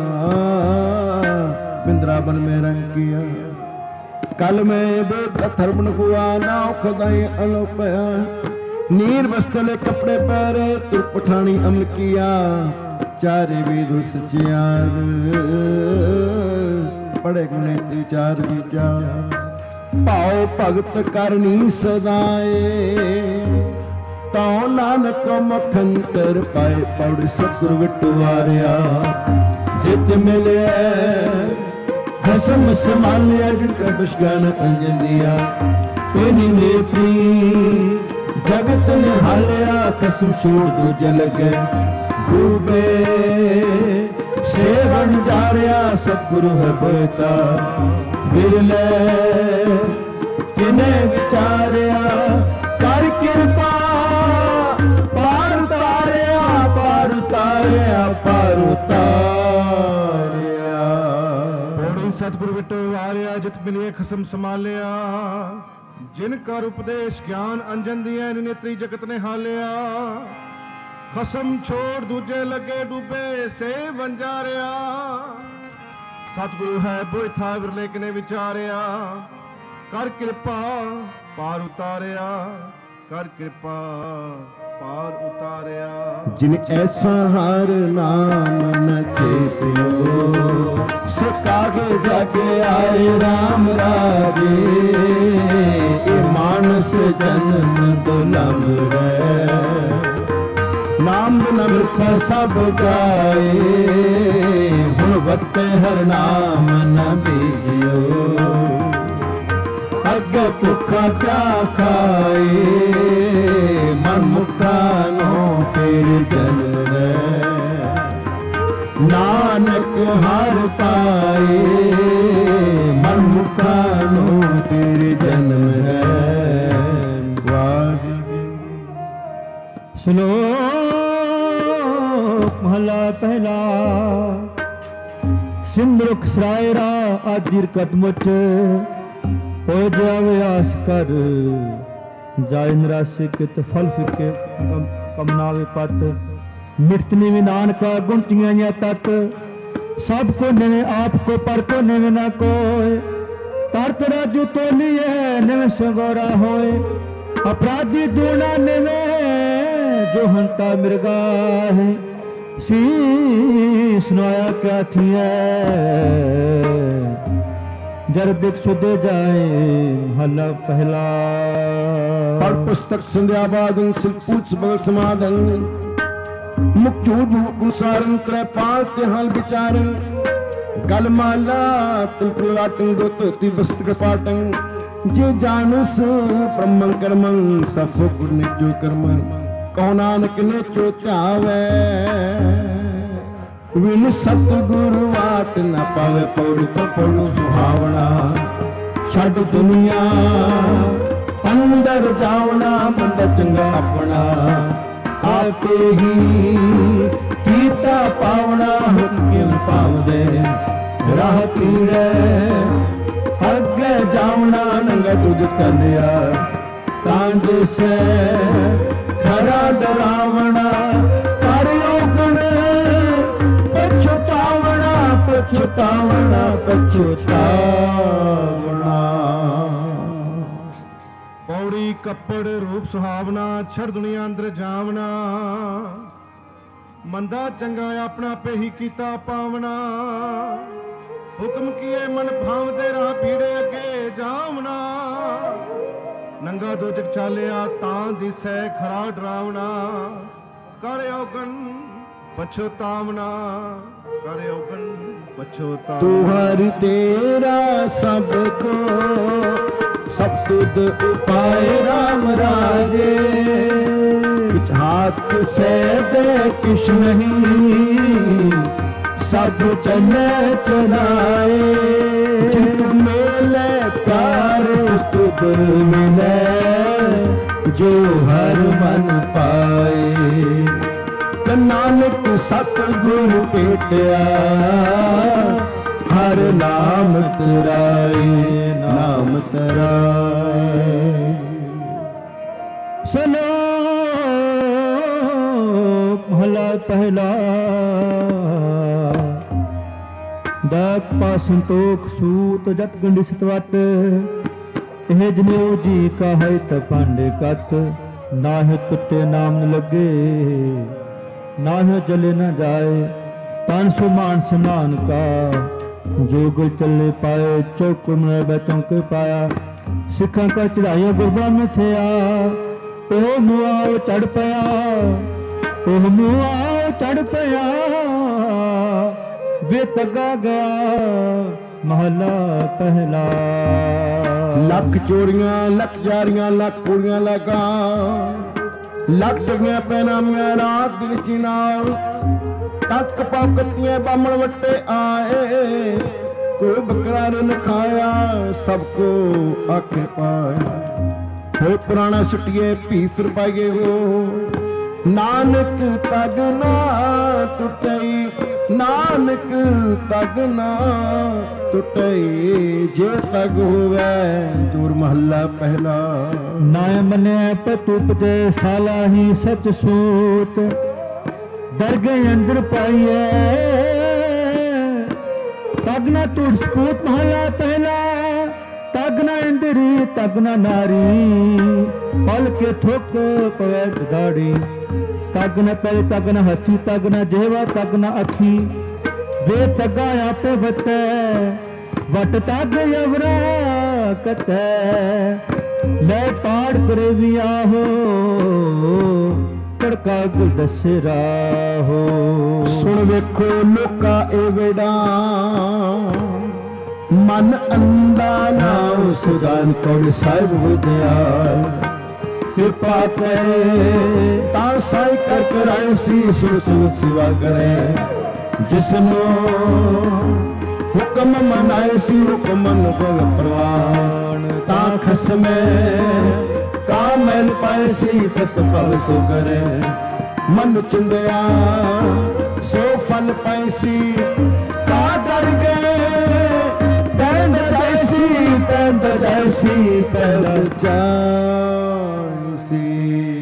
बिंद्रावन में रंग किया कल में धर्म हुआ नाव खदाई अलोपया नीर बस्तले कपड़े पहरे तुर पठानी अमल किया चारे वेद सचियार पढ़े गुने चार विचार पाओ भगत करनी सदाए तो नानक मखंतर पाए पौड़ सतगुर विटवारिया जित मिले खसम संभालिया जिनका बशगान अंजन दिया तेरी नेत्री जगत निहालिया कसम छोड़ दो जल गए डूबे सेवन जारिया सतगुरु है बेटा विरले किने विचारिया कर कृपा पार उतारिया पार उतारिया पार उतारिया पौड़ी सतगुरु विटो वारिया जित मिलिए खसम संभालिया जिन कर उपदेश ज्ञान अंजन दिया नेत्री जगत ने हालिया खसम छोड़ दूजे लगे डूबे से वंजारिया सतगुरु है बोई था विरले किने विचारिया कर कृपा पार उतारिया कर कृपा पार उतारिया जिन ऐसा हर नाम न चेपियो सकागे जाके आए राम राजे ये मानस जन्म दुलम रे ਨਾਮ ਬਿਨ ਮਿੱਠਾ ਸਭ ਜਾਏ, ਹੁਣ ਵੱਤੇ ਹਰ ਨਾਮ ਨ ਬੀਜਿਓ, ਅੱਗੇ ਭੁੱਖਾ ਕਿਆ ਖਾਏ, ਮਨ ਮੁਖਾ ਨੂੰ ਫਿਰ ਜਨ ਰਹਿ, ਨਾਨਕ ਹਰ ਪਾਏ, ਮਨ ਮੁਖਾ ਨੂੰ ਫਿਰ ਜਨਮ ਰਹਿ। ਸ਼ਲੋਕ ਮਹਲਾ ਪਹਿਲਾ। ਸਿੰਮਰੁਖ ਸਰਾਇਰਾ ਆਦਿਰ ਕਦਮੁਚ, ਹੋ ਜਾਵੇ ਆਸ ਕਰ, ਜਾਇ ਨਿਰਾਸੇ ਕਿਤ ਫਲ ਫਿਕੇ, ਕਮਨਾਵੇ ਪਤ, ਮਿਟਤਨੀ ਵੀ ਨਾਨਕਾ ਗੁੰਟੀਆਂ ਜਾਂ ਤਤ, ਸਭ ਕੋ ਨਿਵੇਂ ਆਪ ਕੋ ਪਰ ਕੋ ਨਿਵੇਂ ਨਾ ਕੋਏ, ਤਰਤ ਰਾਜੂ ਤੋਲੀਏ ਨਿਵੇਂ ਸੰਗੋਰਾ ਹੋਏ, ਅਪਰਾਧੀ ਦੂਣਾ ਨਿਵੇਂ ਜੋ ਹੰਤਾ ਮਿਰਗਾ ਹੈ, ਸੀਸ ਨੋਇਆ ਕਿਆ ਥੀਐ, ਜਰ ਬਿਕ ਸੁਦੇ ਜਾਏ ਮਹਲਾ ਪਹਿਲਾ। ਪੜ ਪੁਸਤਕ ਸੰਧਿਆ ਬਾਦਨ ਸਿਲਪੂਚ ਬਗਲ ਸਮਾਦਨ, ਮੁਖ ਝੂਠ ਗੁਸਾਰਨ ਤ੍ਰੈ ਪਾਲ ਤੇ ਹਲ ਵਿਚਾਰਨ, ਗਲ ਮਾਲਾ ਤੁਲਕ ਲਾਟੰ ਦੋ ਧੋਤੀ ਵਸਤਕ ਪਾਟੰ, ਜੇ ਜਾਣਸ ਬ੍ਰਹਮੰ ਕਰਮੰ ਸਫ ਗੁਰ ਨਿਜੋ ਕਰਮੰ, ਕਉ ਨਾਨਕ ਨੇ ਚੋ ਧਿਆਵੈ, ਵਿਨ ਸਤਿਗੁਰ ਵਾਟ ਨ ਪਾਵੇ, ਪੌੜੀ ਤੋਂ ਪੜੂ ਸੁਹਾਵਣਾ, ਛੱਡ ਦੁਨੀਆ ਅੰਦਰ ਜਾਵਣਾ, ਬੰਦਾ ਚੰਗਾ ਆਪਣਾ, ਆਪੇ ਹੀ ਕੀਤਾ ਪਾਵਣਾ, ਹੁਕਮ ਕਿਨ ਪਾਵਦੇ ਰਾਹ ਕੀੜੇ, ਅੱਗੇ ਜਾਵਣਾ ਨੰਗਾ ਤੁਝ ਕਲਿਆ, ਤਾਂ ਜਿਸੈ ਖਰਾ ਡਰਾਵਣਾ, ਕਰ ਔਗਣ ਪਛਤਾਵਣਾ, ਪਛਤਾਵਣਾ ਪਛਤਾਵਣਾ। ਪੌੜੀ ਕੱਪੜ ਰੂਪ ਸੁਹਾਵਣਾ, ਛੜ ਦੁਨੀਆ ਅੰਦਰ ਜਾਵਣਾ, ਮੰਦਾ ਚੰਗਾ ਆਪਣਾ ਆਪੇ ਹੀ ਕੀਤਾ ਪਾਵਣਾ, ਹੁਕਮ ਕੀਏ ਮਨ ਭਾਵਦੇ ਰਾਹ ਪੀੜੇ ਅੱਗੇ ਜਾਵਣਾ, ਨੰਗਾ ਦੋਜਕ ਚਾਲਿਆ ਤਾਂ ਦਿਸੈ ਖਰਾ ਡਰਾਵਣਾ, ਕਰ ਔਗਣ ਪਛਤਾਵਣਾ, ਕਰ ਔਗਣ ਪਛਤਾਵਣਾ। ਤੁਹਰ ਤੇਰਾ ਸਭ ਕੋ ਸਭ ਸੁਧ ਉਪਾਏ ਰਾਮ ਰਾਜੇ, ਕਿਛ ਹਾਥ ਸੇ ਦੇ ਕਿਛ ਨਹੀਂ, ਸਭ ਚਲੇ ਚਲਾਏ, ਜਿਤ ਮੇਲੇ ਪਿਆਰ ਸੁਧ ਮਿਲੇ, ਜੋ ਹਰ ਮਨ ਪਾਏ, ਨਾਨਕ ਸਤਿਗੁਰ ਭੇਟਿਆ, ਹਰ ਨਾਮ ਤਰਾਏ, ਨਾਮ ਤਰਾਏ। ਸਲੋਕ ਮਹਲਾ ਪਹਿਲਾ। ਦਾਕ ਪਾ ਸੰਤੋਖ ਸੂਤ ਜਤ ਗੰਢੀ ਸਤਵਟ, ਇਹ ਜਨੇਊ ਜੀ ਕਾ ਹੈ ਤ ਪਾਂਡੇ ਕਤ, ਨਾਹਿ ਟੁੱਟੇ ਨਾਮ ਨ ਲੱਗੇ, ਨਾਹਿ ਜਲੇ ਨ ਜਾਏ, ਤਨ ਸੁਮਾਨ ਸਮਾਨ ਕਾ, ਜੋ ਗੁਲ ਚੱਲੇ ਪਾਏ, ਚੌਕ ਮੈਂ ਬੈ ਚੌਂਕੇ ਪਾਇਆ, ਸਿੱਖਾਂ ਕਾ ਚੜਾਈਆਂ ਗੁਰਬਾ ਮਿਥਿਆ, ਉਹ ਮੁਆ ਚੜ ਪਿਆ, ਉਹ ਮੁਆ ਚੜ ਪਿਆ, ਵੇ ਤਗਾ ਗਿਆ ਮਹਲਾ ਪਹਿਲਾ। ਲੱਖ ਚੋਰੀਆਂ ਲੱਖ ਜਾਰੀਆਂ ਲੱਖ ਕੁੜੀਆਂ ਲਗਾ, ਲੱਖ ਟੰਗੀਆਂ ਪੈਨਾਮੀਆਂ ਰਾਤ ਦਿਨ ਚ ਨਾਲ, ਤੱਕ ਪੌਕਤੀਆਂ ਬਾਮਣ ਵੱਟੇ ਆਏ, ਕੋਈ ਬੱਕਰਾ ਨ ਖਾਇਆ ਸਭ ਕੋ ਆਖੇ ਪਾਇਆ, ਹੋਏ ਪੁਰਾਣਾ ਸੁਟੀਏ ਭੀਸ ਰੁਪਾਈਏ ਹੋ, ਨਾਨਕ ਤਗ ਨਾ ਟੁੱਟਈ, ਨਾਨਕ ਤਗ ਨਾ ਟੁੱਟਈ, ਜੇ ਤਗ ਹੋਵੇ ਚੋਰ ਮਹੱਲਾ ਪਹਿਲਾ। ਨਾ ਮੰਨਿਆ ਪਤੂਪ ਦੇ ਸਾਲਾ ਹੀ ਸਚ ਸੂਤ, ਦਰਗੇ ਅੰਦਰ ਪਾਈਏ, ਤਗ ਨਾ ਟੁੱਟ ਸਪੂਤ ਮਹੱਲਾ ਪਹਿਲਾ, ਤਗ ਨਾ ਇੰਦਰੀ ਤਗ ਨਾ ਨਾਰੀ, ਪਲ ਕੇ ਠੋਕ ਪਵੇ ਦਾੜੀ, ਤਗ ਨਾ ਪੈ ਤਗ ਨਾ ਹੱਥੀ ਤਗ ਨਾ ਜੇਵਾ ਤਗ ਨਾ ਅੱਖੀ, ਵੇ ਤਗਾ ਆਪੇ ਵਟੈ ਵਟ ਤਗ ਅਵਰਾ ਕਤੈ, ਲੈ ਪਾੜ ਕਰੇ ਵੀ ਆਹੋ, ਲੱਕੜ ਕਾ ਗੁਲਦਸਰਾ ਹੋ। ਸੁਣ ਵੇਖੋ ਲੋਕਾ ਇਹ ਵੇੜਾ ਮਨ ਅੰਦਾ ਨਾਮ ਸੁਦਾਨ ਕੌਣ ਸਾਹਿਬ ਵਿਦਿਆਲ ਕਿਰਪਾ ਕਰੇ ਤਾਂ ਸਾਈ ਕਰ ਕਰਾਏ ਸੀ ਸੁਣ ਸੁਣ ਸਿਵਾ ਕਰੇ ਜਿਸਨੂੰ ਹੁਕਮ ਮਨਾਏ ਸੀ ਹੁਕਮ ਗੋਲ ਪ੍ਰਵਾਨ ਤਾਂ ਖਸਮੇ ਕਾਮਲ ਪਾਏ ਸੀ ਕਸ ਭਵ ਸੋ ਕਰੇ ਮਨ ਚੁੰਦਿਆ ਸੋ ਫਲ ਪਾਏ ਸੀ ਕਾ ਡਰ ਗਏ ਪੈਂਦ ਜੈਸੀ ਪੈਂਦ ਜੈਸੀ ਪੈਂਦ ਜੈਸੀ।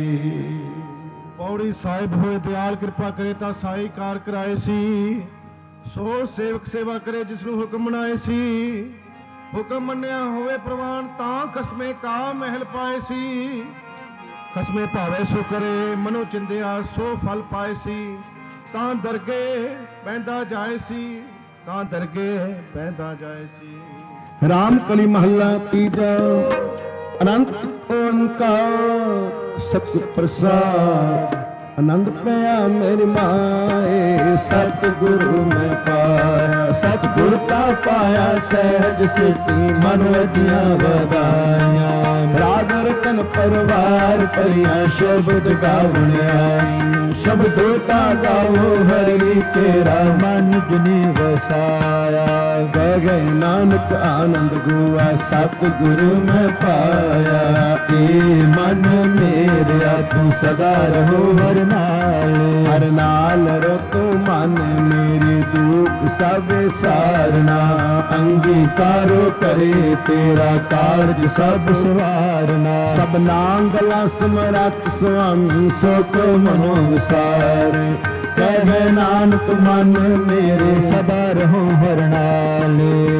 ਪੌੜੀ ਸਾਹਿਬ ਹੋਏ ਦਿਆਲ ਕਿਰਪਾ ਕਰੇ ਤਾਂ ਸਾਈ ਕਾਰ ਕਰਾਏ ਸੀ ਸੋ ਸੇਵਕ ਸੇਵਾ ਕਰੇ ਜਿਸ ਨੂੰ ਹੁਕਮ ਬਣਾਏ ਸੀ ਹੁਕਮ ਮੰਨਿਆ ਹੋਵੇ ਪ੍ਰਵਾਨ ਤਾਂ ਖਸਮੇ ਕਾ ਮਹਿਲ ਪਾਏ ਸੀ ਖਸਮੇ ਭਾਵੇ ਸੋ ਕਰੇ ਮਨੋ ਚਿੰਦਿਆ ਸੋ ਫਲ ਪਾਏ ਸੀ ਤਾਂ ਦਰਗੇ ਪੈਂਦਾ ਜਾਏ ਸੀ ਤਾਂ ਦਰਗੇ ਪੈਂਦਾ ਜਾਏ ਸੀ। ਰਾਮ ਕਲੀ ਮਹੱਲਾ ਤੀਜਾ ਅਨੰਤ ਓੰਕਾਰ ਸਤਿ ਪ੍ਰਸਾਦ ਆਨੰਦ ਪਿਆ ਮੇਰੀ ਮਾਏ ਸਤਿਗੁਰੂ ਮੈਂ ਪਾਇਆ ਸਤਿਗੁਰ ਤਾ ਪਾਇਆ ਸਹਿਜ ਸਿੱਧੀ ਮਨ ਵਧੀਆਂ ਵਧਾਈਆਂ ਰਾਗ ਰਤਨ ਪਰਵਾਰ ਭਰੀਆਂ ਸ਼ਬਦ ਗਾਵਣ ਆਈ ਸ਼ਬਦੋ ਤਾ ਗਾਵੋ ਹਰੀ ਤੇਰਾ ਮਨ ਜੁਨੀ ਵਸਾਇਆ ਗਏ ਗਏ ਨਾਨਕ ਆਨੰਦ ਗੁਆ ਸਤਿਗੁਰੂ ਮੈਂ ਪਾਇਆ ਏ ਮਨ ਮੇਰਿਆ ਤੂੰ ਸਦਾ ਰਹੋ ਹਰ ਨਾਲ ਹਰ ਨਾਲ ਰੋ ਤੂੰ ਮਨ ਮੇਰੇ ਦੁੱਖ ਸਭ ਸਾਰਨਾ ਅੰਗੀਕਾਰੋ ਕਰੇ ਤੇਰਾ ਕਾਰਜ ਸਭ ਸਵਾਰਨਾ ਸਭ ਨਾਂਗਲਾ ਸਮਰੱਥ ਸੁਆਮੀ ਸੋ ਕੋ ਮਨੋ ਵਿਸਾਰ ਕਹੇ ਨਾਨਕ ਮਨ ਮੇਰੇ ਸਦਾ ਰਹੋ ਹਰ ਨਾਲ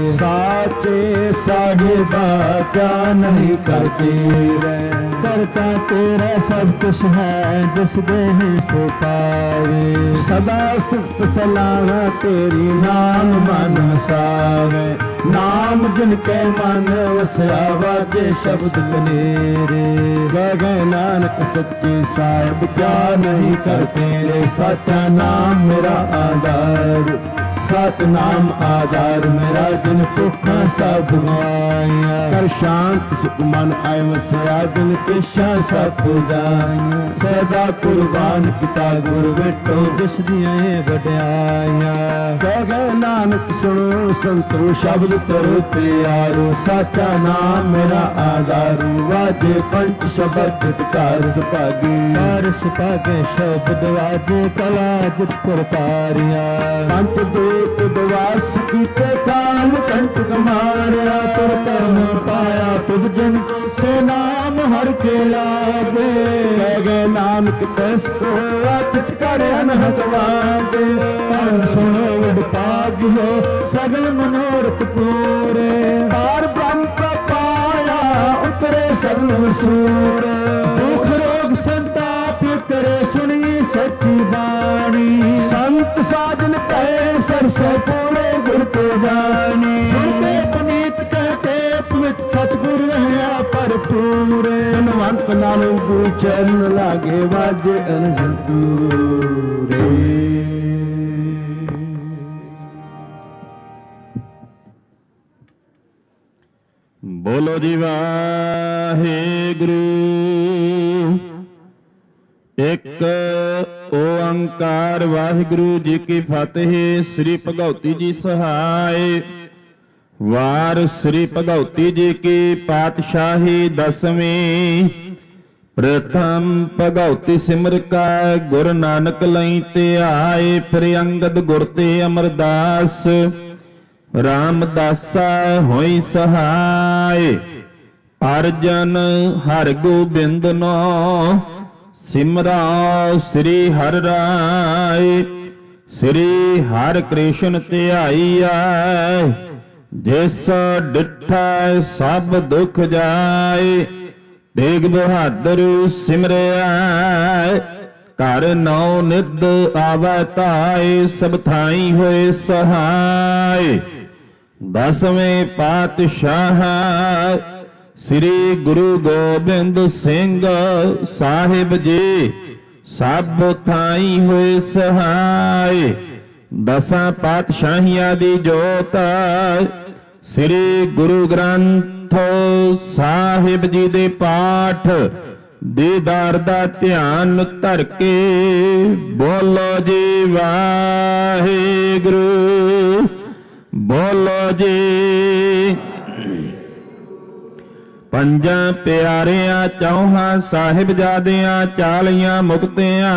ਸਾਚੇ ਸਾਹਿਬਾ ਕਿਆ ਨਹੀਂ ਕਰਤੇ ਰਹਿ ਕਰਤਾ ਤੇਰਾ ਸਭ ਕੁਛ ਹੈ ਜਿਸ ਦੇਹ ਸੋ ਪਾਵੇ ਸਦਾ ਸਿਫਤ ਸਲਾਹ ਤੇਰੀ ਨਾਮ ਮਨ ਵਸਾਵੇ ਨਾਮ ਜਿਨ ਕੈ ਮਨ ਵਸਿਆ ਵਾਜੇ ਸ਼ਬਦ ਕਨੇਰੇ ਗਏ ਨਾਨਕ ਸੱਚੇ ਸਾਹਿਬ ਕਿਆ ਨਹੀਂ ਕਰ ਤੇਰੇ ਸਾਚਾ ਨਾਮ ਮੇਰਾ ਆਧਾਰ ਸਤ ਨਾਮ ਆਧਾਰ ਮੇਰਾ ਦਿਨ ਭੁੱਖਾਂ ਸਭ ਗਵਾਈਆਂ ਕਰ ਸ਼ਾਂਤ ਸੁਖ ਮਨ ਆਇ ਵਸਿਆ ਦਿਨ ਪੇਸ਼ਾ ਸਭ ਪੁਜਾਈਆਂ ਸਦਾ ਕੁਰਬਾਨ ਕੀਤਾ ਗੁਰ ਵੇਟੋ ਜਿਸ ਦੀਆਂ ਵਡਿਆਈਆਂ ਗਏ ਨਾਨਕ ਸੁਣੋ ਸੰਤੋ ਸ਼ਬਦ ਕਰੋ ਪਿਆਰੋ ਸਾਚਾ ਨਾਮ ਮੇਰਾ ਆਧਾਰੂ ਵਾਜੇ ਪੰਚ ਸ਼ਬਦ ਕਾਰ ਭਾਗੇ ਕਾਰ ਸੁਭਾਗੇ ਸ਼ਬਦ ਵਾਜੇ ਕਲਾ ਜਿਤ ਕਰਤਾਰੀਆਂ ਪੰਚ ਦੇ ਉਦਵਾਸ ਕੀਤੇ ਕਾਲ ਕੰਟਕ ਮਾਰਿਆ ਤੁਰ ਧਰਮ ਪਾਇਆ ਤੁਧ ਜਨ ਸੇ ਨਾਮ ਹਰ ਕੇ ਲਾਗੇ ਕਹਿ ਗਏ ਨਾਨਕ ਤੈਸ ਕੋ ਅਤਿ ਕਰ ਅਨਹਦ ਵਾਗੇ ਪਰ ਸੁਣੋ ਵਡ ਭਾਗਿਓ ਸਗਲ ਮਨੋਰਥ ਪੂਰੇ ਪਾਰ ਬ੍ਰਹਮ ਪਾਇਆ ਉਤਰੇ ਸਗਲ ਵਸੂਰੇ ਦੁਖ ਰੋਗ ਸੰਤਾਪ ਉਤਰੇ ਸੁਣੀ ਸੱਚੀ ਬਾਣੀ ਸੰਤ ਸਾਜਨ ਪਏ ਸਰਸੇ ਪੂਰੇ ਗੁਰ ਤੇ ਜਾਣੀ ਸੁਣਤੇ ਪੁਨੀਤ ਕਹਤੇ ਪਵਿੱਤ ਸਤਿਗੁਰ ਰਹਿਆ ਭਰਪੂਰੇ ਧਨਵੰਤ ਨਾਨਕ ਗੁਰੂ ਚਰਨ ਲਾਗੇ ਵਾਜੇ ਅਨੰਦ ਪੂਰੇ। ਬੋਲੋ ਜੀ ਵਾਹਿਗੁਰੂ ਇੱਕ ਓੰਕਾਰ ਵਾਹਿਗੁਰੂ ਜੀ ਕੀ ਫਤਿਹ। ਸ੍ਰੀ ਭਗਉਤੀ ਜੀ ਸਹਾਇ ਵਾਰ ਸ੍ਰੀ ਭਗਉਤੀ ਜੀ ਕੀ ਪਾਤਸ਼ਾਹੀ ਦਸਵੀਂ ਪ੍ਰਥਮ ਭਗਉਤੀ ਸਿਮਰ ਕਾ ਗੁਰ ਨਾਨਕ ਲਈ ਧਿਆਏ ਫਿਰ ਅੰਗਦ ਗੁਰ ਤੇ ਅਮਰਦਾਸ ਰਾਮਦਾਸਾ ਹੋਈ ਸਹਾਇ ਅਰਜਨ ਹਰਿ ਗੋਬਿੰਦ ਨੋ ਸਿਮਰਾ ਸ੍ਰੀ ਹਰਿ ਰਾਇ ਸ੍ਰੀ ਹਰਿ ਕ੍ਰਿਸ਼ਨ ਧਿਆਈਐ ਜਿਸ ਡਿਠੈ ਸਭ ਦੁਖ ਜਾਏ ਤੇਗ ਬਹਾਦਰ ਸਿਮਰਿਆ ਘਰ ਨੌ ਨਿਧ ਆਵੈ ਧਾਇ ਸਭ ਥਾਈ ਹੋਏ ਸਹਾਇ ਦਸਵੇਂ ਪਾਤਸ਼ਾਹ ਸ੍ਰੀ ਗੁਰੂ ਗੋਬਿੰਦ ਸਿੰਘ ਸਾਹਿਬ ਜੀ ਸਭ ਥਾਈ ਹੋਏ ਸਹਾਏ। ਦਸਾਂ ਪਾਤਸ਼ਾਹੀਆਂ ਦੀ ਜੋਤ ਸ੍ਰੀ ਗੁਰੂ ਗ੍ਰੰਥ ਸਾਹਿਬ ਜੀ ਦੇ ਪਾਠ ਦੀਦਾਰ ਦਾ ਧਿਆਨ ਧਰ ਕੇ ਬੋਲੋ ਜੀ ਵਾਹਿਗੁਰੂ, ਬੋਲੋ ਜੀ। ਪੰਜਾਂ ਪਿਆਰਿਆਂ ਚੌਹਾਂ ਸਾਹਿਬਜ਼ਾਦਿਆਂ ਚਾਲੀਆਂ ਮੁਕਤਿਆਂ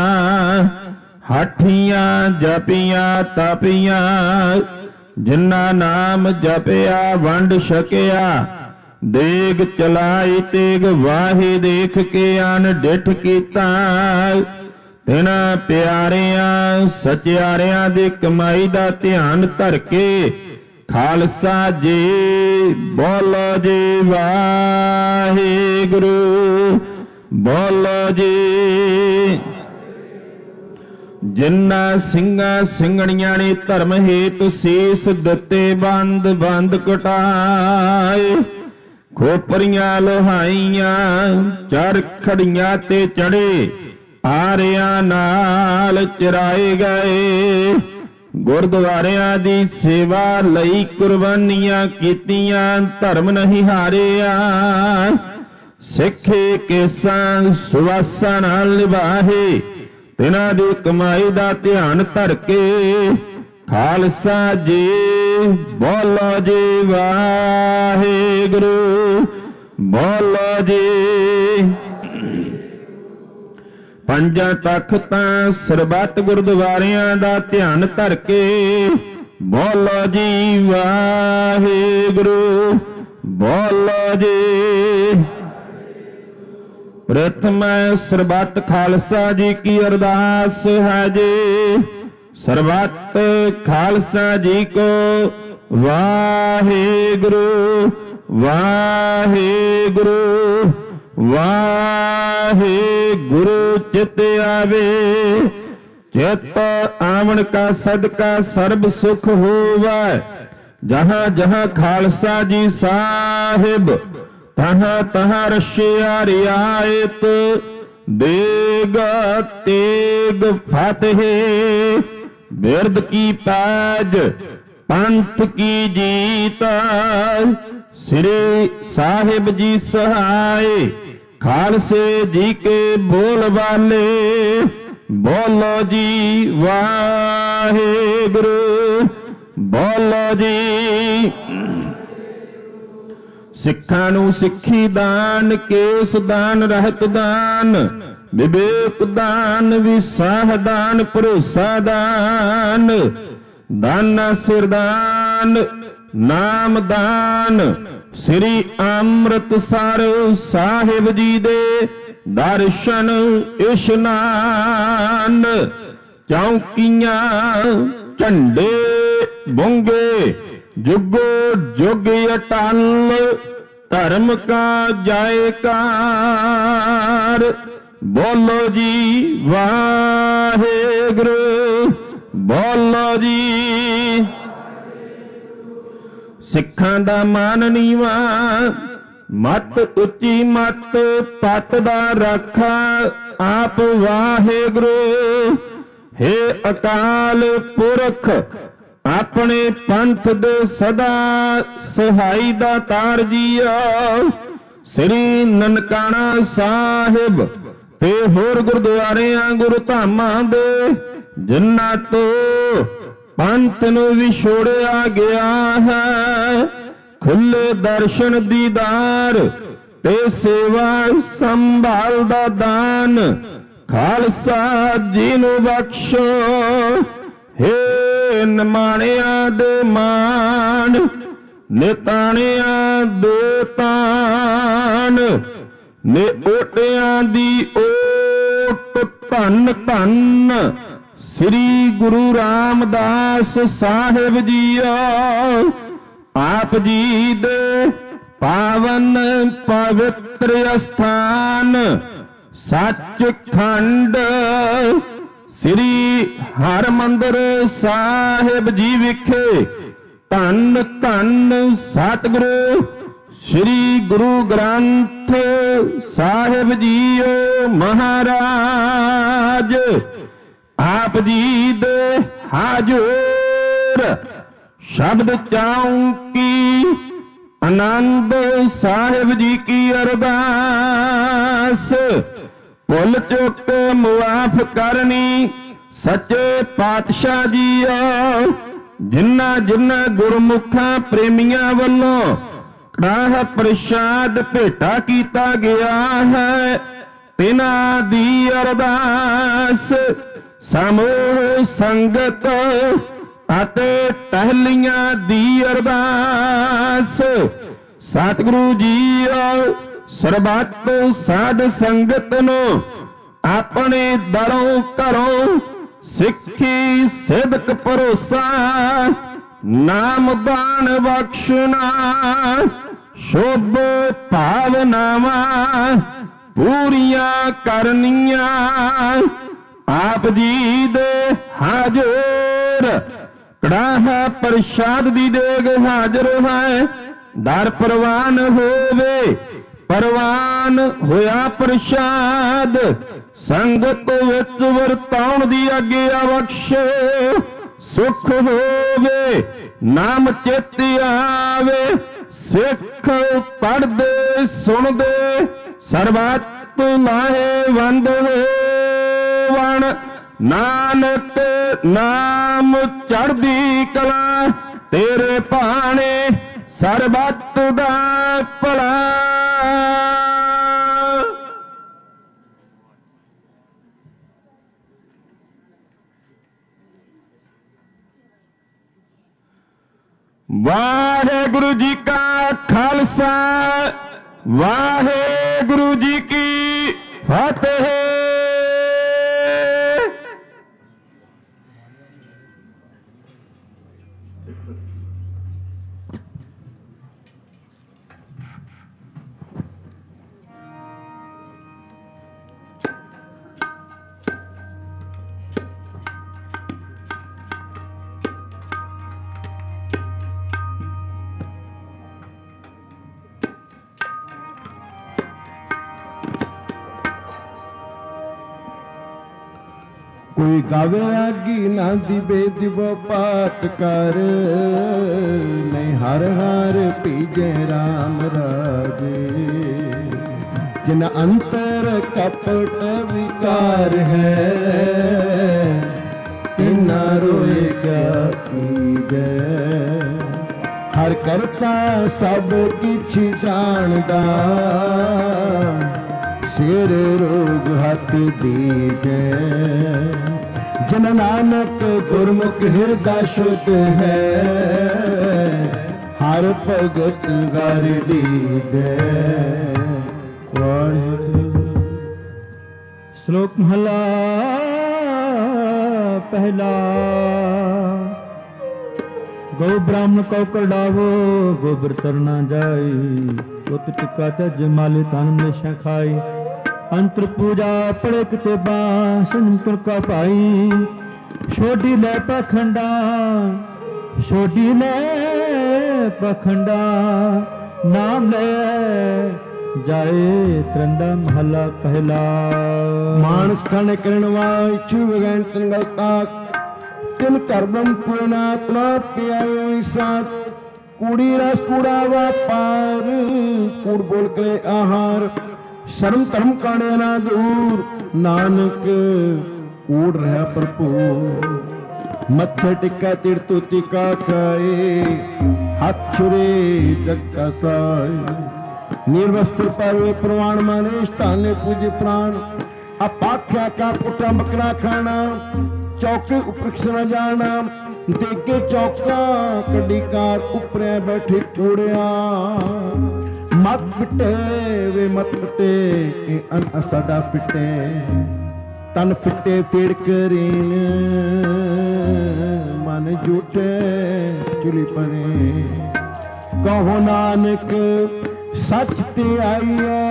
ਹਾਠੀਆਂ ਜਪੀਆਂ ਤਪੀਆਂ ਜਿਨ੍ਹਾਂ ਨਾਮ ਜਪਿਆ ਵੰਡ ਛਕਿਆ। ਦੇਗ ਚਲਾਈ ਤੇਗ ਵਾਹੇ ਦੇਖ ਕੇ ਅਨ ਡਿਠ ਕੀਤਾ। ਤਿਨਾਂ ਪਿਆਰਿਆਂ ਸਚਿਆਰਿਆਂ ਦੀ ਕਮਾਈ ਦਾ ਧਿਆਨ ਧਰ ਕੇ ਖਾਲਸਾ ਜੀ ਬੋਲੋ ਜੀ ਵਾਹਿਗੁਰੂ, ਬੋਲੋ ਜੀ। ਜਿਨ੍ਹਾਂ ਸਿੰਘਾਂ ਸਿੰਘਣੀਆਂ ਨੇ ਧਰਮ ਹੇਤ ਸੀਸ ਦਿੱਤੇ ਬੰਦ ਬੰਦ ਕਟਾਏ। ਖੋਪਰੀਆਂ ਲੋਹਾਈਆਂ ਚਰਖੜੀਆਂ ਤੇ ਚੜੇ ਆਰਿਆਂ ਨਾਲ ਚਰਾਏ ਗਏ। ਗੁਰਦੁਆਰਿਆਂ ਦੀ ਸੇਵਾ ਲਈ ਕੁਰਬਾਨੀਆਂ ਕੀਤੀਆਂ ਧਰਮ ਨਹੀਂ ਹਾਰਿਆ। ਸਿੱਖੇ ਕੇਸਾਂ ਸੁਵਾਸਾਂ ਨਾਲ ਨਿਭਾਹੇ ਤਿਨਾਂ ਦੀ ਕਮਾਈ ਦਾ ਧਿਆਨ ਧਰ ਕੇ ਖਾਲਸਾ ਜੀ ਬੋਲੋ ਜੀ ਵਾਹਿਗੁਰੂ, ਬੋਲੋ ਜੀ। ਪੰਜਾਂ ਤਖਤਾਂ ਸਰਬੱਤ ਗੁਰਦੁਆਰਿਆਂ ਦਾ ਧਿਆਨ ਧਰ ਕੇ ਬੋਲੋ ਜੀ ਵਾਹਿਗੁਰੂ, ਬੋਲੋ ਜੀ। ਪ੍ਰਥਮ ਸਰਬੱਤ ਖਾਲਸਾ ਜੀ ਕੀ ਅਰਦਾਸ ਹੈ ਜੀ। ਸਰਬੱਤ ਖਾਲਸਾ ਜੀ ਕੋ ਵਾਹਿਗੁਰੂ, ਵਾਹਿਗੁਰੂ, ਵਾਹਿਗੁਰੂ ਚਿਤ ਆਵੇ। ਚਿਤ ਆਵਣ ਕਾ ਸਦਕਾ ਸਰਬ ਸੁਖ ਹੋਵੈ। ਜਹਾਂ ਜਹਾਂ ਖਾਲਸਾ ਜੀ ਸਾਹਿਬ ਤਹਾਂ ਤਹਾਂ ਰਸ਼ਿਆ ਰਿਆਇਤ। ਦੇਗ ਤੇਗ ਫਤਿਹ ਬਿਰਦ ਕੀ ਪੈਜ ਪੰਥ ਕੀ ਜੀਤ। ਸ੍ਰੀ ਸਾਹਿਬ ਜੀ ਸਹਾਏ ਖਾਲਸੇ ਜੀ ਕੇ ਬੋਲ ਵਾਲੇ ਬੋਲੋ ਜੀ ਵਾਹਿਗੁਰੂ, ਬੋਲੋ ਜੀ। ਸਿੱਖਾਂ ਨੂੰ ਸਿੱਖੀ ਦਾਨ, ਕੇਸ ਦਾਨ, ਰਹਿਤ ਦਾਨ, ਵਿਵੇਕ ਦਾਨ, ਵਿਸਾਹ ਦਾਨ, ਭਰੋਸਾ ਦਾਨ, ਦਾਨਾ ਸਿਰਦਾਨ, ਨਾਮ ਦਾਨ। ਸ੍ਰੀ ਅੰਮ੍ਰਿਤਸਰ ਸਾਹਿਬ ਜੀ ਦੇ ਦਰਸ਼ਨ ਇਸ਼ਨਾਨ। ਚੌਂਕੀਆਂ ਝੰਡੇ ਬੁੰਗੇ ਜੁਗੋ ਜੁਗ ਅਟਲ। ਧਰਮ ਕਾ ਜੈਕਾਰ ਬੋਲੋ ਜੀ ਵਾਹਿਗੁਰੂ, ਬੋਲੋ ਜੀ। ਸਿੱਖਾਂ ਦਾ ਮਾਨ ਨੀਵਾ ਮਤ ਉੱਚੀ ਮਤ ਪਤ ਦਾ ਰਾਖਾ ਆਪ ਵਾਹਿਗੁਰੂ। ਹੇ ਅਕਾਲ ਪੁਰਖ ਆਪਣੇ ਪੰਥ ਦੇ ਸਦਾ ਸਹਾਈ ਦਾ ਤਾਰ ਜੀਓ। ਸ੍ਰੀ ਨਨਕਾਣਾ ਸਾਹਿਬ ਤੇ ਹੋਰ ਗੁਰਦੁਆਰਿਆਂ ਗੁਰੂ ਧਾਮਾਂ ਦੇ ਜਿਨ੍ਹਾਂ ਤੋਂ ਪੰਥ ਨੂੰ ਵਿਛੋੜਿਆ ਗਿਆ ਹੈ। ਖੁੱਲੇ ਦਰਸ਼ਨ ਦੀਦਾਰ ਤੇ ਸੇਵਾ ਸੰਭਾਲ ਦਾ ਦਾਨ ਖਾਲਸਾ ਜੀ ਨੂੰ ਬਖਸ਼ੋ। ਹੇ ਨਿਮਾਣਿਆਂ ਦੇ ਮਾਣ, ਨਿਤਾਣਿਆਂ ਦੇ ਤਾਣ, ਨੇ ਓਟਿਆਂ ਦੀ ਓਟ ਧੰਨ ਧੰਨ ਸ੍ਰੀ ਗੁਰੂ ਰਾਮਦਾਸ ਸਾਹਿਬ ਜੀਓ। ਆਪ ਜੀ ਦੇ ਪਾਵਨ ਪਵਿੱਤਰ ਅਸਥਾਨ ਸੱਚਖੰਡ ਸ੍ਰੀ ਹਰਿਮੰਦਰ ਸਾਹਿਬ ਜੀ ਵਿਖੇ ਧੰਨ ਧੰਨ ਸਤਿਗੁਰੂ ਸ੍ਰੀ ਗੁਰੂ ਗ੍ਰੰਥ ਗ੍ਰੰਥ ਸਾਹਿਬ ਜੀਓ ਮਹਾਰਾਜ ਆਪ ਜੀ ਦੇ ਹਾਜ਼ਰ ਸ਼ਬਦ ਚੌਂਕੀ ਆਨੰਦ ਸਾਹਿਬ ਜੀ ਕੀ ਅਰਦਾਸ ਭੁੱਲ ਚੁੱਕ ਮੁਆਫ ਕਰਨੀ ਸੱਚੇ ਪਾਤਸ਼ਾਹ ਜੀਓ ਜਿਨ੍ਹਾਂ ਜਿਨ੍ਹਾਂ ਗੁਰਮੁਖਾਂ ਪ੍ਰੇਮੀਆਂ ਵੱਲੋਂ ਕੜਾਹ ਪ੍ਰਸ਼ਾਦ ਭੇਟਾ ਕੀਤਾ ਗਿਆ ਹੈ ਤਿਨਾਂ ਦੀ ਅਰਦਾਸ ਸਮੂਹ ਸੰਗਤ ਅਤੇ ਟਹਿਲੀਆਂ ਦੀ ਅਰਦਾਸ ਸਤਿਗੁਰੂ ਜੀਓ ਸਰਬੱਤ ਸਾਧ ਸੰਗਤ ਨੂੰ ਆਪਣੇ ਦਰੋਂ ਘਰੋਂ ਸਿੱਖੀ ਸਿਦਕ ਭਰੋਸਾ ਨਾਮਦਾਨ ਬਖਸ਼ਣਾ ਸ਼ੁਭ ਭਾਵਨਾਵਾਂ ਪੂਰੀਆਂ ਕਰਨੀਆਂ ਆਪ ਜੀ ਦੇ ਹਾਜ਼ਰ ਕੜਾਹਾ ਪ੍ਰਸ਼ਾਦ ਦੀ ਦੇਗ ਹਾਜ਼ਰ ਹੈ ਦਰ ਪ੍ਰਵਾਨ ਹੋਵੇ ਪ੍ਰਵਾਨ ਹੋਇਆ ਪ੍ਰਸ਼ਾਦ ਸੰਗਤ ਵਿੱਚ ਵਰਤਾਉਣ ਦੀ ਆਗਿਆ ਬਖਸ਼ੋ ਸੁਖ ਹੋਵੇ ਨਾਮ ਚਿਤ ਆਵੇ ਸਿੱਖ ਪੜ੍ਹਦੇ ਸੁਣਦੇ ਸਰਬੱਤ ਲਾਹੇਵੰਦ ਹੋਵਣ ਨਾਨਕ ਨਾਮ ਚੜ੍ਹਦੀ ਕਲਾ ਤੇਰੇ ਭਾਣੇ ਸਰਬੱਤ ਦਾ ਭਲਾ ਵਾਹਿਗੁਰੂ ਜੀ ਕਾ ਖਾਲਸਾ ਵਾਹਿਗੁਰੂ ਜੀ ਕੀ ਫਤਿਹ। ਕੋਈ ਗਾਵੇ ਆਗੀ ਨਾ ਦਿਵੇ ਦਿਵੋ ਪਾਤ ਕਰ ਨਹੀਂ ਹਰ ਹਰ ਭੀਜੇ ਰਾਮ ਰਾਜੇ ਜਿਨ ਅੰਤਰ ਕਪਟ ਵਿਕਾਰ ਹੈ ਤਿਨਾ ਰੋਏ ਕਿਆ ਕੀਜੈ ਹਰ ਕਰਤਾ ਸਭ ਕਿਛ ਜਾਣਦਾ ਸਿਰ ਰੋਗ ਹੱਥ ਦੀਜੈ ਜਨ ਨਾਨਕ ਗੁਰਮੁਖ ਹਿਰਦਾ ਸ਼ੁੱਧ ਹੈ ਹਰ ਭਗਤ ਗਰ ਲੀਜੈ। ਸ਼ਲੋਕ ਮਹਲਾ ਪਹਿਲਾ ਗੋ ਬ੍ਰਾਹਮਣ ਕਉ ਕਰਡਾਵੋ ਗੋਬਰ ਤਰਨਾ ਜਾਈ ਉਤ ਟਿੱਕਾ ਤਜ ਮਾਲੇ ਤਨ ਨਸ਼ਾ ਖਾਈ ਅੰਤਰ ਪੂਜਾ ਪੜੇ ਕਿਤੇਬਾ ਸੰਤੁਰ ਕਾ ਭਾਈ ਛੋਡੀ ਲੈ ਪਖੰਡਾ ਛੋਡੀ ਲੈ ਪਖੰਡਾ ਨਾਮ ਲੈ ਜਾਏ ਤਰੰਦਾ ਮਹੱਲਾ ਪਹਿਲਾ। ਮਾਨਸ ਖਾਣੇ ਕਰਨ ਵਾਲ ਇਛੂ ਵਗੈਨ ਤੰਗਲ ਤਾਕ ਤਿਨ ਕਰਬਮ ਪੁਰਨਾਤਮਾ ਪਿਆਇਓ ਸਾਥ ਕੂੜੀ ਰਸ ਕੂੜਾ ਵਾਪਾਰ ਕੂੜ ਬੋਲ ਕੇ ਆਹਾਰ ਸ਼ਰਮ ਧਰਮ ਕਾਣੇ ਨਾ ਦੂਰ ਨਾਨਕ ਕੂੜ ਰਿਹਾ ਭਰਪੂਰ ਮੱਥੇ ਟਿੱਕਾ ਤਿੜ ਤੋਤੀ ਕਾ ਖਾਏ ਹੱਥ ਛੁਰੇ ਜਗ ਕਾ ਸਾਏ ਨਿਰਵਸਤਰ ਪਰਵੇ ਪ੍ਰਵਾਣ ਮਾਨੇ ਸਥਾਨੇ ਪੂਜੇ ਪ੍ਰਾਣ ਆਪਾਖਿਆ ਕਾ ਪੁੱਟਾ ਮਕਰਾ ਖਾਣਾ ਚੌਕੇ ਉਪਰਖ ਨ ਜਾਣਾ ਦੇਗੇ ਚੌਕਾ ਕੱਢੀ ਕਾਰ ਉਪਰੇ ਬੈਠੇ ਕੂੜਿਆ ਮਤ ਫਿੱਟੇ ਵੇ ਮਤ ਫਿੱਟੇ ਇਹ ਅਨ ਸਾਡਾ ਫਿੱਟੇ ਤਨ ਫਿੱਟੇ ਫੇੜ ਕਰੀਨ ਮਨ ਝੂਠੇ ਚੁਲੀ ਪਰੇ ਕਹੋ ਨਾਨਕ ਸੱਚ ਤੇ ਆਈਏ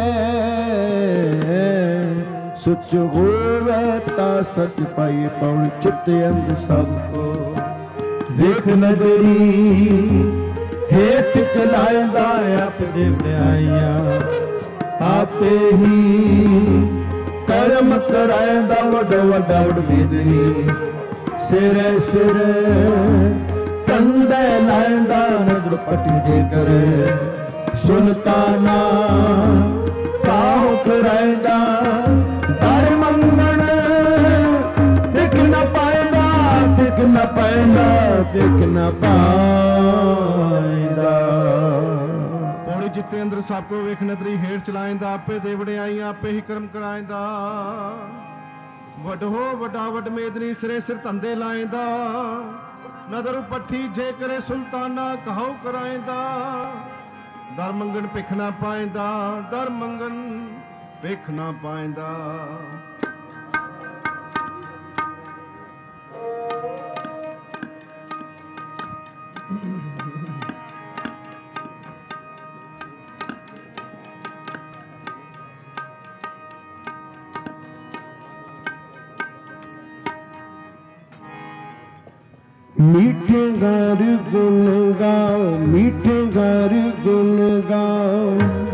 ਸੁਚ ਹੋਵੇ ਤਾਂ ਸੱਚ ਪਾਈਏ ਪਉਣ ਚਿੱਤੇ ਅੰਗ ਸਭ ਕੋ ਵੇਖ ਨਦਰੀ ਹੇਠ ਚਲਾਇਂਦਾ ਆਪਦੇ ਬਣਾਈਆਂ आपे ही कर्म कराएंदा वड्डा वड्डा वड बेदनी सिरे सिर कंदे लाएंदा नजर पटी जे करे सुल्ताना काहो कराएंदा दर मंगण दिख न पाएंदा दिख न पाएंदा दिख न पाएंदा। पौड़ी जितेंद्र साहब को वेख नदरी हेठ चलाएंदा आपे देवड़े आई आपे ही कर्म कराएंदा वड हो वड्डा वड मेदनी सिरे सिर धंधे लाएंदा नदर पट्ठी जे करे सुल्ताना कहो कराएंदा दर मंगन भिख ना पाएंदा दर मंगन भिख ना पाएंदा। मीठे गार गुण गाओ मीठे गार गुण गाओ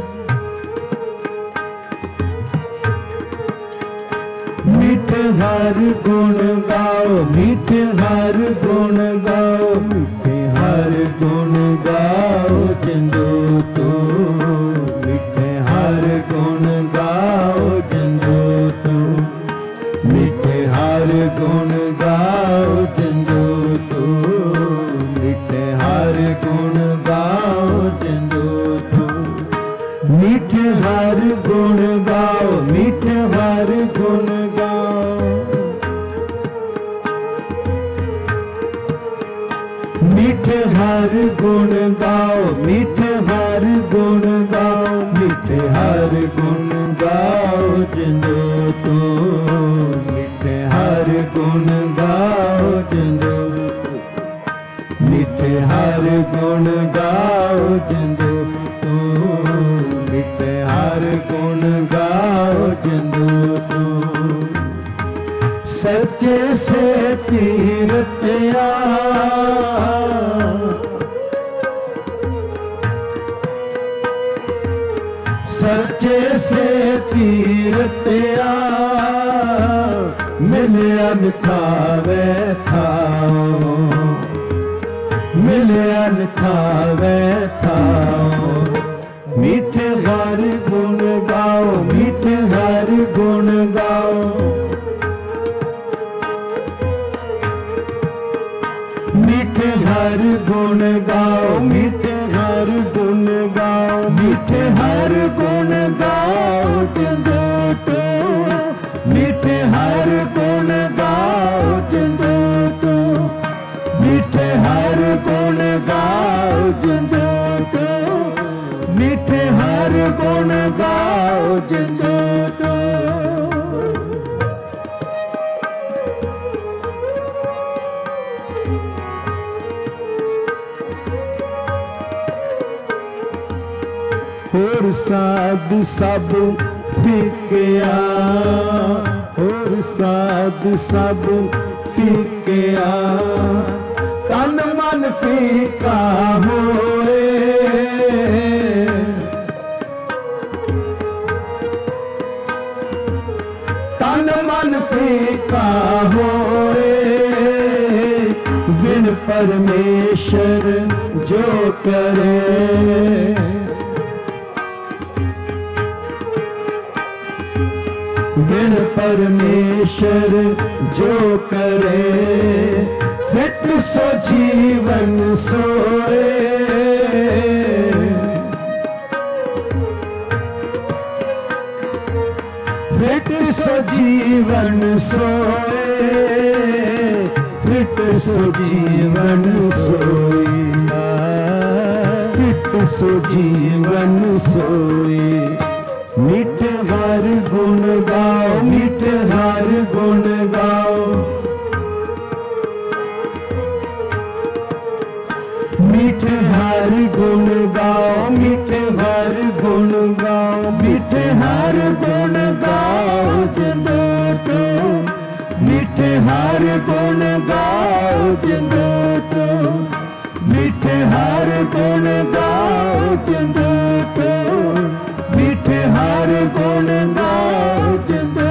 मीठे हर गुण गाओ मीठे हर गुण गाओ मीठे हर गुण गाओ जिंदो तो मीठे हर गुण गाओ जिंदो तो मीठे हर गुण गाओ जिंदो तो मीठे हर गुण गाओ जिंदो तो मीठे हर गुण गाओ मीठे हर गुण गाओ मीठे हर गुण गाओ मीठे हर गुण गाओ मीठे हर गुण गाओ जिंदो तो मीठे हर गुण गाओ जिंदो मीठे हर गुण गाओ जिंदो तो मीठे हर गुण गाओ जिंदो तो सच्चे से तीरतिया सच्चे से तीरतिया मिलिया मिठावे थाओ मिलिया मिठावे थाओ मीठे हर गुण गाओ मीठे हर गुण गाओ मीठे हर गुण गाओ मीठे हर गुण गाओ मीठे हर गुण गाओ जिंदो तो मीठे हर गुण गाओ जिंदो तो मीठे हर गुण गाओ जिंदो तो मीठे हर गुण गाओ जिंदो तो। होर साध सब फीकिया होर साध सब फीकिया तन मन फीका होए तन मन फीका होए विन परमेश्वर जो करे विन परमेश्वर जो करे फिट सो जीवन सोए फिट सो जीवन सोए फिट सो जीवन सोए फिट सो जीवन सोए मीठे हर गुण गाओ मीठे हर गुण गाओ मीठे हर गुण गाओ मीठे हर गुण गाओ मीठे हर गुण गाओ जिंदो तो मीठे हर गुण गाओ जिंदो तो मीठे हर गुण गाओ जिंदो तो मीठे हर गुण गाओ जिंदो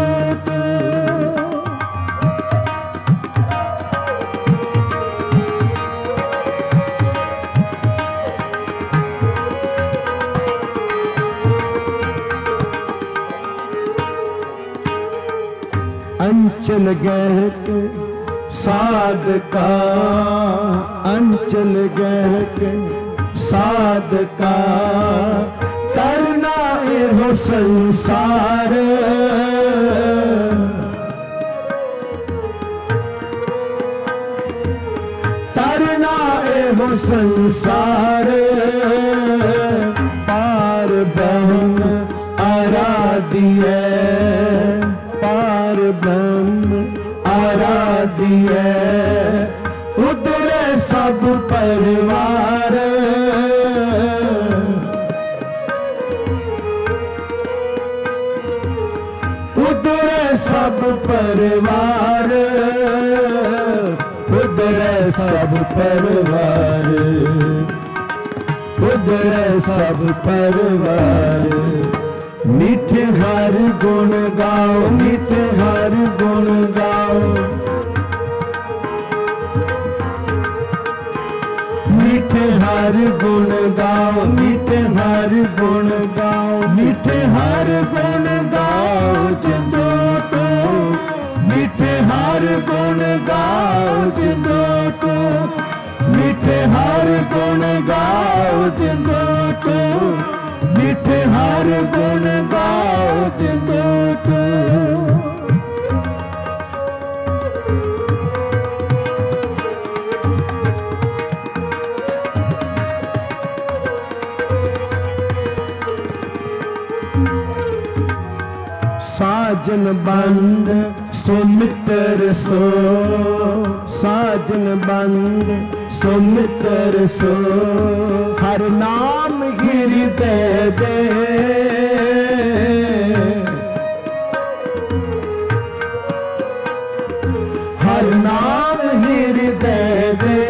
अंचल गहक साधका अंचल गहक साधका करना एहो संसार तरना एहो संसार पार ब्रह्म आराध्य पार ब्रह्म आराध्य उधर सब परिवार उधर सब परिवार उधर सब परिवार उधर सब परिवार मीठे हर गुण गाओ मीठे हर गुण गाओ मीठे हर गुण गाओ मीठे हर गुण गाओ मीठे हर गुण गाओ जिंदो तो मीठे हर गुण गाओ जिंदो तो मीठे हर गुण गाओ जिंदो तो मीठे हर गुण गाओ जिंदो तो साजन बंद सुमित्र सो साजन बंद सुमित्र सो हर नाम हृदय दे हर नाम हृदय दे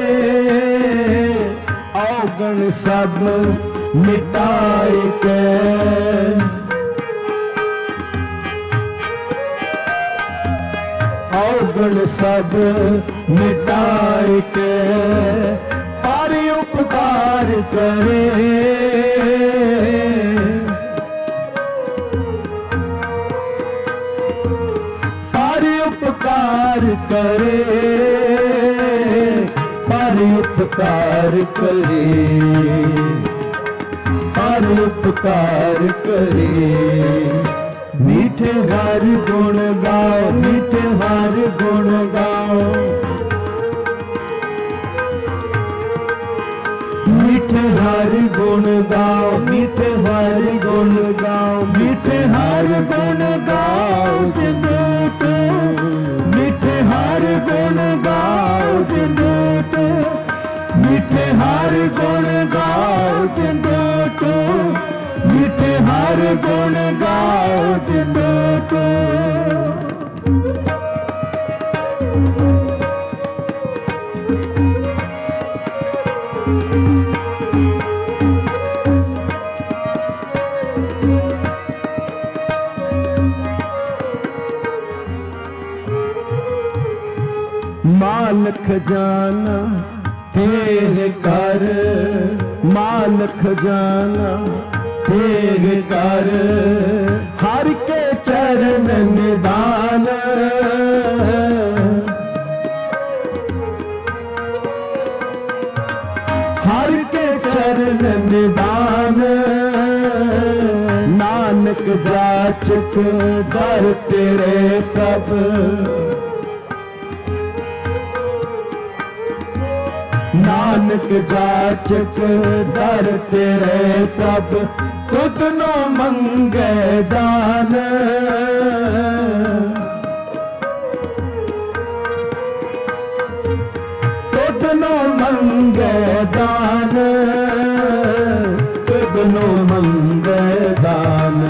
अवगुण सब मिटाई के अवगुण सब मिटाई के पर उपकार करे पर उपकार करे पर उपकार करे पर उपकार करे मीठे हर गुण गाओ मीठे हर गुण गाओ मीठे हर गुण गाओ मीठे हर गुण गाओ मीठे हर गुण गाओ जिंदो तो मीठे हर गुण गाओ जिंदो तो मीठे हर गुण गाओ जिंदो तो मीठे हर गुण गाओ जिंदो तो माल खजाना तेरे कर माल खजाना तेरे कर हर के चरण निदान हर के चरण निदान नानक जाचक दर तेरे प्रभ नानक जाचक दर तेरे प्रभ तुद नो मंगे दान तुद नो मंगे दान तुद नो मंगे दान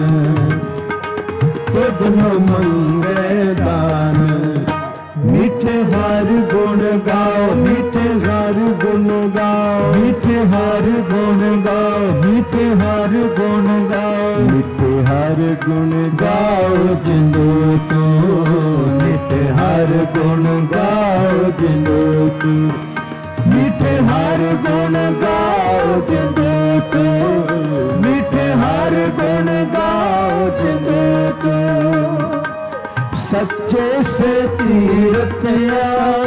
तुद नो मंगे दान मीठे हर गुण गाओ मीठे हर गुण गाओ मीठे हर गुण गाओ मीठे हर गुण गाओ मीठे हर गुण गाओ जिंदो तू, मिठे हर गुण गाओ जिंदो तू, मिठे हर गुण गाओ जिंदो तू, मिठे हर गुण गाओ जिंदो तू। सच्चे से तीरथिया,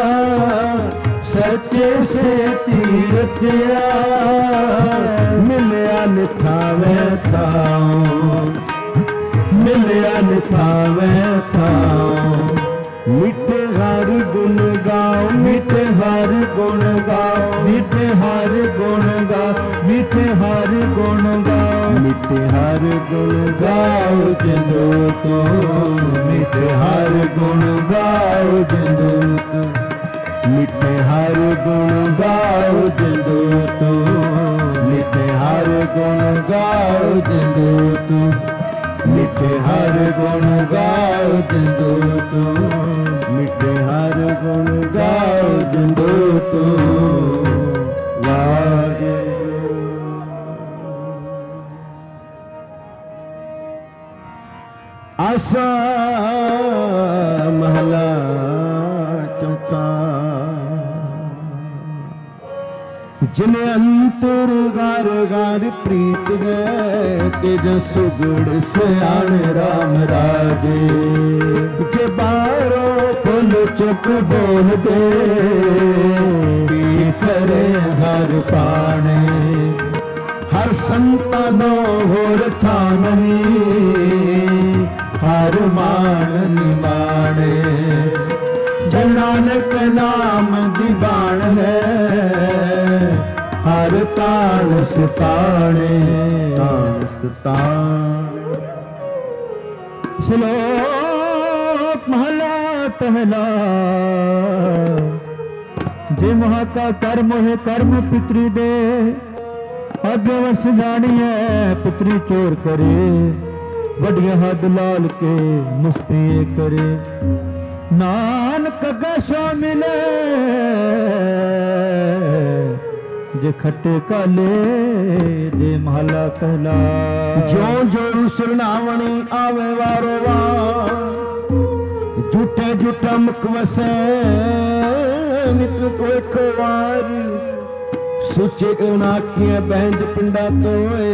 सच्चे से तीरथिया, मिलया निथावे थाओ, मिलया निथावे थाओ। मिठे हर गुण गाओ, मिठे हर गुण गाओ, मिठे हर गुण गाओ, मिठे हर गुण गाओ, मिठे हर गुण गाओ जिंदो तू, मिठे हर गुण गाओ जिंदो तू, मिठे हर गुण गाओ जिंदो तू, मिठे हर गुण गाओ जिंदो तू, मिठे हर गुण गाओ जिंदो तू, मिठे हर गुण गाओ जिंदो तू। वाहे आसा महला चौथा। जिन अंतर गार गार प्रीत है, तेज सुगड़ सयाण राम राजे। जे बारो फुल चुप बोल दे, करे हर पाने। हर संता नो होर था नहीं, हर मान निमाणे। जन नानक नाम दीवान है, हर तान सताणे, तान सताणे। श्लोक महला पहला। जे महा का कर्म है कर्म पितृ दे, अगे वस जानिए पितृ चोर करे। वडिया हद लाल के मुस्पिए करे, नानक गशो मिले। जे खट्टे काले दे महला पहला। जो जो सुरनावणी आवे वारो वार, झूठे झूठा मुख वसे नित कोई खवार। सुचे उनाखिया बैंद पिंडा तोए,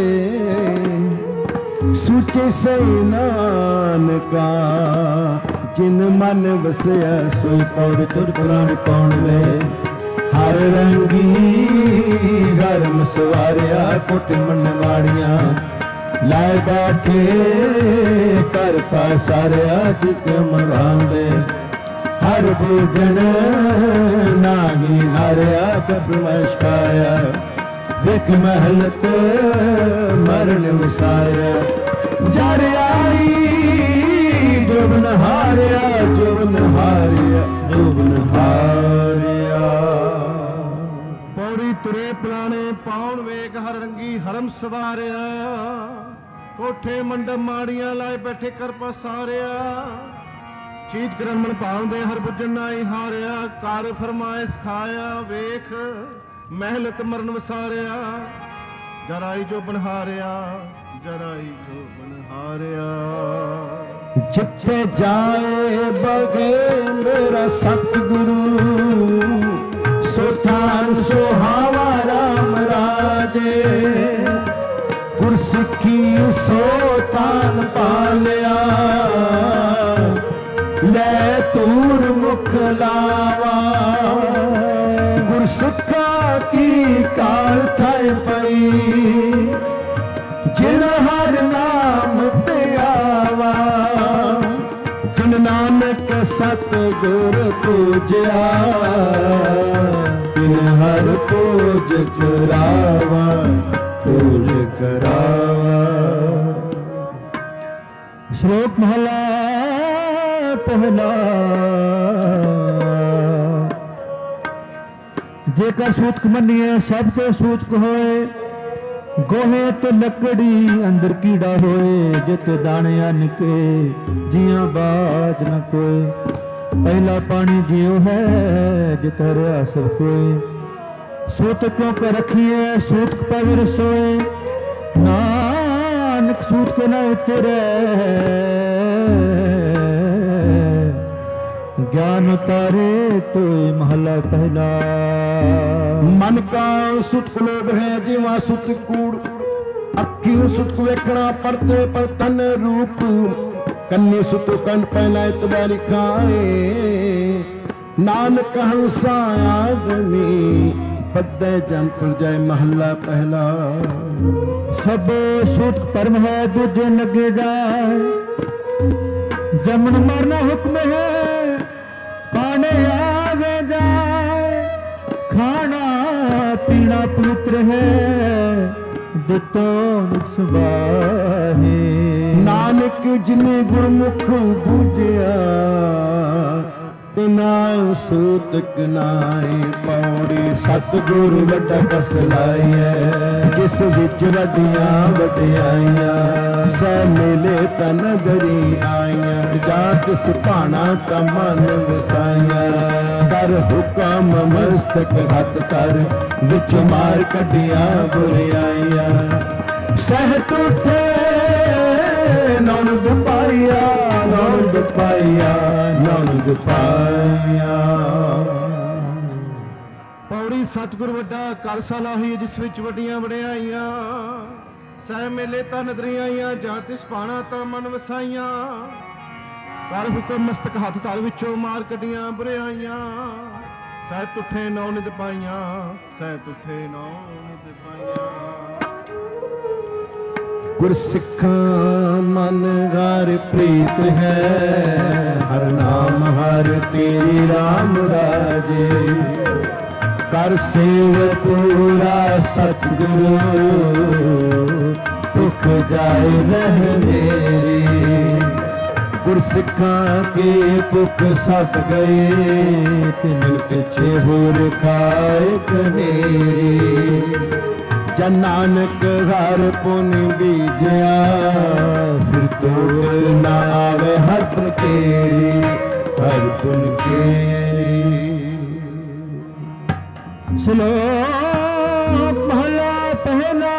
सुचे सही नानका। जिन मन वसया सोई पौड़ तुर पुराण पौण वे। हर रंगी गरम सवारिया कुट मन माड़िया। लाए बैठे कर पासारिया चित मगावे। हर भोजन नागी हारिया कप मशकाया। विक महलत मरण विसाया। जर आई जुबन हारिया, जुबन हारिया, जुबन हारिया। पौड़ी तुरे पुराने पाउन वेग हर रंगी हरम सवारिया। कोठे मंडप माड़ियां लाए बैठे कर पसारिया। चीज ग्रहण पाਉਂਦੇ हर बुझन नाई हारिया। कर फरमाए सिखाया वेख महलत मरण वसारिया। जराई जो बनहारिया, जराई जो बनहारिया। जिथे जाए बगे मेरा सतगुरु। सुठान सुहावा राम राजे। गुरसिੱਖੀ सो तान पालिया। ले तूर मुख लावा। गुरसिੱਖਾ की काल थाए पई। जिन हर नाम ते आवा। जिन नानक सतगुर पूजया। तिन हर पूज करावा, पूज करावा। श्लोक महला पहला। जेकर सूतक मनिए सब तो सूतक होए। गोहे ते लकड़ी अंदर कीड़ा होए। जिते दाने निके जिया बाज न कोई। पहला पानी जियो है जित हरिया सब कोई। सूत क्यों कर रखिए सूत पविर सोए। नानक नानक सूत के न उतरे ज्ञान उतारे तो महला पहला। मन का सुत लोभ है जीवा सुत कूड़ अखी सुत वेखना परते पर तन रूप कन्नी सुत कंठ पहला इतबारी खाए नानक हंसा आदमी पद्दे जन पर जाए महला पहला। सब सुत परम है दूजे लगे जाए जमन मरना हुक्म है पाने आवे जाए खाना पीना पवित्र है दितो सुबाहे। नानक जिने गुरमुख बूझिया तिना सूतक नाई पौड़ी सतगुरु वड्डा कस लाइए जिस विच वड्डियां वड्डियाइयां सै मेले तन दरी आइयां जात सुभाना का मन वसाइयां कर हुक्म मस्तक हथ तर विच मार कड्डियां बुरियाइयां सहत उठे नौनद पाइया नौनद पाइया नौनद पाइया। ਪੌੜੀ ਸਤਿਗੁਰ ਵੱਡਾ ਕਰ ਸਲਾਹੀ ਜਿਸ ਵਿੱਚ ਵੱਡੀਆਂ ਵਡਿਆਈਆਂ ਸਹਿ ਮੇਲੇ ਤਾਂ ਨਦਰੀਆਈਆਂ ਜਾਂ ਤਿਸ ਪਾਣਾ ਤਾਂ ਮਨ ਵਸਾਈਆਂ ਕਰ ਹੁਕਮ ਮਸਤਕ ਹੱਥ ਧਰ ਵਿੱਚੋਂ ਮਾਰ ਕੱਢੀਆਂ ਬੁਰਿਆਈਆਂ ਸਹਿ ਤੁਠੇ ਨੌ ਨਿਦ ਪਾਈਆਂ ਸਹਿ ਤੁਠੇ ਨੌ ਨਿਦ ਪਾਈਆਂ। गुरसिखां मन घर प्रीत है हर नाम हर तेरी राम राजे कर सेव पूरा सतगुरु दुख जाए रह मेरी। गुरसिखां के पुख सत गए तिन पिछे होर खाए कनेरी जन नानक हर पुन बीजया फिर तोड़ ना आवे हर पुन केरी हर पुन केरी। श्लोक महला पहला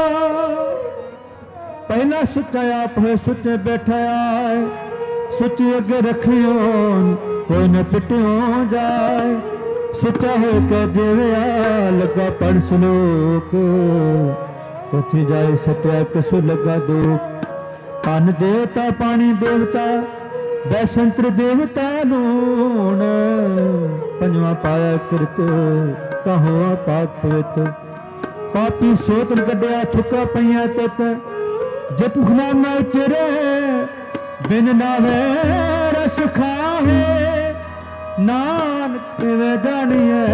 पहला सुचा आप है सुचे बैठा आए सुची अगे रखियो कोई न पिटियो जाए सुचा हो के देवया लगा पढ़ श्लोक उठी जाए सत्या कसु लगा दुख पान देवता पानी देवता बैसंत्र देवता लूण पंजवा पाया कृत कहो पाक पवित पापी सोतन कड्या थुका पईया तित जित मुखनामा उचरे बिन नावे रस खाहे नानक वे जानिए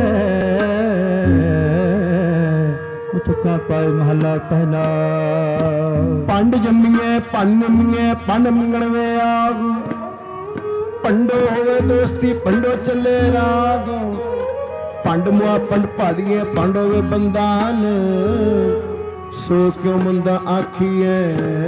उठका पाए महला पहला। पंड जम्मीए पन जम्मीए पन मंगण वे आग पंडो होवे दोस्ती पंडो चले राग पंड मुआ पंड भालिए पंड होवे बंदान सो क्यों मुंदा आखिए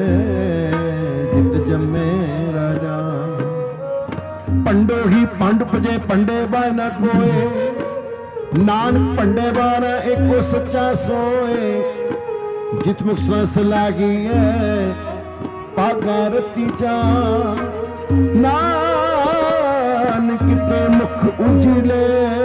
जित जम्मे राजा पंडो ही पंड पजे पंडे बाना कोए नानक पंडे बाना एको सच्चा सोए जित मुख सांस लागी है पागा रती जा नानक ते मुख उजले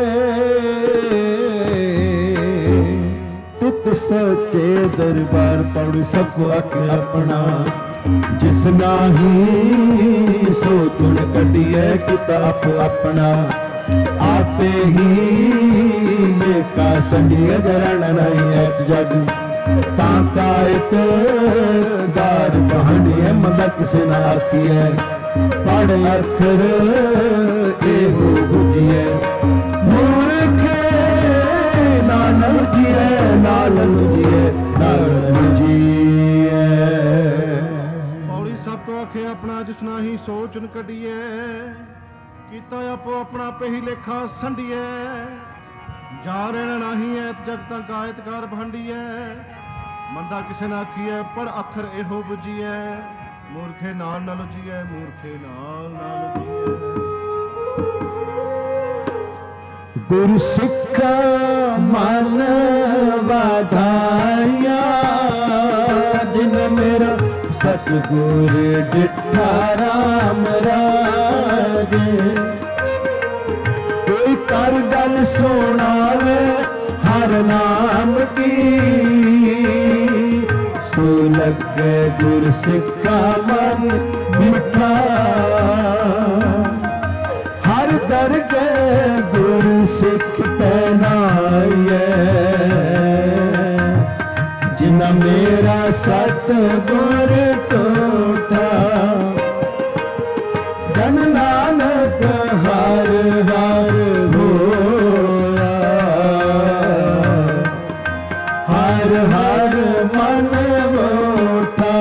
तित सचे दरबार पौड़ी सबको अख अपना जिस नाही सो तुण कटिए किताब अपना आपे ही का संजिए जरण नहीं है जग ताकायत दार पहाड़िए मदद किसे ना आखिए पढ़ अखर एहो बुझिए मूर्खे नानक जिए नानक जिए नानक जिए। आखे अपना जिस नाही सोच न कढिए कीता आपो अपना पे ही लेखा संडिए जा रहना नहीं है जग तक गायत कर भंडिए मंदा किसे ना आखिए पढ़ अखर एहो बुझिए मूर्खे नाल न लुझिए मूर्खे नाल न लुझिए। गुरु सिखा मन वाधाया जिन मेरा सतगुर डिठा राम राजे। कोई कर गल सुनावे हर नाम की, सो लगे गुर सिक्खा मन मिठा। हर दरगे गुर सिख पहनाइए, जिना मेरा सतगुर टोटा। धन नानक हर हर होया, हर हर मन वोटा।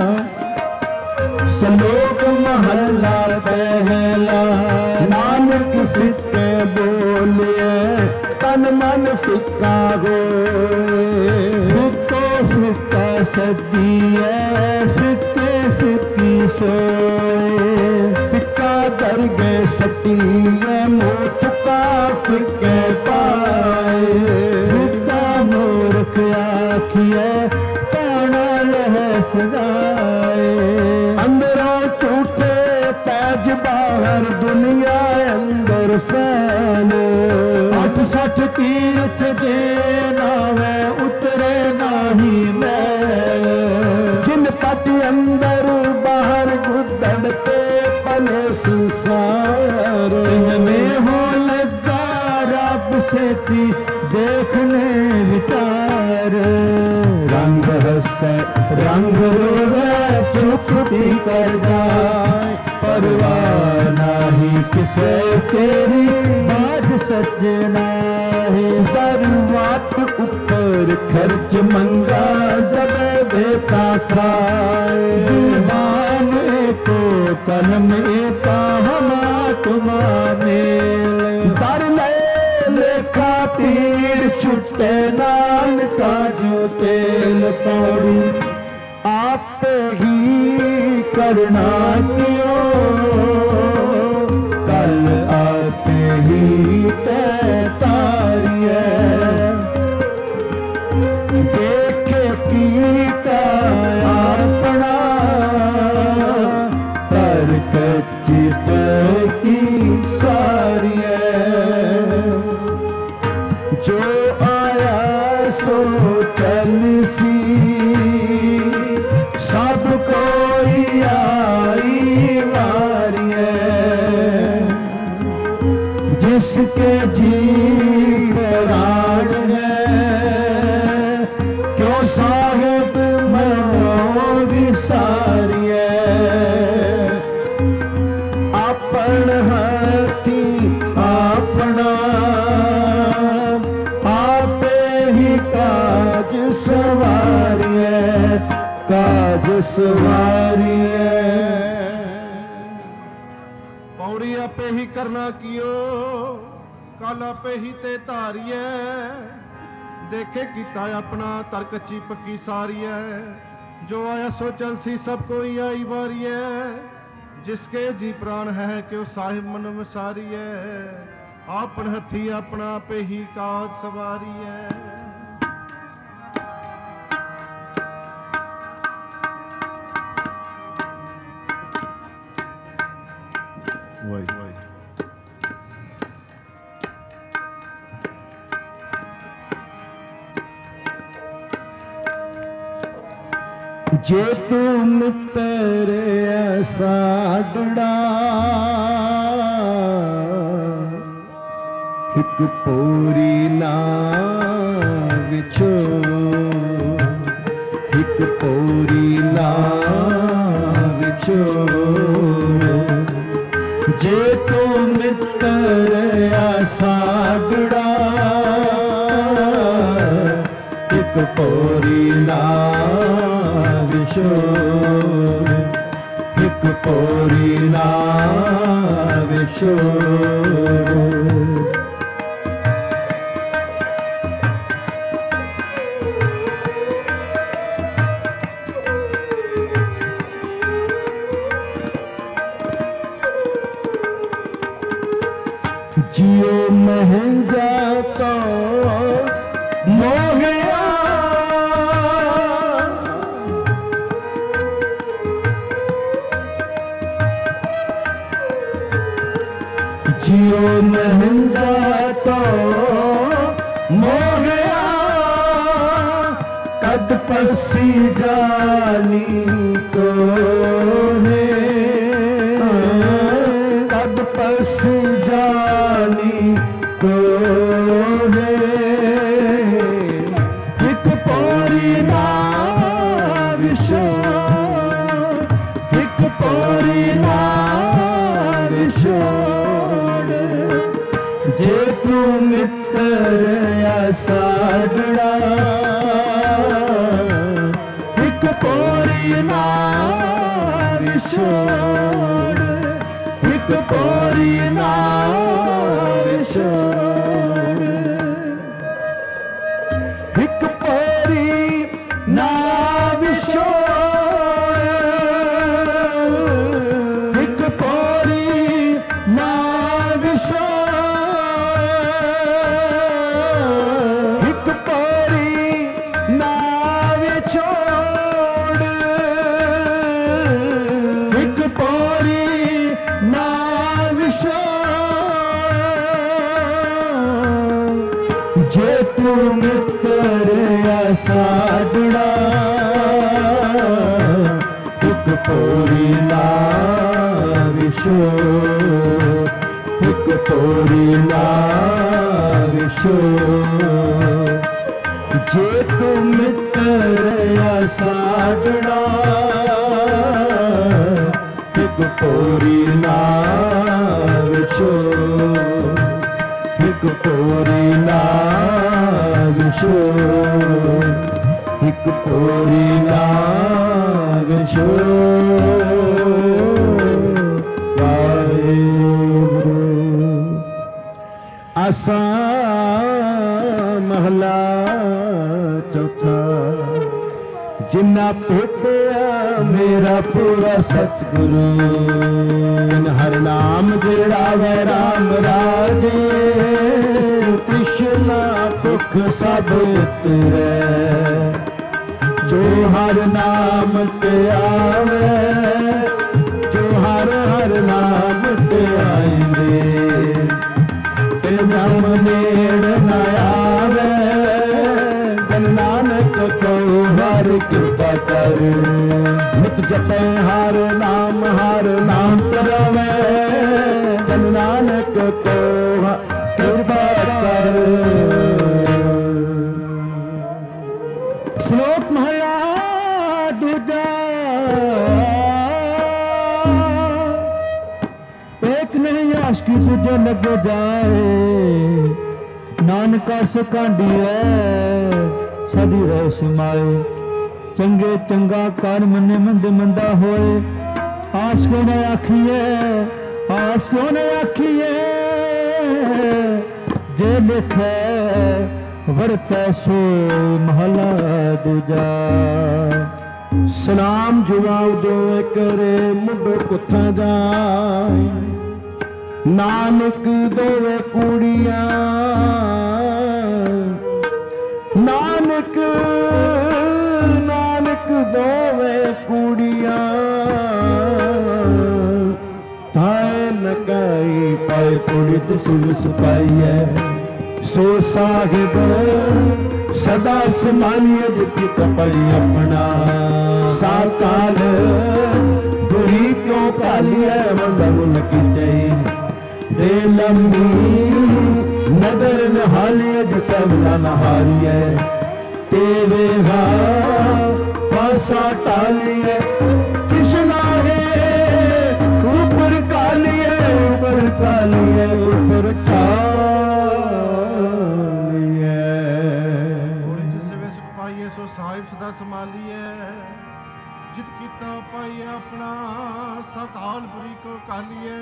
सलोक महला पहला नानक फिक्के बोलिए, तन मन फिक्का होए। फिक्को फिक्का सदिए, फिक्के फिक्की सोए। फिक्का दरगे सतिए, मुठ का फिक्के पाए। फिक्का मूर्ख आखिए, ताना लह सजाए। अंदरों झूठे पैज बाहर दुनिया अंदर फैले। अठ सठ तीर्थ दे नावे उतरे नाही मैल। जिन पट अंदर बाहर गुदड़ते पले संसार। इनमें हो लगा रब सेती देखने विचार। रंग हंसे रंग रोवे चुप भी कर जाए। परवाह नहीं किसे तेरी बात सजना है। दरवात ऊपर खर्च मंगा दबे बेटा खाए। दीवान को कलम का हमा तुमा मेल। दर ले लेखा पीर छुट्टे नान का जो तेल पौड़ी। आप ही करना क्यों कल आप ही तय तारिए। देखे कीता अपना पर कच्चित की सारिए। जो आया सो चल सी सब कोई आई वारिए। जिसके जी प्राण है क्यों साहिब मनो विसारिए। अपन हाथी अपना आपे ही काज सवारिए। काज सवारिए। पौड़ी आपे ही करना कियो कल आपे ही ते धारिए। देखे कीता अपना तर कच्ची पक्की सारिए। जो आया सो चल सी सब कोई आई वारिए। जिसके जी प्राण है क्यों साहिब मन विसारिए। आपन हथी अपना पे ही काज सवारिए। जे तू मित्र ऐसा डड़ा एक पूरी ना विछो। एक पूरी ना विछो। जे तू मित्र ऐसा डड़ा एक पूरी ना विछोर। एक पूरी ना विछोर। जियो महंजा तो मोहया ਮਹਿੰਦਾ ਤੋ ਮੋਹਿਆ ਕਦ ਪਰਸੀ ਜਾਨੀ ਕੋ ਹੈ ਕਦ ਪਰਸੀ ਜਾਨੀ ਕੋ ਹੈ ਇੱਕ ਪੌੜੀ ਨਾ ਵਿਛੋੜ ਇੱਕ ਪੌੜੀ ਨਾ ਵਿਛੋੜ ਜੇ ਤੂੰ ਮਿੱਤਰ ਆ ਸਾਜਣਾ ਇੱਕ ਪੌੜੀ ਨਾ ਵਿਛੋੜ ਇੱਕ ਪੌੜੀ ਨਾ ਵਿਛੋੜ ਇੱਕ ਪੌੜੀ ਨਾ ਵਿਛੋੜ ਇੱਕ ਪੌੜੀ ਨਾ ਵਿਛੋੜ ਇੱਕ ਪੌੜੀ ਨਾ ਵਿਛੋੜ ਇੱਕ ਪੌੜੀ ਨਾ ਵਿਛੋੜ ਜੇ ਤੂੰ ਮਿੱਤਰ ਆ ਸਾਜਣਾ ਇੱਕ ਪੌੜੀ ਨਾ ਵਿਛੋੜ ਇੱਕ ਪੌੜੀ ਨਾ ਵਿਛੋੜ ਜੇ ਤੂੰ ਮਿੱਤਰ ਆ ਸਾਜਣਾ ਇੱਕ ਪੌੜੀ ਨਾ ਵਿਛੋੜ ਇੱਕ ਪੌੜੀ ਨਾ ਵਿਛੋੜ ਇੱਕ ਪੌੜੀ ਨਾ ਵਿਛੋੜ ਵਾਹਿਗੁਰੂ। ਆਸਾ ਮਹਲਾ ਚੌਥਾ। ਜਿੰਨਾ ਭੇਟਿਆ ਮੇਰਾ ਪੂਰਾ ਸਤਿਗੁਰੂ ਹਰ ਨਾਮ ਜਿਹੜਾ ਵੈ ਰਾਮ ਰਾਜੇ ਤ੍ਰਿਸ਼ਨਾ ਭੁੱਖ ਸਭ ਉਤਰੈ ਜੋ ਹਰ ਨਾਮ ਤੇ ਆਵੇ ਜੋ ਹਰ ਹਰ ਨਾਮ ਤੇ ਆਇਂਦੇ ਤੇ ਨਾਮ ਨੇੜ ਨਾ ਆਵੇ ਜਨ ਨਾਨਕ ਕੋ ਹਰ ਕਿਰਪਾ ਕਰ ਨਿਤ ਜਪੈ ਹਰ ਨਾਮ ਹਰ ਨਾਮ ਕਰਵੇ ਜਨ ਨਾਨਕ ਕੋ ਕਿਰਪਾ ਕਰ। ਸ਼ਲੋਕ ਮਹਲਾ ਦੂਜਾ। ਇੱਕ ਨਹੀਂ ਆਸ਼ਕੀ ਦੂਜੇ ਲੱਗੇ ਜਾਏ ਨਾਨਕਾ ਸੁਕਾਂਡੀਐ ਸਦੀ ਰਹਿ ਸਮਾਏ ਚੰਗੇ ਚੰਗਾ ਕਰ ਮੰਨੇ ਮੰਦੇ ਮੰਦਾ ਹੋਏ ਆਸ ਕਿਉਂ ਨਾ ਆਖੀਏ ਆਸ ਕਿਉਂ ਨਾ ਆਖੀਏ ਜੇ ਲਿਖੈ ਵਰਤੈ ਸੋਇ ਮਹਲਾ ਦੂਜਾ। ਸਲਾਮ ਜਵਾਬ ਦੋਏ ਕਰੇ ਮੁੰਡ ਕੁੱਥਾਂ ਜਾਏ ਨਾਨਕ ਦੋਵੇ ਕੁੜੀਆਂ ਨਾਨਕ ਨਾਨਕ ਦੋਵੇ ਕੁੜੀਆਂ ਤਾਏ ਨਕਾਈ ਪਾਏ ਕੁੜੀ ਦਸੂਲ ਸੁਪਾਈਐ ਸੋ ਸਾਹਿਬ ਸਦਾ ਸਮਾਨੀਏ ਜਿਤ ਕਪੜੀ ਆਪਣਾ ਸਾਕਾਲ ਗੁਰੀ ਕਿਉਂ ਕਾਲੀਐ ਮੰਦਮੁਲ ਕੀਚਈ ਦੇ ਲੰਮੀ ਨਦਰ ਨਹਾਲੀਏ ਜਿਸਮ ਨਾ ਨਹਾਰੀਐ ਤੇਵੇ ਹਾ ਪਾਸਾ ਟਾਲੀਏ ਕਿਸ਼ਨਾ ਹੈ ਉਪਰ ਕਾਲੀਏ ਉਪਰ ਕਾਲੀਏ ਉਪਰ ਕਾਲੀਏ ਹੋਲੀ ਜਿਸ ਵੇ ਸੁਖ ਪਾਈਏ ਸੋ ਸਾਹਿਬ ਸਦਾ ਸੰਭਾਲੀਏ ਜਿਤ ਕੀਤਾ ਪਾਈਏ ਆਪਣਾ ਸਕਾਲ ਪੁਰੀ ਕੋ ਕਾਲੀਏ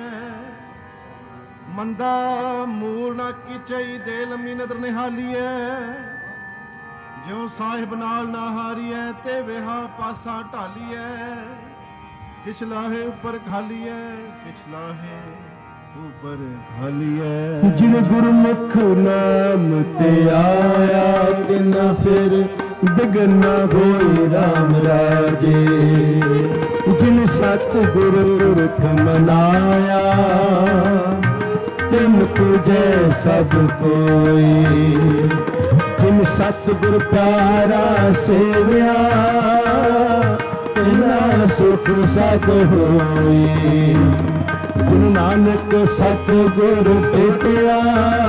ਮੰਦਾ ਮੂਲ ਨਾ ਕੀਚਈ ਦੇ ਲੰਮੀ ਨਦਰ ਨਿਹਾਲੀਏ ਜਿਉ ਸਾਹਿਬ ਨਾਲ ਨਾ ਹਾਰੀਐ ਤੇ ਵਿਹਾ ਪਾਸਾ ਢਾਲੀਐ ਕਿਛ ਲਾਹੇ ਉੱਪਰ ਖਾਲੀਐ ਕਿਛ ਲਾਹੇ ਉੱਪਰ ਖਾਲੀਐ ਜਿਨ ਗੁਰਮੁਖ ਨਾਮ ਤੇ ਆਇਆ ਤਿਨ ਫਿਰ ਬਿਗਨ ਹੋਈ ਰਾਮ ਰਾਜੇ ਜਿਨ ਸਤ ਗੁਰ ਪੁਰਖ ਮਨਾਇਆ ਤੇ ਤਿਨ ਪੂਜੈ ਸਭ ਕੋਈ। ਜਿਨ ਸਤਿਗੁਰ ਪਿਆਰਾ ਸੇਵਿਆ ਤਿਨਾ ਸੁਖ ਸਦ ਹੋਈ। ਗੁਰੂ ਨਾਨਕ ਸਤਿਗੁਰ ਭੇਟਿਆ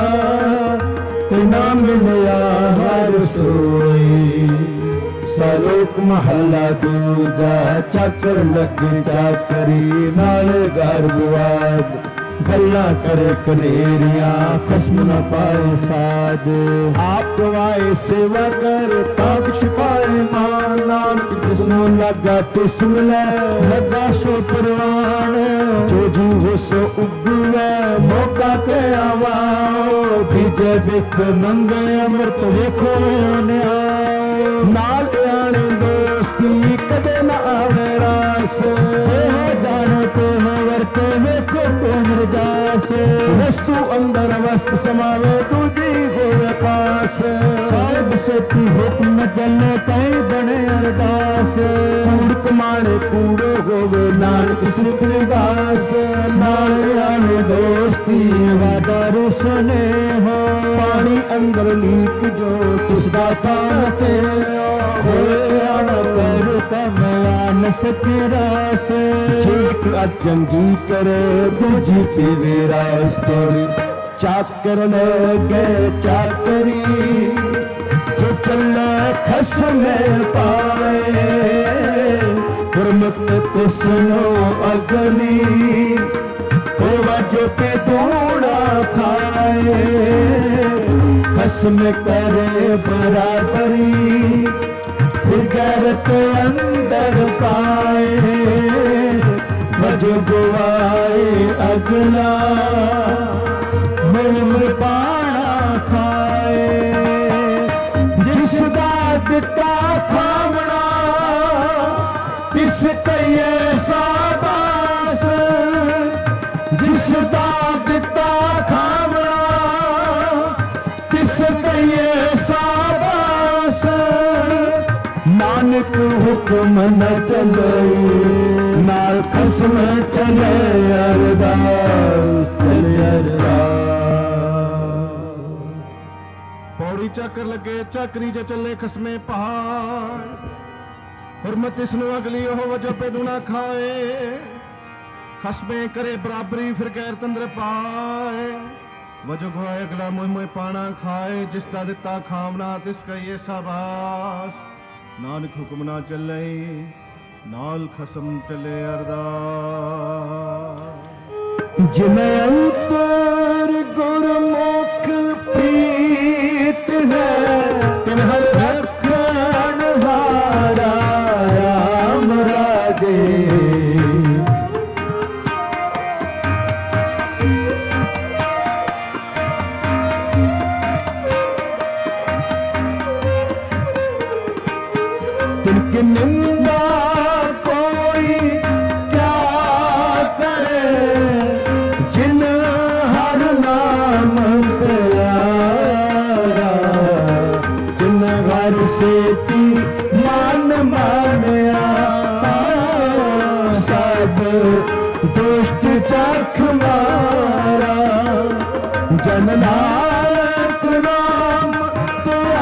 ਤਿਨਾ ਮਿਲਿਆ ਹਰ ਸੋਈ। ਸਲੋਕ ਮਹੱਲਾ ਦੂਜਾ। ਚਾਕਰ ਲੱਗੇ ਚਾਕਰੀ ਨਾਲ ਗਰਭਵਾਦ ਗੱਲਾਂ ਕਰੇ ਕਨੇਰੀਆਂ ਖਸਮ ਨ ਪਾਏ ਸਾਧ। ਆਪ ਗਵਾਏ ਸੇਵਾ ਕਰ ਤਾਂ ਕੁਛ ਪਾਏ ਮਾਨ। ਨਾਨਕ ਜਿਸਨੂੰ ਲੱਗਾ ਤਿਸ ਮਿਲੈ ਲੱਗਾ ਸੋ ਪ੍ਰਵਾਨ। ਜੋ ਜੀਵ ਸੋ ਉਗਵੈ ਮੌਕਾ ਤੇ ਆਵਾਓ। ਬੀਜੇ ਵਿਖ ਮੰਗੇ ਅੰਮ੍ਰਿਤ ਵੇਖੋ ਨਿਆਓ। ਨਾਲ ਆਣੇ ਦੋਸਤੀ ਕਦੇ ਨਾ ਆਵੇ ਰਾਸ। ਜਾਣ ਤੇ ਵਰਤੇ ਵੇਖੋ ਕੋਨ ਰਜਾਸ। ਵਸਤੂ ਅੰਦਰ ਵਸਤ ਸਮਾਵੇ ਦੂਜੀ ਹੋਵੇ ਪਾਸ। ਸਾਹਿਬ ਸੇਤੀ ਹੁਕਮ ਚੱਲੇ ਕਈ ਬਣੇ ਅਰਦਾਸ। ਕੂੜ ਕਮਾਣੇ ਕੂੜੋ ਹੋਵੇ ਨਾਨਕ ਸਿਖ ਨਿਵਾਸ। ਨਾਲ ਆਣੇ ਦੋਸਤੀ ਵਾਦਾ ਰੁਸਨੇ ਹੋ। ਪਾਣੀ ਅੰਦਰ ਲੀਕ ਜੋ ਤਿਸ ਦਾ ਤਾਂ ਤੇ ਹੋਏ ਆਵਰ ਕਮਿਆਨ ਸਖੀ ਰਾਸ। ਠੀਕ ਅਚੰਗੀ ਕਰੇ ਦੂਜੀ ਪੀਵੇ ਰਾਸ ਤੋੜੀ। ਚਾਕਰ ਲਗੇ ਚਾਕਰੀ ਜੋ ਚੱਲੇ ਖਸਮੇ ਪਾਏ। ਗੁਰਮਤਿ ਤਿਸਨੋ ਅਗਨੀ ਹੋਵਾ ਜੋ ਕੇ ਦੂਣਾ ਖਾਏ। ਖਸਮ ਕਰੇ ਬਰਾਬਰੀ ਫਿਰ ਗੈਰਤ ਅੰਦਰ ਪਾਏ। ਵਜੋ ਗਵਾਏ ਅਗਲਾ ਮਿਲ ਪਾਣਾ ਖਾਏ। ਜਿਸ ਦਾ ਦਿੱਤਾ ਖਾਵਣਾ ਤਿਸ ਕਈਏ ਸਾਬਾਸ। ਜਿਸ ਦਾ ਦਿੱਤਾ ਖਾਵਣਾ ਤਿਸ ਕਈਏ ਸਾਬਾਸ। ਨਾਨਕ ਹੁਕਮ ਨ ਚੱਲੇ ਨਾਲ ਖਸਮ ਚਲੇ ਅਰਦਾਸ ਚਲੇ ਅਰਦਾਸ। ਪੌੜੀ ਚੱਕਰ ਲੱਗੇ ਚੱਕਰੀ ਜੇ ਚੱਲੇ ਖਸਮੇ ਪਹਾੜ। ਹੁਰਮਤ ਇਸ ਨੂੰ ਅਗਲੀ ਉਹ ਵਜੋ ਪੇਦੂ ਨਾ ਖਾਏ। ਖਸਮੇ ਕਰੇ ਬਰਾਬਰੀ ਫਿਰ ਗੈਰ ਤੰਦਰ ਪਾਏ। ਵਜੋ ਗਵਾਏ ਅਗਲਾ ਮੋਹ ਮੋਹ ਪਾਣਾ ਖਾਏ। ਜਿਸ ਦਾ ਦਿੱਤਾ ਖਾਵਣਾ ਤਿਸ ਕਹੀਏ ਸਾਬਾਸ। ਨਾਨਕ ਹੁਕਮ ਨਾ ਚੱਲੇ ਨਾਲ ਖਸਮ ਚੱਲੇ ਅਰਦਾਸ। ਜਿਨੇ ਅੰਤਰ ਗੁਰਮੁਖ ਪ੍ਰੀਤ ਹੈ ਤਿਨ ਹਰ ਰੱਖਣ ਹਾਰਾ ਰਾਮ ਰਾਜੇ। तिनकी निंदा कोई क्या करे जिन हर नाम प्यारा। जिन हर सेती मान मानिया सब दुष्ट चख मारा। जन नानक नाम तेरा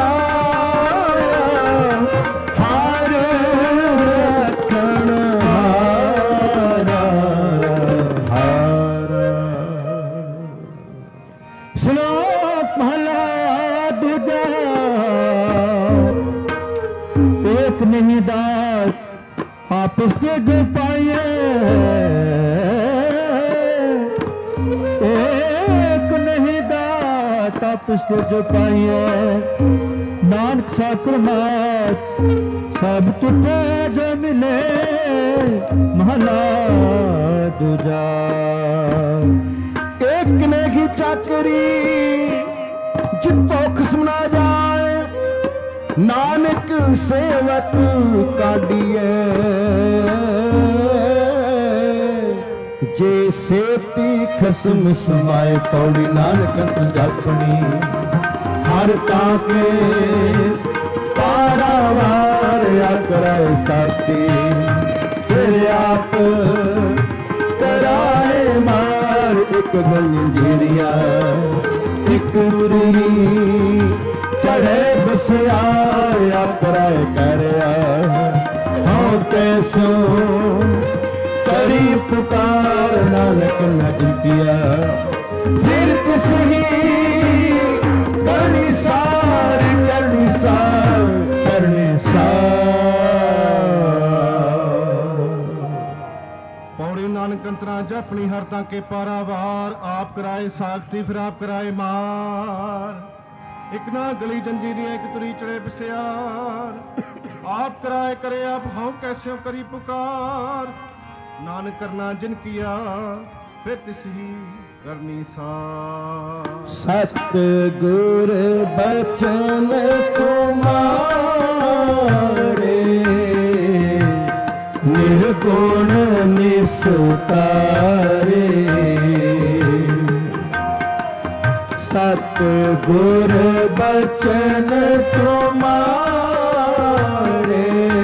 नहीं दात आपस के जो पाए। एक नहीं दात आपस के जो पाए। नानक साकर मात सब टूटे जो मिले महला दूजा। एक नहीं चाकरी जितो खिस्म ना जाए। नानक सेवक काढ़िए जे सेती खसम समाए। पौड़ी नानक जापनी हर ताके पारावार आकराए साथी। फिर आप कराए मार एक गगन जीरिया एक तुरी चढ़े बसया अपराय करया हाँ कैसो करी पुकार नानक न जितिया फिर किसी करनी सार करनी सार करनी सार। पौड़ी नानक अंतरा जपनी हरता के पारावार आप कराए साखती फिर आप कराए मार एक ना गली जंजीरियां एक तुरी चढ़े बिस्यार आप कराए करे आप हाँ कैसे करी पुकार नानक करना जिन किया फिर तिसी करनी सार। सतगुर बचन तुम्हारे निर्गुण निस्तारे सतगुर बचन तुम्हारे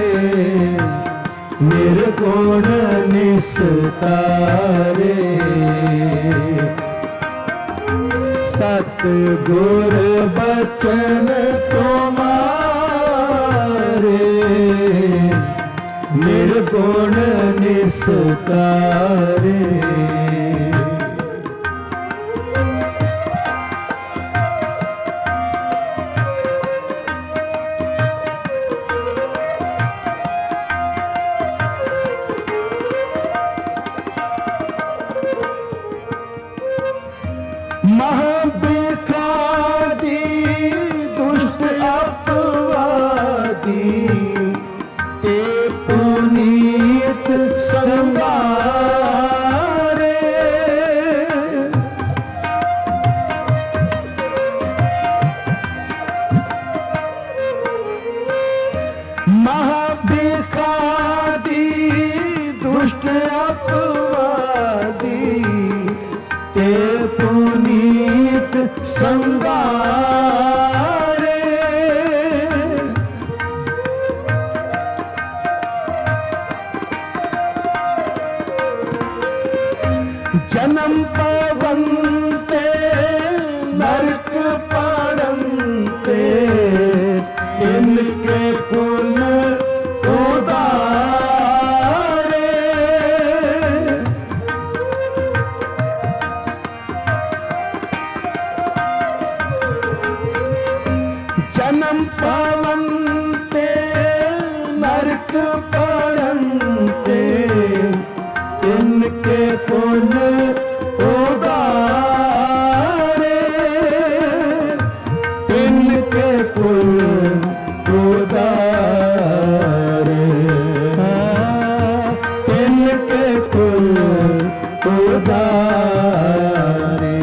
निर्गुण निस्तारे सतगुर बचन तुम्हारे निर्गुण निस्तारे। महाबेखादी दुष्ट अपवादी ते पुनीत संगारे महाबेखादी दुष्ट अपवादी ते पुनीत संगारे जन्म पवंते नरक पड़ंते इनके कुल उदारे जन्म पवंते नरक पड़ंते इनके कुल उदारे इनके कुल उदारे इनके कुल उदारे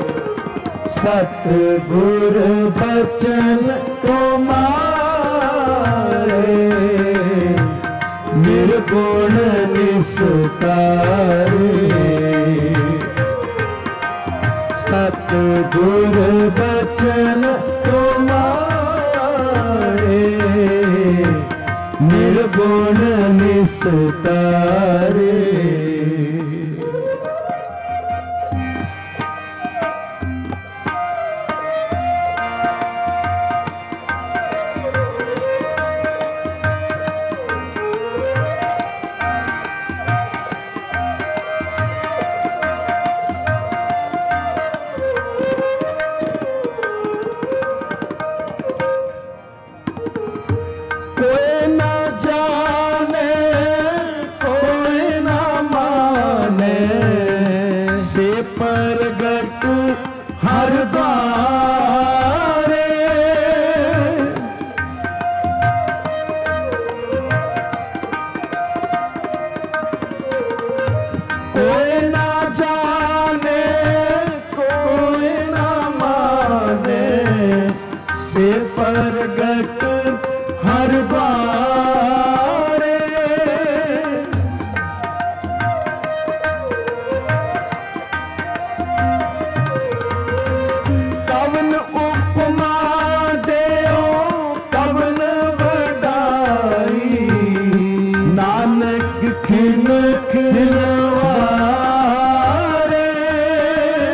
सतगुर बचन तुम्हारे निर्गुण निस्तारे सतगुर बचन तुम्हारे निर्गुण निस्तारे। कोई न जाने कोई न माने से प्रगट हर बारे कोई न जाने कोई न माने से प्रगट हर बारे कवन उपमा देओ कवन वडाई नानक खिन खिलवारे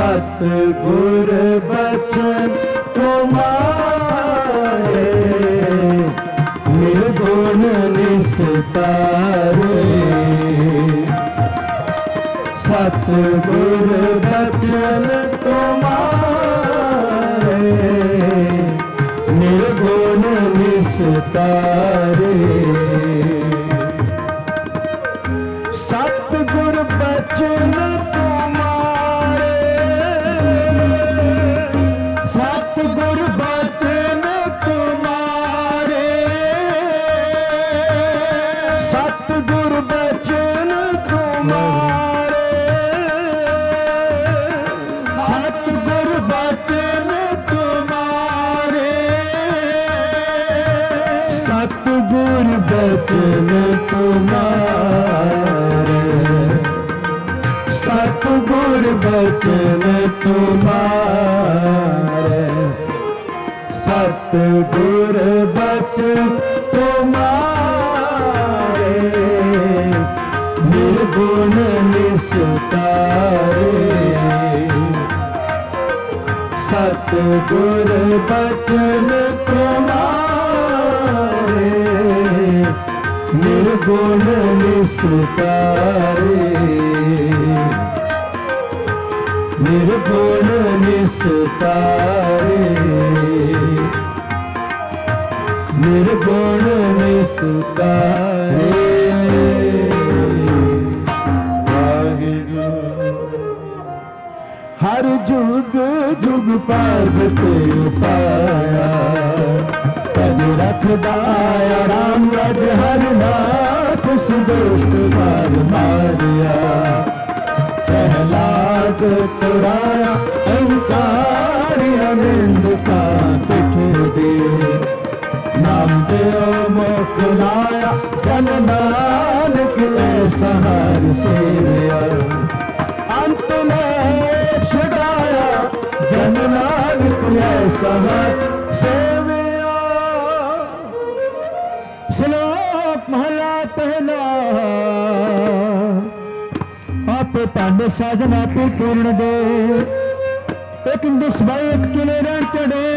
सतगुर बचन तुम्हारे निर्गुण निस्तारे सतगुर बचन तुम्हारे निर्गुण निस्तारे सतगुर बचन तुम्हारे सतगुर बचन तुम्हारे सतगुर बचन तुम्हारे सतगुर बचन तुम्हारे सतगुर बचन तुम्हारे सतगुर बचन तुम्हारे सतगुर बचन तुम्हारे निर्गुण निस्तारे सतगुर बचन तुम्हारे निर्गुण निस्तारे निर्गुण निस्तारे निर्गुण निस्तारे हर जुग जुग पर्वत पाया तन रखदाया राम रज हर नाथ सुदुष्ट मार मारिया प्रहलाद तुराया अहंकारी अनिंद का पिठ दे नाम देव मुख लाया जन नानक ऐसा हर सेविया अंत में छुड़ाया जन नानक ऐसा हर सेविया श्लोक महला पहला आप पांडे साजन आप पूर्ण दे एक दुस्बाई एक किले रण चढ़े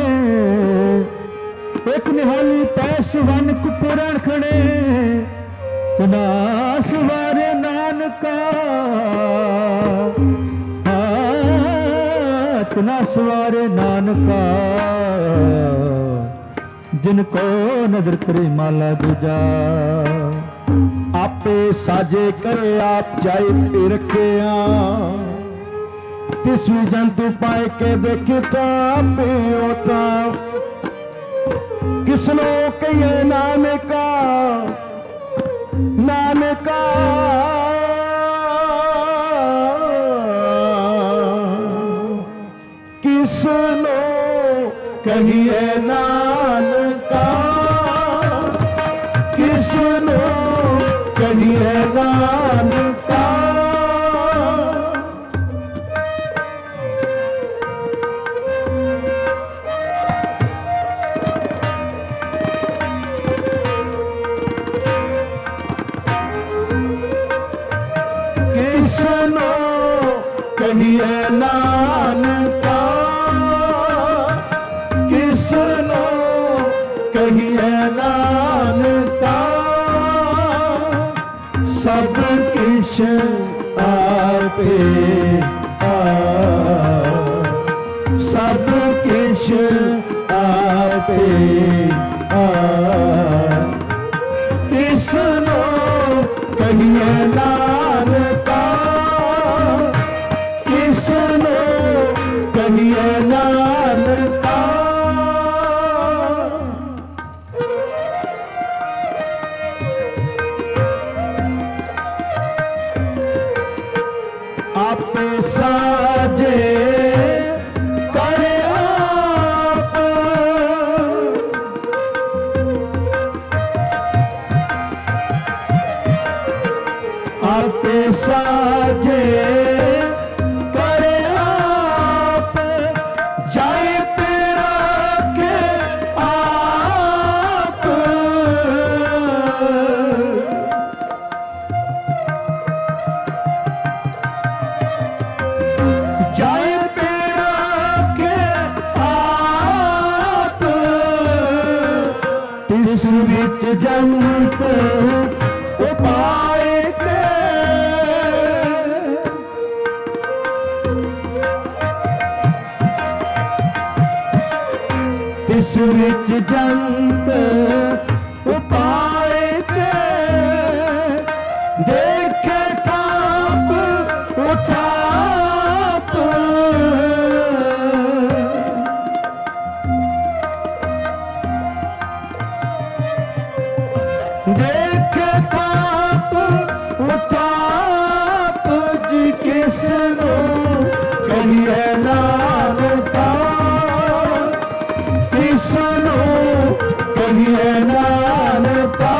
एक निहाली पैस वन कुपुरण खड़े तना सवारे नानका तना सवारे नानका जिनको नजर करे माला दूजा आपे साजे करे आप चाहे पे रखे तिस जंतु पाए के देखे पे होता किसनो कहिए नाम का नाम का किसनो कहिए नाम का किसनो कहिए नाम का किसनो कहिए नाम का किसनो कहिए नाम का सब किश आपे आ सब किश आपे आ किसनो कहिए नाम का किसनो कहिए नाम का आप साजे करे आप आप साजे करे आप जाए पेरा के आप जाए ਜੰਤ ਉਪਾਏ ਕੇ ਤਿਸ ਵਿੱਚ ਜੰਤ ਉਪਾਏ ਕੇ ਦੇਖੇ ਤਾਪ ਉਤਾਪ ਦੇਖੇ ਤਾਪ ਉਤਾਪ ਜੀ ਕਿਸ ਨੂੰ ਕਹੀਏ ਨਾਨਕਾ ਕਿਸ ਨੂੰ ਕਹੀਏ ਨਾਨਕਾ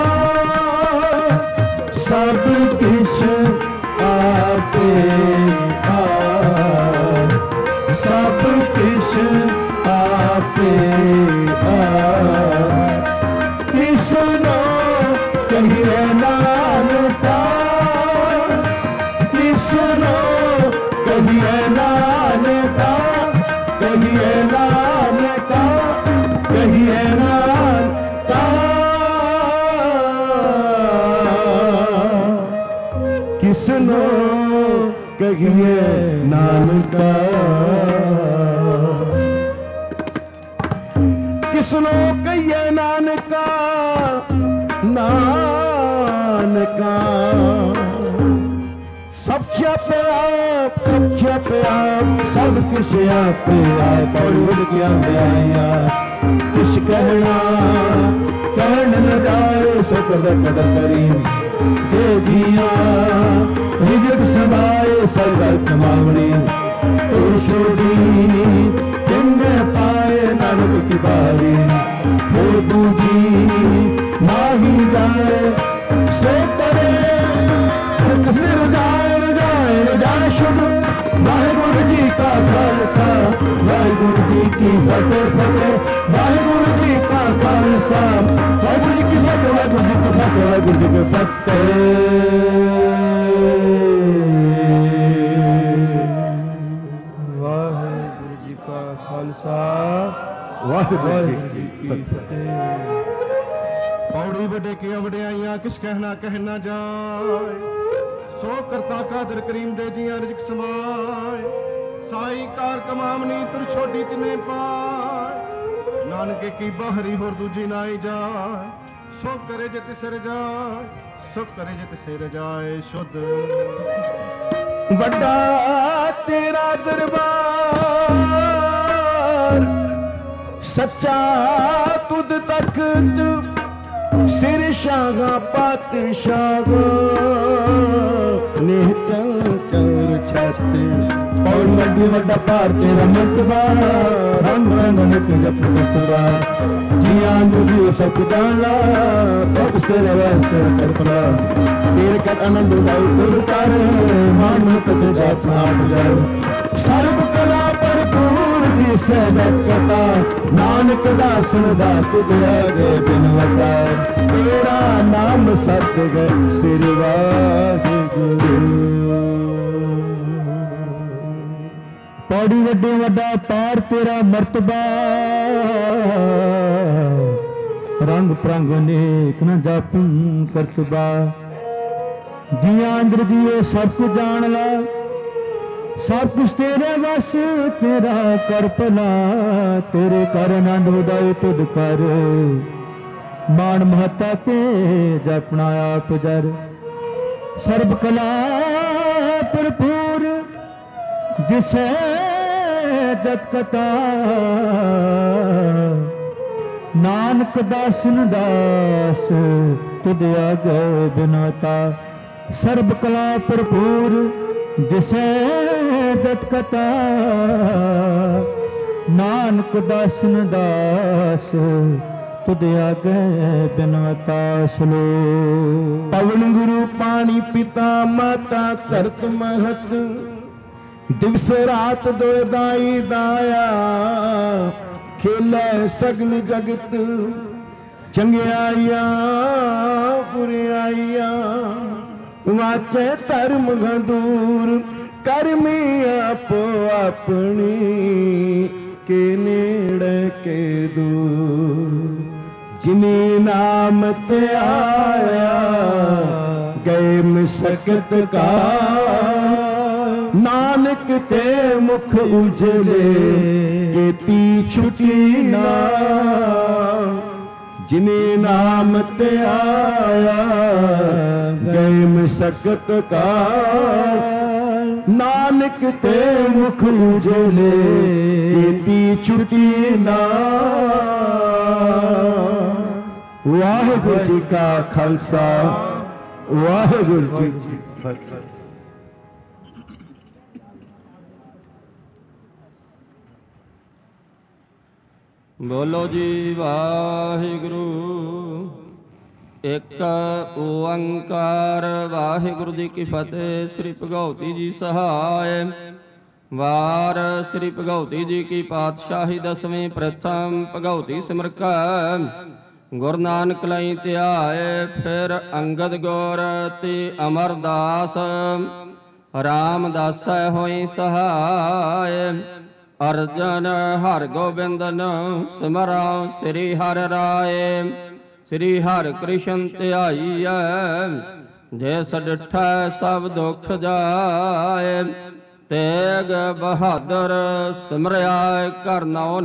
ਸਭ ਕਿਛ ਆਪੇ ਆਪ ਸਭ ਕਿਛ ਆਪੇ ਆਪ ਕਿਸ ਨੂੰ ਕਹੀਏ ਨਾਨਕਾ ਕਿਸ ਨੂੰ ਕਹੀਏ ਨਾਨਕਾ ਕਹੀਏ ਨਾਨਕਾ ਕਹੀਏ ਨਾਨਕਾ ਕਿਸ ਨੂੰ ਕਹੀਏ ਨਾਨਕਾ ਕਿਸ ਨੂੰ ਕਹੀਏ ਨਾਨਕਾ ਨਾਨਕਾ ਸਭ ਛਾਪੇ ਆਪ ਸਭ ਛਾਪੇ ਆਪ ਸਭ ਕੁਛ ਆਪੇ ਆਪ ਬੋਲ ਕੇ ਆਇਆ ਕਿਛ ਕਹਿਣਾ ਕਹਿਣ ਨ ਜਾਏ ਸੋ ਕਦਰ ਕਦਰ ਕਰੀ ਦੇ ਜੀਆਂ ਰਿਜਕ ਸਮਾਏ ਸਰਦਰ ਕਮਾਵਣੀ ਤੂੰ ਛੋੜੀ ਕਿੰਨੇ ਪਾਏ ਨਾਨਕ ਕੀ ਬਾਰੀ ਹੋ ਦੂਜੀ ਮਾਹੀ ਜਾਏ ਸੋ ਕਰੇ ਇੱਕ ਸਿਰ ਜਾਏ ਰਜਾਏ ਰਜਾਏ ਸ਼ੁਭ ਵਾਹਿਗੁਰੂ ਜੀ ਕਾ ਖਾਲਸਾ ਵਾਹਿਗੁਰੂ ਜੀ ਕੀ ਫਤਿਹ ਫਤਿਹ ਵਾਹਿਗੁਰੂ ਜੀ ਕਾ ਖਾਲਸਾ ਵਾਹਿਗੁਰੂ ਜੀ ਕੀ ਫਤਿਹ ਵਾਹਿਗੁਰੂ ਜੀ ਕੀ ਫਤਿਹ ਵਾਹਿਗੁਰੂ ਜੀ ਕੀ ਫਤਿਹ ਵਾਹਿਗੁਰੂ ਜੀ ਕਾ ਖਾਲਸਾ ਵਾਹਿਗੁਰੂ ਜੀ ਕੀ ਫਤਿਹ। ਪੌੜੀ ਵੱਡੇ ਕੀਆਂ ਵਡਿਆਈਆਂ ਕਿਸ ਕਹਿਣਾ ਕਹਿ ਨਾ ਜਾਏ ਸੋ ਕਰਤਾ ਕਾਦਰ ਕਰੀਮ ਦੇ ਜੀਆਂ ਰਿਜਕ ਸਮਾਏ ਸਾਈ ਕਾਰ ਕਮਾਮਨੀ ਤੁਰ ਛੋਟੀ ਤਿਨੇ ਪਾਏ ਨਾਨਕੇ ਕੀ ਬਾਹਰੀ ਹੋਰ ਦੂਜੀ ਨਾਈ ਜਾਏ ਸੋ ਕਰੇ ਜੇ ਤਿਸ ਰਜਾਏ ਸੋ ਕਰੇ ਜੇ ਤਿਸ ਰਜਾਏ ਸ਼ੁੱਧ ਵੱਡਾ ਤੇਰਾ ਦਰਬਾਰ ਸੱਚਾ ਤੁਧ ਤਖਤ ਸਿਰ ਸ਼ਾਗਾ ਪਾਤਸ਼ਾਹਾਂ ਨੇਹ ਚਲ ਚੌਰ ਛਾਤੇ ਪੌੜ ਵੱਡੀ ਵੱਡਾ ਭਾਰ ਤੇਰਾ ਮਰਤਬਾ ਰੰਗ ਰੰਗ ਨਿਕ ਜਪ ਕਸੂਰਾ ਜੀਆਂ ਨੂੰ ਸਭ ਜਾਣਾ ਸਭ ਤੇਰੇ ਵਾਸਤੇ ਕਰਪਨਾ ਤੇਰੇ ਕਰ ਆਨੰਦ ਦਾਉ ਤੁਰ ਕਰ ਮਨ ਤਤ ਜਾਤ ਨਾਮ ਜਾਏ ਸਰਬ ਕਲਾ ਭਰਪੂਰ ਦੀ ਸਹਿਜਤ ਕਥਾ ਨਾਨਕ ਦਾਸਨ ਦਾਸ ਤੁਧ ਆਗੇ ਬਿਨਵਤਾ ਤੇਰਾ ਨਾਮ ਸਤਿਗੁਰ ਸਿਰ ਵਾਹਿਗੁਰੂ। ਪੌੜੀ ਵੱਡੇ ਵੱਡਾ ਪਾਰ ਤੇਰਾ ਮਰਤਬਾ ਰੰਗ ਪ੍ਰੰਗ ਨੇਕ ਨ ਜਾਪਨ ਕਰਤਬਾ ਜੀਆਂ ਅੰਦਰ ਜੀਏ ਸਭ ਕੁਝ ਜਾਣ ਲਾ ਸਭ ਕੁਛ ਤੇਰੇ ਵਸ ਤੇਰਾ ਕਰ ਭਲਾ ਤੇਰੇ ਕਰ ਆਨੰਦ ਉਦਾਏ ਤੁਧ ਕਰ ਮਾਣ ਮਹਤਾ ਤੇ ਜਪਣਾ ਆਪ ਜਰ ਸਰਬ ਕਲਾ ਭਰਪੂਰ ਜਿਸੈ ਜਤ ਕਤਾ ਨਾਨਕ ਦਾਸਨ ਦਾਸ ਤੁਧ ਆਗੇ ਬਿਨਤਾ ਸਰਬ ਕਲਾ ਭਰਪੂਰ ਜਿਸੈ ਜਤ ਕਤਾ ਨਾਨਕ ਦਾਸਨ ਦਾਸ ਤੁਧ ਆਗੇ ਬਿਨਵਤਾ ਸਲੋ ਪਵਨ ਗੁਰੂ ਪਾਣੀ ਪਿਤਾ ਮਾਤਾ ਧਰਤ ਮਹਤ ਦਿਵਸ ਰਾਤ ਦੋਇ ਦਾਈ ਦਾਇਆ ਖੇਲੇ ਸਗਲ ਜਗਤ ਚੰਗਿਆਈਆਂ ਬੁਰਿਆਈਆਂ ਵਾਚੇ ਧਰਮ ਗੰਦੂਰ ਕਰਮੀ ਆਪੋ ਆਪਣੀ ਕੇ ਨੇੜੇ ਕੇ ਦੂਰ ਜਿਨੀ ਨਾਮ ਤੇ ਆਇਆ ਗਏ ਮਸਕਤ ਕਾ ਨਾਨਕ ਤੇ ਮੁਖ ਉਜਲੇ ਕੀਤੀ ਛੁਟੀ ਨਾ ਜਿਨੇ ਨਾਮ ਤੇ ਆਇਆ ਗਏ ਮਸਕਤ ਕਾ ਨਾਨਕ ਤੇ ਮੁਖ ਉਜਲੇ ਕੀਤੀ ਛੁਟੀ ਨਾ ਵਾਹਿਗੁਰੂ ਜੀ ਕਾ ਖਾਲਸਾ ਵਾਹਿਗੁਰੂ ਜੀ ਕੀ ਫਤਿਹ। ਬੋਲੋ ਜੀ ਵਾਹਿਗੁਰੂ। ਇੱਕ ਓੰਕਾਰ ਵਾਹਿਗੁਰੂ ਜੀ ਕੀ ਫਤਿਹ। ਸ੍ਰੀ ਭਗਉਤੀ ਜੀ ਸਹਾਇ। ਵਾਰ ਸ੍ਰੀ ਭਗਉਤੀ ਜੀ ਕੀ ਪਾਤਸ਼ਾਹੀ ਦਸਵੀਂ ਪ੍ਰਥਮ ਭਗਉਤੀ ਸਿਮਰਕੈ ਗੁਰੂ ਨਾਨਕ ਲਈ ਧਿਆਏ। ਫਿਰ ਅੰਗਦ ਗੁਰ ਤੇ ਅਮਰਦਾਸ ਰਾਮਦਾਸੈ ਹੋਈ ਸਹਾਇ। ਅਰਜਨ ਹਰਿ ਗੋਬਿੰਦਨ ਸਿਮਰਉ ਸ੍ਰੀ ਹਰਿ ਰਾਏ। ਸ੍ਰੀ ਹਰਿ ਕ੍ਰਿਸ਼ਨ ਧਿਆਈਐ ਜਿਸ ਡਿਠੈ ਸਭ ਦੁਖ ਜਾਏ। ਤੇਗ ਬਹਾਦਰ ਸਿਮਰਿਆ ਘਰ ਨੌ